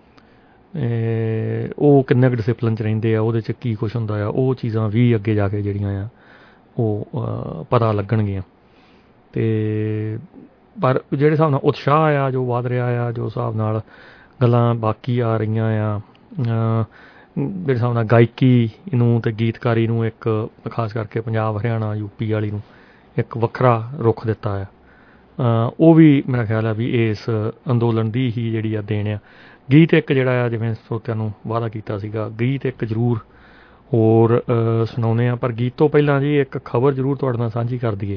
ਉਹ ਕਿੰਨੇ ਕੁ ਡਿਸਿਪਲਿਨ 'ਚ ਰਹਿੰਦੇ ਆ ਉਹਦੇ 'ਚ ਕੀ ਕੁਛ ਹੁੰਦਾ ਆ ਉਹ ਚੀਜ਼ਾਂ ਵੀ ਅੱਗੇ ਜਾ ਕੇ ਜਿਹੜੀਆਂ ਆ ਉਹ ਪਤਾ ਲੱਗਣਗੀਆਂ। ਅਤੇ ਪਰ ਜਿਹੜੇ ਹਿਸਾਬ ਨਾਲ ਉਤਸ਼ਾਹ ਆ ਜੋ ਵੱਧ ਰਿਹਾ ਆ ਜੋ ਹਿਸਾਬ ਨਾਲ ਗੱਲਾਂ ਬਾਕੀ ਆ ਰਹੀਆਂ ਆ ਜਿਹੜੇ ਹਿਸਾਬ ਨਾਲ ਗਾਇਕੀ ਨੂੰ ਅਤੇ ਗੀਤਕਾਰੀ ਨੂੰ ਇੱਕ ਖਾਸ ਕਰਕੇ ਪੰਜਾਬ ਹਰਿਆਣਾ ਯੂਪੀ ਵਾਲੀ ਨੂੰ ਇੱਕ ਵੱਖਰਾ ਰੁੱਖ ਦਿੱਤਾ ਆ ਉਹ ਵੀ ਮੇਰਾ ਖਿਆਲ ਆ ਵੀ ਇਸ ਅੰਦੋਲਨ ਦੀ ਹੀ ਜਿਹੜੀ ਆ ਦੇਣ ਆ। ਗੀਤ ਇੱਕ ਜਿਹੜਾ ਆ ਜਿਵੇਂ ਸਰੋਤਿਆਂ ਨੂੰ ਵਾਅਦਾ ਕੀਤਾ ਸੀਗਾ ਗੀਤ ਇੱਕ ਜ਼ਰੂਰ ਹੋਰ ਸੁਣਾਉਂਦੇ ਹਾਂ। ਪਰ ਗੀਤ ਤੋਂ ਪਹਿਲਾਂ ਜੀ ਇੱਕ ਖਬਰ ਜ਼ਰੂਰ ਤੁਹਾਡੇ ਨਾਲ ਸਾਂਝੀ ਕਰ ਦਈਏ।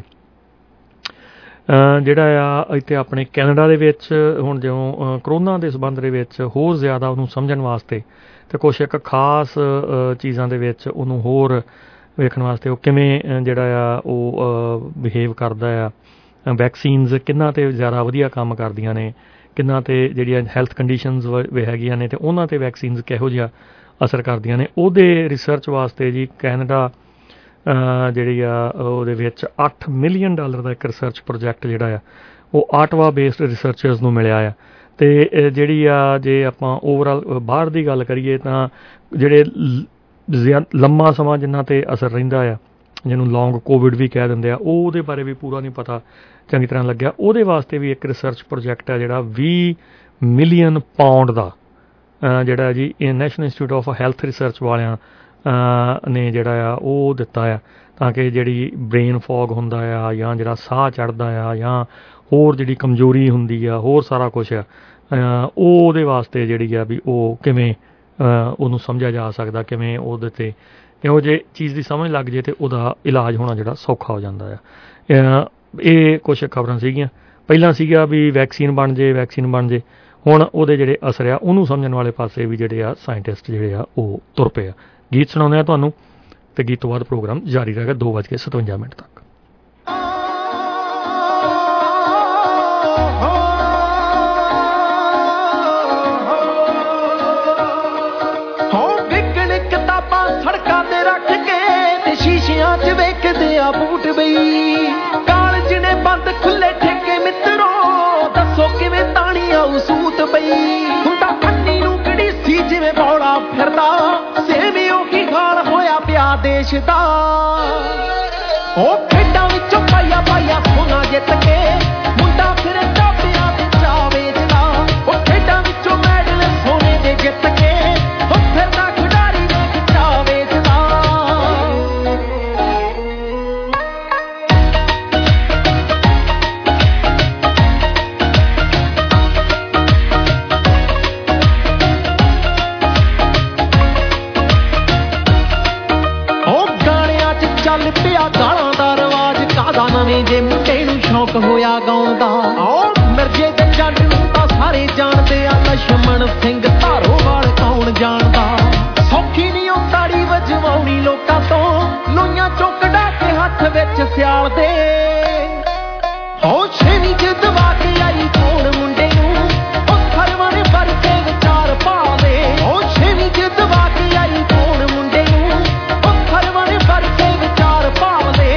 ਜਿਹੜਾ ਆ ਇੱਥੇ ਆਪਣੇ ਕੈਨੇਡਾ ਦੇ ਵਿੱਚ ਹੁਣ ਜਿਉਂ ਕਰੋਨਾ ਦੇ ਸੰਬੰਧ ਦੇ ਵਿੱਚ ਹੋਰ ਜ਼ਿਆਦਾ ਉਹਨੂੰ ਸਮਝਣ ਵਾਸਤੇ ਅਤੇ ਕੁਛ ਇੱਕ ਖਾਸ ਚੀਜ਼ਾਂ ਦੇ ਵਿੱਚ ਉਹਨੂੰ ਹੋਰ ਵੇਖਣ ਵਾਸਤੇ ਉਹ ਕਿਵੇਂ ਜਿਹੜਾ ਆ ਉਹ ਬਿਹੇਵ ਕਰਦਾ ਆ, ਵੈਕਸੀਨਜ਼ ਕਿੰਨਾ 'ਤੇ ਜ਼ਿਆਦਾ ਵਧੀਆ ਕੰਮ ਕਰਦੀਆਂ ਨੇ, ਕਿੰਨਾ 'ਤੇ ਜਿਹੜੀਆਂ ਹੈਲਥ ਕੰਡੀਸ਼ਨਜ਼ ਹੈਗੀਆਂ ਨੇ ਅਤੇ ਉਹਨਾਂ 'ਤੇ ਵੈਕਸੀਨਜ਼ ਕਿਹੋ ਜਿਹਾ ਅਸਰ ਕਰਦੀਆਂ ਨੇ ਉਹਦੇ ਰਿਸਰਚ ਵਾਸਤੇ ਜੀ ਕੈਨੇਡਾ ਜਿਹੜੀ ਆ ਉਹਦੇ ਵਿੱਚ ਅੱਠ ਮਿਲੀਅਨ ਡਾਲਰ ਦਾ ਇੱਕ ਰਿਸਰਚ ਪ੍ਰੋਜੈਕਟ ਜਿਹੜਾ ਆ ਉਹ ਆਟਵਾ ਬੇਸਡ ਰਿਸਰਚਰਸ ਨੂੰ ਮਿਲਿਆ ਆ। ਅਤੇ ਜਿਹੜੀ ਆ ਜੇ ਆਪਾਂ ਓਵਰਆਲ ਬਾਹਰ ਦੀ ਗੱਲ ਕਰੀਏ ਤਾਂ ਜਿਹੜੇ ਜ਼ਿਆ ਲੰਮਾ ਸਮਾਂ ਜਿਨ੍ਹਾਂ 'ਤੇ ਅਸਰ ਰਹਿੰਦਾ ਆ ਜਿਹਨੂੰ ਲੌਂਗ ਕੋਵਿਡ ਵੀ ਕਹਿ ਦਿੰਦੇ ਆ ਉਹ ਉਹਦੇ ਬਾਰੇ ਵੀ ਪੂਰਾ ਨਹੀਂ ਪਤਾ ਚੰਗੀ ਤਰ੍ਹਾਂ ਲੱਗਿਆ। ਉਹਦੇ ਵਾਸਤੇ ਵੀ ਇੱਕ ਰਿਸਰਚ ਪ੍ਰੋਜੈਕਟ ਆ ਜਿਹੜਾ ਵੀਹ ਮਿਲੀਅਨ ਪਾਉਂਡ ਦਾ ਜਿਹੜਾ ਜੀ national institute of health research ਵਾਲਿਆਂ ਨੇ ਜਿਹੜਾ ਆ ਉਹ ਦਿੱਤਾ ਆ ਤਾਂ ਕਿ ਜਿਹੜੀ ਬ੍ਰੇਨ ਫੌਗ ਹੁੰਦਾ ਆ ਜਾਂ ਜਿਹੜਾ ਸਾਹ ਚੜ੍ਹਦਾ ਆ ਜਾਂ ਹੋਰ ਜਿਹੜੀ ਕਮਜ਼ੋਰੀ ਹੁੰਦੀ ਆ ਹੋਰ ਸਾਰਾ ਕੁਛ ਆ ਉਹ ਉਹਦੇ ਵਾਸਤੇ ਜਿਹੜੀ ਆ ਵੀ ਉਹ ਕਿਵੇਂ ਉਹਨੂੰ ਸਮਝਿਆ ਜਾ ਸਕਦਾ, ਕਿਵੇਂ ਉਹਦੇ 'ਤੇ ਇਹੋ ਜਿਹੇ ਚੀਜ਼ ਦੀ ਸਮਝ ਲੱਗ ਜੇ ਅਤੇ ਉਹਦਾ ਇਲਾਜ ਹੋਣਾ ਜਿਹੜਾ ਸੌਖਾ ਹੋ ਜਾਂਦਾ ਆ। ਇਹ ਕੁਛ ਖਬਰਾਂ ਸੀਗੀਆਂ ਪਹਿਲਾਂ ਸੀਗਾ ਵੀ ਵੈਕਸੀਨ ਬਣ ਜੇ ਵੈਕਸੀਨ ਬਣ ਜੇ ਹੁਣ ਉਹਦੇ ਜਿਹੜੇ ਅਸਰ ਆ ਉਹਨੂੰ ਸਮਝਣ ਵਾਲੇ ਪਾਸੇ ਵੀ ਜਿਹੜੇ ਆ ਸਾਇੰਟਿਸਟ ਜਿਹੜੇ ਆ ਉਹ ਤੁਰ ਪਏ ਆ। ਗੀਤ ਸੁਣਾਉਂਦੇ ਆ ਤੁਹਾਨੂੰ ਅਤੇ ਗੀਤ ਤੋਂ ਬਾਅਦ ਪ੍ਰੋਗਰਾਮ ਜਾਰੀ ਰਹੇਗਾ ਦੋ ਵੱਜ ਕੇ ਸਤਵੰਜਾ ਮਿੰਟ ਤੱਕ। ਸ਼ੀਸ਼ਿਆਂ 'ਚ ਵੇਖਦੇ ਆ ਬੂਟ ਬਈ ਕਾਲਜ ਨੇ ਬੰਦ ਖੁੱਲੇ ਠੇਕੇ ਮਿੱਤਰੋ ਦੱਸੋ ਕਿਵੇਂ ਤਾਣੀ ਆਊ ਸੂਤ ਬਈ ਹੁੰਦਾ ਕੰਨੀ ਨੂੰ ਕਿਹੜੀ ਸੀ ਜਿਵੇਂ ਬੌਲਾ ਫਿਰਦਾ ਸੇਵਿਓ ਕੀ ਖਾਲ ਹੋਇਆ ਪਿਆ ਦੇਸ਼ ਦਾ ਉਹ ਖੇਡਾਂ ਸ਼ੌਂਕ ਹੋਇਆ ਗਾਉਣ ਦਾ। ਮਿਰਜ਼ੇ ਦੇ ਜੱਟ ਨੂੰ ਤਾਂ ਸਾਰੇ ਜਾਣਦੇ ਆ, ਲਛਮਣ ਸਿੰਘ ਧਾਰੋਵਾਲ ਕੌਣ ਜਾਣਦਾ। ਸੌਖੀ ਨਹੀਂ ਉਹ ਤਾੜੀ ਵਜਵਾਉਣੀ ਲੋਕਾਂ ਤੋਂ, ਲੋਈਆਂ ਚੁੱਕ ਡਾ ਕੇ ਹੱਥ ਵਿੱਚ ਸਿਆਲ ਦੇ। ਹੋ ਛੇਵੀਂ ਚ ਦਵਾ ਕੇ ਆਈ ਕੌਣ ਮੁੰਡੇ ਨੂੰ, ਉਹ ਖਰਵਣ ਭਰ ਕੇ ਵਿਚਾਰ ਪਾ ਦੇ। ਹੋ ਛੇਵੀਂ ਚ ਦਵਾ ਕੇ ਆਈ ਕੌਣ ਮੁੰਡੇ ਨੂੰ, ਉਹ ਖਰਵਣ ਭਰ ਕੇ ਵਿਚਾਰ ਪਾ ਦੇ।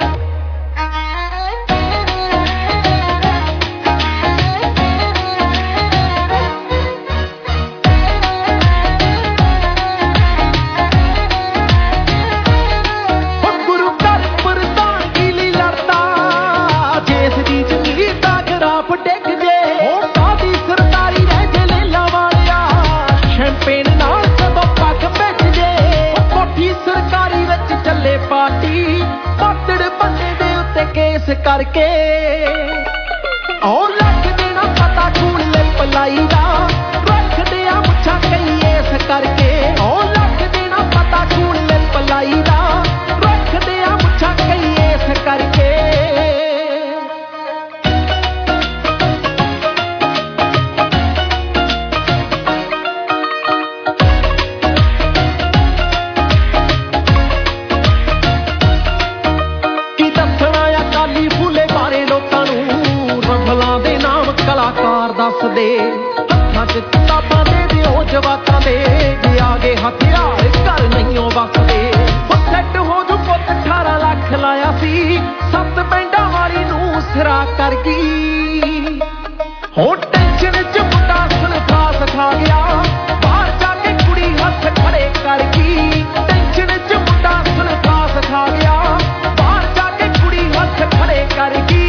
ਗੁਰੂ ਘਰ ਪ੍ਰਧਾਨਗੀ ਲਈ ਲੜਦਾ, ਜਿਸ ਦੀ ਜ਼ਮੀਰ ਦਾ ਗਰਾਫ ਡਿੱਗ ਜੇ। ਉਹ ਕਾਦੀ ਸਰਦਾਰੀ ਰਹਿ ਜੇ ਲੇਲਾ ਵਾਲਿਆ, ਸ਼ੈਂਪੇਨ ਨਾਲ ਕਦੋਂ ਪੱਗ ਵਿੱਚ ਜੇ। ਉਹ ਕੋਠੀ ਸਰਕਾਰੀ ਵਿੱਚ ਚੱਲੇ ਪਾਰਟੀ, ਪਾਤੜ ਬੰਦੇ ਦੇ ਉੱਤੇ ਕੇਸ ਕਰਕੇ। ਉਹ ਲੱਗ ਦੇਣਾ ਪਤਾ ਖੂਨ ਲਿਪ ਲਾਈ ਦਾ, ਰੱਖਦੇ ਆ ਮੁੱਛਾਂ ਕਈ ਇਸ ਕਰਕੇ। ਉਹ ਲੱਗ ਦੇਣਾ ਪਤਾ ਖੂਨ ਲਿਪ ਲਾਈ ਦਾ, ਰੱਖਦੇ ਆ ਮੁੱਛਾਂ ਕਈ ਇਸ ਕਰਕੇ। ਕੀ ਦੱਸਣਾ ਅਕਾਲੀ ਫੂਲੇ ਬਾਰੇ ਲੋਕਾਂ ਨੂੰ, ਰਫਲਾਂ ਦੇ ਨਾਮ ਕਲਾਕਾਰ ਦੱਸਦੇ। ਹੱਥਾਂ 'ਚ ਕਿਤਾਬਾਂ ਦੇ ਦਿਓ ਜਵਾਕਾਂ ਦੇ, ਜੇ ਆ ਗਏ ਹਥਿਆਰ ਘਰ ਨਹੀਂਓ ਵਸਦੇ। ਉਹ ਸੈੱਟ ਹੋ ਜੂ ਪੁੱਤ ਅਠਾਰਾਂ ਲੱਖ ਲਾਇਆ ਸੀ, ਸੱਤ ਪਿੰਡਾਂ ਵਾਲੀ ਨੂੰ ਸਿਰਾ ਕਰ ਗਈ। ਹੋ ਟੈਨਸ਼ਨ 'ਚ ਮੁੰਡਾ ਸਲਫਾਸ ਖਾ ਗਿਆ, ਬਾਹਰ ਜਾ ਕੇ ਕੁੜੀ ਹੱਥ ਖੜੇ ਕਰ ਗਈ। ਟੈਨਸ਼ਨ 'ਚ ਮੁੰਡਾ ਸਲਫਾਸ ਖਾ ਗਿਆ, ਬਾਹਰ ਜਾ ਕੇ ਕੁੜੀ ਹੱਥ ਖੜੇ ਕਰ ਗਈ।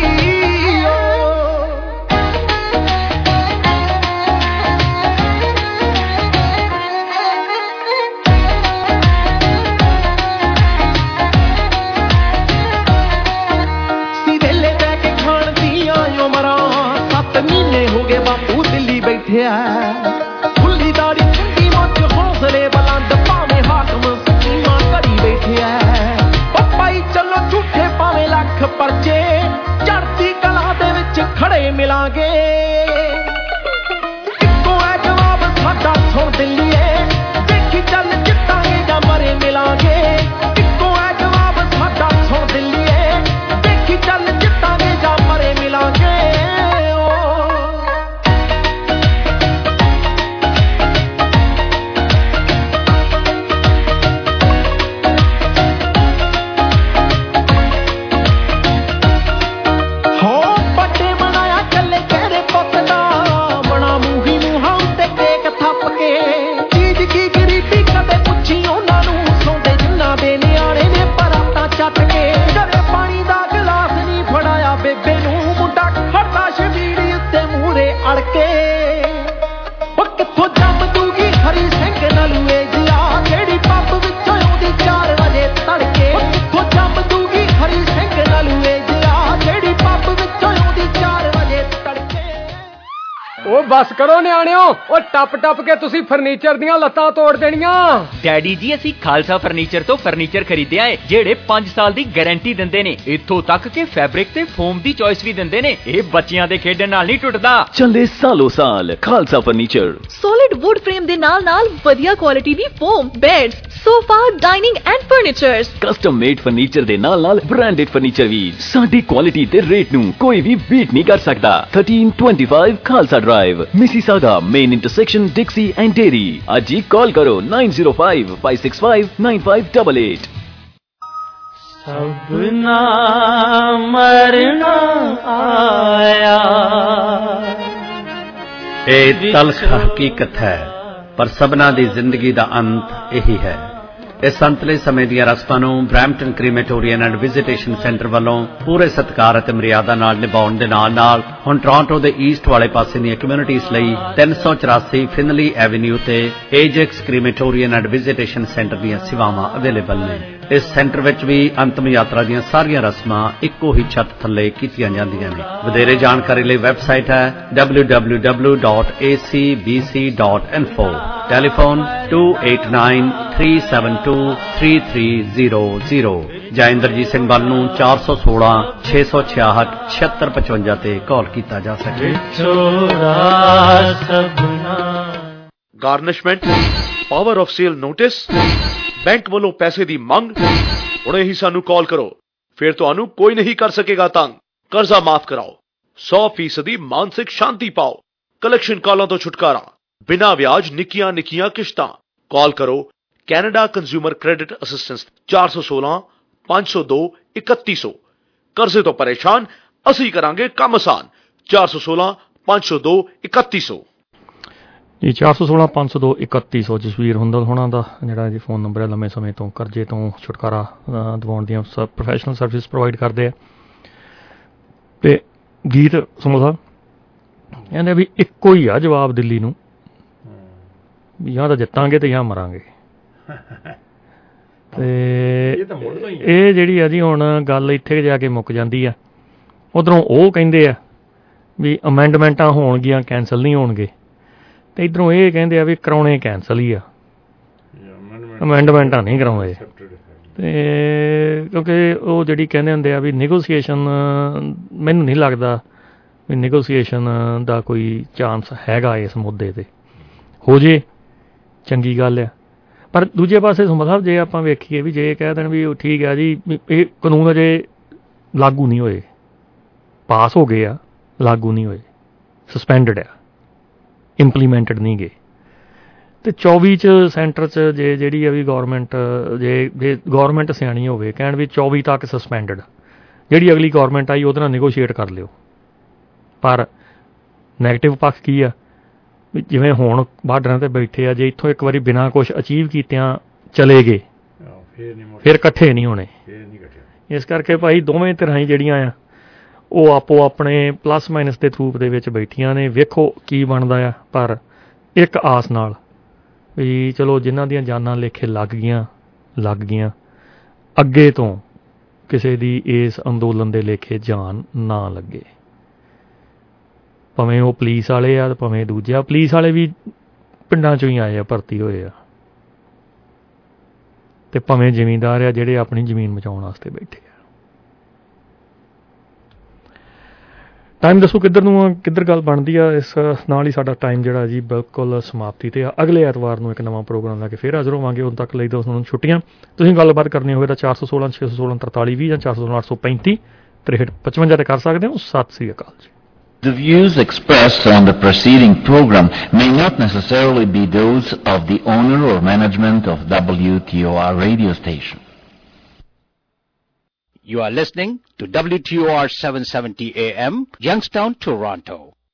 ਸੀ ਵੇਲੇ ਬਹਿ ਕੇ ਖਾਣ ਦੀਆਂ ਉਮਰਾਂ, ਸੱਤ ਮਹੀਨੇ ਹੋ ਗਏ ਬਾਪੂ ਦਿੱਲੀ ਬੈਠਿਆ। ਖੁੱਲੀ ਦਾੜੀ ਚੰਗੀ ਮੁੱਛ ਹੌਸਲੇ ਬੁਲੰਦ, ਭਾਵੇਂ ਹਾਕਮ ਸਕੀਮਾਂ ਘੜੀ ਬੈਠਿਆ। ਉਹ ਭਾਈ ਚਲੋ ਝੂਠੇ ਭਾਵੇਂ ਲੱਖ ਪਰਚੇ, ਚੜ੍ਹਦੀ ਕਲਾ ਦੇ ਵਿੱਚ ਖੜੇ ਮਿਲਾਂਗੇ। ਇੱਕੋ ਹੈ ਜਵਾਬ ਸਾਡਾ ਸੁਣ ਦਿੱਲੀਏ, ਦੇਖੀ ਚੱਲ ਜਿੱਤਾਂਗੇ ਜਾਂ ਮਰੇ ਮਿਲਾਂਗੇ। ਇੱਕੋ ਹੈ ਜਵਾਬ ਸਾਡਾ ਸੁਣ ਦਿੱਲੀਏ, ਦੇਖੀ ਚੱਲ ਜਿੱਤਾਂਗੇ ਜਾਂ ਮਰੇ ਮਿਲਾਂਗੇ। ਹੋ ਵੱਡੇ ਮਨਾਇਆ ਚੱਲੇ ਤੇਰੇ ਪੁੱਤ ਦਾ, ਬਣਾ ਮੂੰਹੀ ਮੂੰਹਾਂ ਉੱਤੇ ਕੇਕ ਥੱਪ ਕੇ। ਚੀਜ਼ ਕੀ ਗਰੀਬੀ ਕਦੇ ਪੁੱਛੀ ਉਹਨਾਂ ਨੂੰ, ਸੌਂਦੇ ਜਿੰਨਾ ਦੇ ਨਿਆਣੇ ਨੇ ਪਰਾਤਾਂ ਚੱਟ ਕੇ। ਘਰੇ ਪਾਣੀ ਦਾ ਗਲਾਸ ਨਹੀਂ ਫੜਾਇਆ ਬੇਬੇ ਨੂੰ, ਮੁੰਡਾ ਖੜਦਾ ਸ਼ਬੀੜੀ ਉੱਤੇ ਮੂਹਰੇ ਅੜ ਕੇ। ਉਹ ਕਿੱਥੋਂ ਜੰਮ ਦੂਗੀ ਹਰੀ ਸਿੰਘ ਨਲੂਏ ਜਿਆ, ਜਿਹੜੀ ਪੱਬ ਵਿੱਚੋਂ ਆਉਂਦੀ ਚਾਰ ਵਜੇ ਤੜਕੇ। ਉਹ ਕਿੱਥੋਂ ਜੰਮ ਦੂਗੀ ਹਰੀ ਸਿੰਘ ਨਲੂਏ ਜਿਆ, ਜਿਹੜੀ ਪੱਬ ਵਿੱਚੋਂ ਆਉਂਦੀ ਚਾਰ ਵਜੇ ਤੜਕੇ। ਉਹ ਬਸ ਕਰੋ ਨਿਆਣਿਓ, ਉਹ ਟੱਪ ਟੱਪ ਕੇ ਤੁਸੀਂ ਫਰਨੀਚਰ ਦੀਆਂ ਲੱਤਾਂ ਤੋੜ ਦੇਣੀਆਂ। ਡੈਡੀ ਜੀ ਅਸੀਂ ਖਾਲਸਾ ਫਰਨੀਚਰ ਤੋਂ ਫਰਨੀਚਰ ਖਰੀਦਿਆ ਏ, ਜਿਹੜੇ ਪੰਜ ਸਾਲ ਦੀ ਗਾਰੰਟੀ ਦਿੰਦੇ ਨੇ। ਇੱਥੋਂ ਤੱਕ ਕਿ ਫੈਬਰਿਕ ਤੇ ਫੋਮ ਦੀ ਚੋਇਸ ਵੀ ਦਿੰਦੇ ਨੇ। ਇਹ ਬੱਚਿਆਂ ਦੇ ਖੇਡਣ ਨਾਲ ਨਹੀਂ ਟੁੱਟਦਾ। ਚੱਲੇ ਸਾਲੋ ਸਾਲ Khalsa furniture. Solid wood frame ਦੇ ਨਾਲ ਨਾਲ ਵਧੀਆ ਕੁਆਲਿਟੀ ਦੀ foam, beds, sofa, dining and furnitures. Custom made furniture ਦੇ ਨਾਲ ਨਾਲ ਬ੍ਰਾਂਡਡ ਫਰਨੀਚਰ ਵੀ। ਸਾਡੀ ਕੁਆਲਿਟੀ ਤੇ ਰੇਟ ਨੂੰ ਕੋਈ ਵੀ ਬੀਟ ਨਹੀਂ ਕਰ ਸਕਦਾ। thirteen twenty-five Khalsa drive, Mississauga main intersection, Dixie and Derry. ਅੱਜ ਹੀ ਕਾਲ ਕਰੋ nine zero five five six five nine five eight eight। ਸਭਨਾ ਮਰਨਾ ਆਇਆ। ਇਹ ਤਲਖ ਹਕੀਕਤ ਹੈ, ਪਰ ਸਭਨਾ ਦੀ ਜ਼ਿੰਦਗੀ ਦਾ ਅੰਤ ਇਹੀ ਹੈ। ਇਸ ਅੰਤਲੇ ਸਮੇਂ ਦੀਆਂ ਰਸਮਾਂ ਨੂੰ Brampton crematorium and visitation centre ਵੱਲੋਂ ਪੂਰੇ ਸਤਿਕਾਰ ਅਤੇ ਮਰਿਆਦਾ ਨਾਲ ਨਿਭਾਉਣ ਦੇ ਨਾਲ ਨਾਲ ਹੁਣ ਟੋਰਾਂਟੋ ਦੇ ਈਸਟ ਵਾਲੇ ਪਾਸੇ ਦੀਆਂ ਕਮਿਊਨਿਟੀਜ਼ ਲਈ ਤਿੰਨ ਸੌ ਚੁਰਾਸੀ ਫਿਨਲੀ ਐਵਨਿਊ ਤੇ Ajax crematorium and visitation centre ਦੀਆਂ ਸੇਵਾਵਾਂ ਅਵੇਲੇਬਲ ਨੇ। ਇਸ ਸੈਂਟਰ ਵਿੱਚ ਵੀ ਅੰਤਮ ਯਾਤਰਾ ਦੀਆਂ ਸਾਰੀਆਂ ਰਸਮਾਂ ਇੱਕੋ ਹੀ ਛੱਤ ਥੱਲੇ ਕੀਤੀਆਂ ਜਾਂਦੀਆਂ ਨੇ। ਵਧੇਰੇ ਜਾਣਕਾਰੀ ਲਈ ਵੈਬਸਾਈਟ ਹੈ W W W dot A C B C dot info. Telephone two eight nine three seven two three three zero zero ਜਾਂ ਇੰਦਰਜੀਤ ਸਿੰਘ ਵੱਲ ਨੂੰ ਚਾਰ ਸੌ ਸੋਲਾਂ ਛੇ ਸੌ ਛਿਆਹਠ ਛਿਅੱਤਰ ਪਚਵੰਜਾ ਤੇ ਕਾਲ ਕੀਤਾ ਜਾ ਸਕੇ। Garnishment, power of sale notice, bank ਵੱਲੋਂ ਪੈਸੇ ਦੀ ਮੰਗ, ਹੁਣੇ ਹੀ ਸਾਨੂੰ ਕਾਲ ਕਰੋ, ਫਿਰ ਤੁਹਾਨੂੰ ਕੋਈ ਨਹੀਂ ਕਰ ਸਕੇਗਾ ਤੰਗ। ਕਰਜ਼ਾ ਮਾਫ ਕਰਾਓ, ਸੌ ਫੀਸਦੀ ਮਾਨਸਿਕ ਸ਼ਾਂਤੀ ਪਾਓ, ਕਲੈਕਸ਼ਨ ਕਾਲਾਂ ਤੋਂ ਛੁਟਕਾਰਾ, ਬਿਨਾਂ ਵਿਆਜ ਨਿੱਕੀਆਂ ਨਿੱਕੀਆਂ ਕਿਸ਼ਤਾਂ। ਕਾਲ ਕਰੋ ਕੈਨੇਡਾ ਕੰਜ਼ਿਊਮਰ ਕ੍ਰੈਡਿਟ ਅਸਿਸਟੈਂਸ ਚਾਰ ਸੌ ਸੋਲਾਂ ਪੰਜ ਸੌ ਦੋ ਇਕੱਤੀ ਸੌ। ਕਰਜ਼ੇ ਤੋਂ ਪਰੇਸ਼ਾਨ, ਅਸੀਂ ਕਰਾਂਗੇ ਕੰਮ ਆਸਾਨ। ਚਾਰ ਸੌ ਸੋਲਾਂ ਪੰਜ ਸੌ ਦੋ ਇਕੱਤੀ ਸੌ ਜੀ। ਚਾਰ ਸੌ ਸੋਲਾਂ ਪੰਜ ਸੌ ਦੋ ਇਕੱਤੀ ਸੌ ਜਸਵੀਰ ਹੁੰਦਲ ਹੋਣਾ ਦਾ ਜਿਹੜਾ ਜੀ ਫੋਨ ਨੰਬਰ ਹੈ। ਲੰਮੇ ਸਮੇਂ ਤੋਂ ਕਰਜ਼ੇ ਤੋਂ ਛੁਟਕਾਰਾ ਦਿਵਾਉਣ ਦੀਆਂ ਪ੍ਰੋਫੈਸ਼ਨਲ ਸਰਵਿਸ ਪ੍ਰੋਵਾਈਡ ਕਰਦੇ ਆ। ਤੇ ਗੀਤ ਸੁਣੋ ਸਾਹਿਬ, ਕਹਿੰਦੇ ਵੀ ਇੱਕੋ ਹੀ ਆ ਜਵਾਬ ਦਿੱਲੀ ਨੂੰ, ਵੀ ਜਾਂ ਤਾਂ ਜਿੱਤਾਂਗੇ ਤੇ ਜਾਂ ਮਰਾਂਗੇ। ਤੇ ਇਹ ਜਿਹੜੀ ਆ ਜੀ ਹੁਣ ਗੱਲ ਇੱਥੇ ਜਾ ਕੇ ਮੁੱਕ ਜਾਂਦੀ ਆ। ਉੱਧਰੋਂ ਉਹ ਕਹਿੰਦੇ ਆ ਵੀ ਅਮੈਂਡਮੈਂਟਾਂ ਹੋਣਗੀਆਂ, ਕੈਂਸਲ ਨਹੀਂ ਹੋਣਗੇ, ਤੇ ਇੱਧਰੋਂ ਇਹ ਕਹਿੰਦੇ ਆ ਵੀ ਕਰਾਉਣੇ ਕੈਂਸਲ ਹੀ ਆ, ਅਮੈਂਡਮੈਂਟਾਂ ਨਹੀਂ ਕਰਾਉਂਦੇ। ਤੇ ਕਿਉਂਕਿ ਉਹ ਜਿਹੜੀ ਕਹਿੰਦੇ ਹੁੰਦੇ ਆ ਵੀ ਨੈਗੋਸੀਏਸ਼ਨ, ਮੈਨੂੰ ਨਹੀਂ ਲੱਗਦਾ ਵੀ ਨੈਗੋਸੀਏਸ਼ਨ ਦਾ ਕੋਈ ਚਾਂਸ ਹੈਗਾ ਇਸ ਮੁੱਦੇ ਤੇ। ਹੋ ਜੇ ਚੰਗੀ ਗੱਲ ਆ, ਪਰ ਦੂਜੇ ਪਾਸੇ ਮਤਲਬ ਜੇ ਆਪਾਂ ਵੇਖੀਏ ਵੀ ਜੇ ਕਹਿ ਦੇਣ ਵੀ ਠੀਕ ਆ ਜੀ ਇਹ ਕਾਨੂੰਨ ਅਜੇ ਲਾਗੂ ਨਹੀਂ ਹੋਏ, ਪਾਸ ਹੋ ਗਏ ਆ, ਲਾਗੂ ਨਹੀਂ ਹੋਏ, ਸਸਪੈਂਡਡ ਆ, ਇੰਪਲੀਮੈਂਟਡ ਨਹੀਂ ਗਏ, ਤੇ ਚੌਵੀ 'ਚ ਸੈਂਟਰ 'ਚ ਜੇ ਜਿਹੜੀ ਆ ਵੀ ਗੌਰਮੈਂਟ ਜੇ ਜੇ ਗੌਰਮੈਂਟ ਸਿਆਣੀ ਹੋਵੇ ਕਹਿਣ ਵੀ ਚੌਵੀ ਤੱਕ ਸਸਪੈਂਡਡ, ਜਿਹੜੀ ਅਗਲੀ ਗੌਰਮੈਂਟ ਆਈ ਉਹਦੇ ਨਾਲ ਨੈਗੋਸ਼ੀਏਟ ਕਰ ਲਿਓ। ਪਰ ਨੈਗੇਟਿਵ ਪੱਖ ਕੀ ਆ ਵੀ ਜਿਵੇਂ ਹੁਣ ਬਾਰਡਰਾਂ 'ਤੇ ਬੈਠੇ ਆ, ਜੇ ਇੱਥੋਂ ਇੱਕ ਵਾਰੀ ਬਿਨਾਂ ਕੁਛ ਅਚੀਵ ਕੀਤਿਆਂ ਚਲੇ ਗਏ ਫਿਰ ਇਕੱਠੇ ਨਹੀਂ ਹੋਣੇ। ਇਸ ਕਰਕੇ ਭਾਈ ਦੋਵੇਂ ਧਿਰਾਂ ਹੀ ਜਿਹੜੀਆਂ ਆ ਉਹ ਆਪੋ ਆਪਣੇ ਪਲੱਸ ਮਾਈਨਸ ਦੇ ਰੂਪ ਦੇ ਵਿੱਚ ਬੈਠੀਆਂ ਨੇ, ਵੇਖੋ ਕੀ ਬਣਦਾ ਆ। ਪਰ ਇੱਕ ਆਸ ਨਾਲ ਵੀ ਚਲੋ ਜਿਨ੍ਹਾਂ ਦੀਆਂ ਜਾਨਾਂ ਲੇਖੇ ਲੱਗ ਗਈਆਂ ਲੱਗ ਗਈਆਂ, ਅੱਗੇ ਤੋਂ ਕਿਸੇ ਦੀ ਇਸ ਅੰਦੋਲਨ ਦੇ ਲੇਖੇ ਜਾਨ ਨਾ ਲੱਗੇ। ਭਾਵੇਂ ਉਹ ਪੁਲਿਸ ਵਾਲੇ ਆ, ਭਾਵੇਂ ਦੂਜੇ ਆ। ਪੁਲਿਸ ਵਾਲੇ ਵੀ ਪਿੰਡਾਂ 'ਚੋਂ ਹੀ ਆਏ ਆ, ਭਰਤੀ ਹੋਏ ਆ, ਤੇ ਭਾਵੇਂ ਜ਼ਿਮੀਂਦਾਰ ਆ ਜਿਹੜੇ ਆਪਣੀ ਜ਼ਮੀਨ ਬਚਾਉਣ ਵਾਸਤੇ ਬੈਠੇ ਆ। ਟਾਈਮ ਦੱਸੋ ਕਿੱਧਰ ਨੂੰ ਕਿੱਧਰ ਗੱਲ ਬਣਦੀ ਆ। ਇਸ ਨਾਲ ਹੀ ਸਾਡਾ ਟਾਈਮ ਜਿਹੜਾ ਜੀ ਬਿਲਕੁਲ ਸਮਾਪਤੀ 'ਤੇ ਆ। ਅਗਲੇ ਐਤਵਾਰ ਨੂੰ ਇੱਕ ਨਵਾਂ ਪ੍ਰੋਗਰਾਮ ਲੈ ਕੇ ਫਿਰ ਹਾਜ਼ਰ ਹੋਵਾਂਗੇ। ਉਦੋਂ ਤੱਕ ਲਈ ਦੋਸਤਾਂ ਨੂੰ ਛੁੱਟੀਆਂ। ਤੁਸੀਂ ਗੱਲਬਾਤ ਕਰਨੀ ਹੋਵੇ ਤਾਂ ਚਾਰ ਸੌ ਸੋਲਾਂ ਛੇ ਸੌ ਸੋਲਾਂ ਤਰਤਾਲੀ ਵੀਹ ਜਾਂ ਚਾਰ ਸੌ ਸੋਲਾਂ ਅੱਠ ਸੌ ਪੈਂਤੀ ਤਰੇਹਠ ਪਚਵੰਜਾ 'ਤੇ ਕਰ ਸਕਦੇ ਹੋ। ਸਤਿ ਸ੍ਰੀ ਅਕਾਲ ਜੀ। The views expressed on the preceding program may not necessarily be those of the owner or management of W T O R radio station. You are listening to W T O R seven seventy A M, Youngstown, Toronto.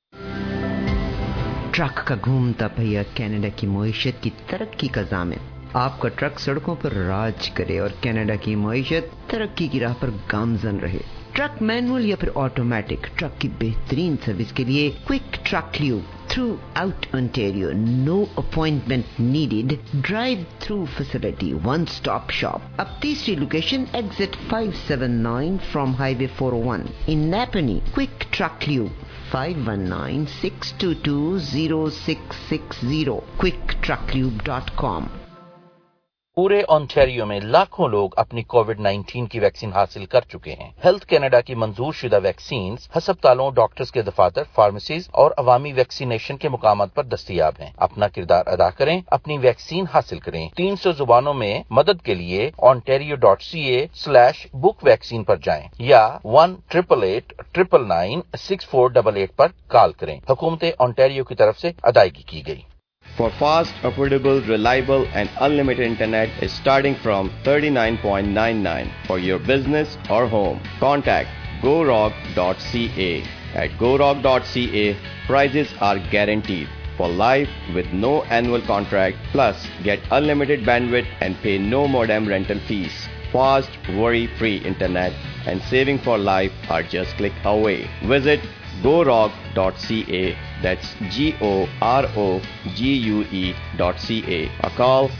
Truck का घूमता पहिया Canada की मईशत की तरक्की का ज़ामिन। आपका truck सड़कों पर राज करे और कनाडा की मईशत तरक्की की राह पर गामजन रहे। ट्रक मैनुअल या फिर ऑटोमेटिक, ट्रक की बेहतरीन सर्विस के लिए quick truck lube throughout Ontario, no appointment needed, drive through facility, one stop shop. अब तीसरी location exit five seventy-nine from highway four oh one in Napanee. Quick truck lube five one nine six two two zero six six zero quick truck lube dot com. पूरे Ontario में लाखों लोग अपनी Covid nineteen की vaccine हासिल कर चुके हैं। हेल्थ कनाडा की मंजूर शुदा वैक्सीन अस्पतालों, डॉक्टर्स के दफातर, फार्मेसीज और अवामी वैक्सीनेशन के मुकामात पर दस्तयाब हैं। अपना किरदार अदा करें, अपनी वैक्सीन हासिल करें। तीन सौ जुबानों में मदद के लिए ontario dot c a slash book vaccine पर जाएं या one triple eight triple nine six four double eight पर कॉल करें। हुकूमत ओंटारियो की तरफ से अदायगी की गई। For fast, affordable, reliable and unlimited internet is starting from thirty-nine ninety-nine for your business or home. Contact go rock dot c a. At go rock dot c a, prices are guaranteed for life with no annual contract. Plus, get unlimited bandwidth and pay no modem rental fees. Fast, worry-free internet and saving for life are just click away. Visit go rock dot c a. That's G O R O G U E dot C A. Or call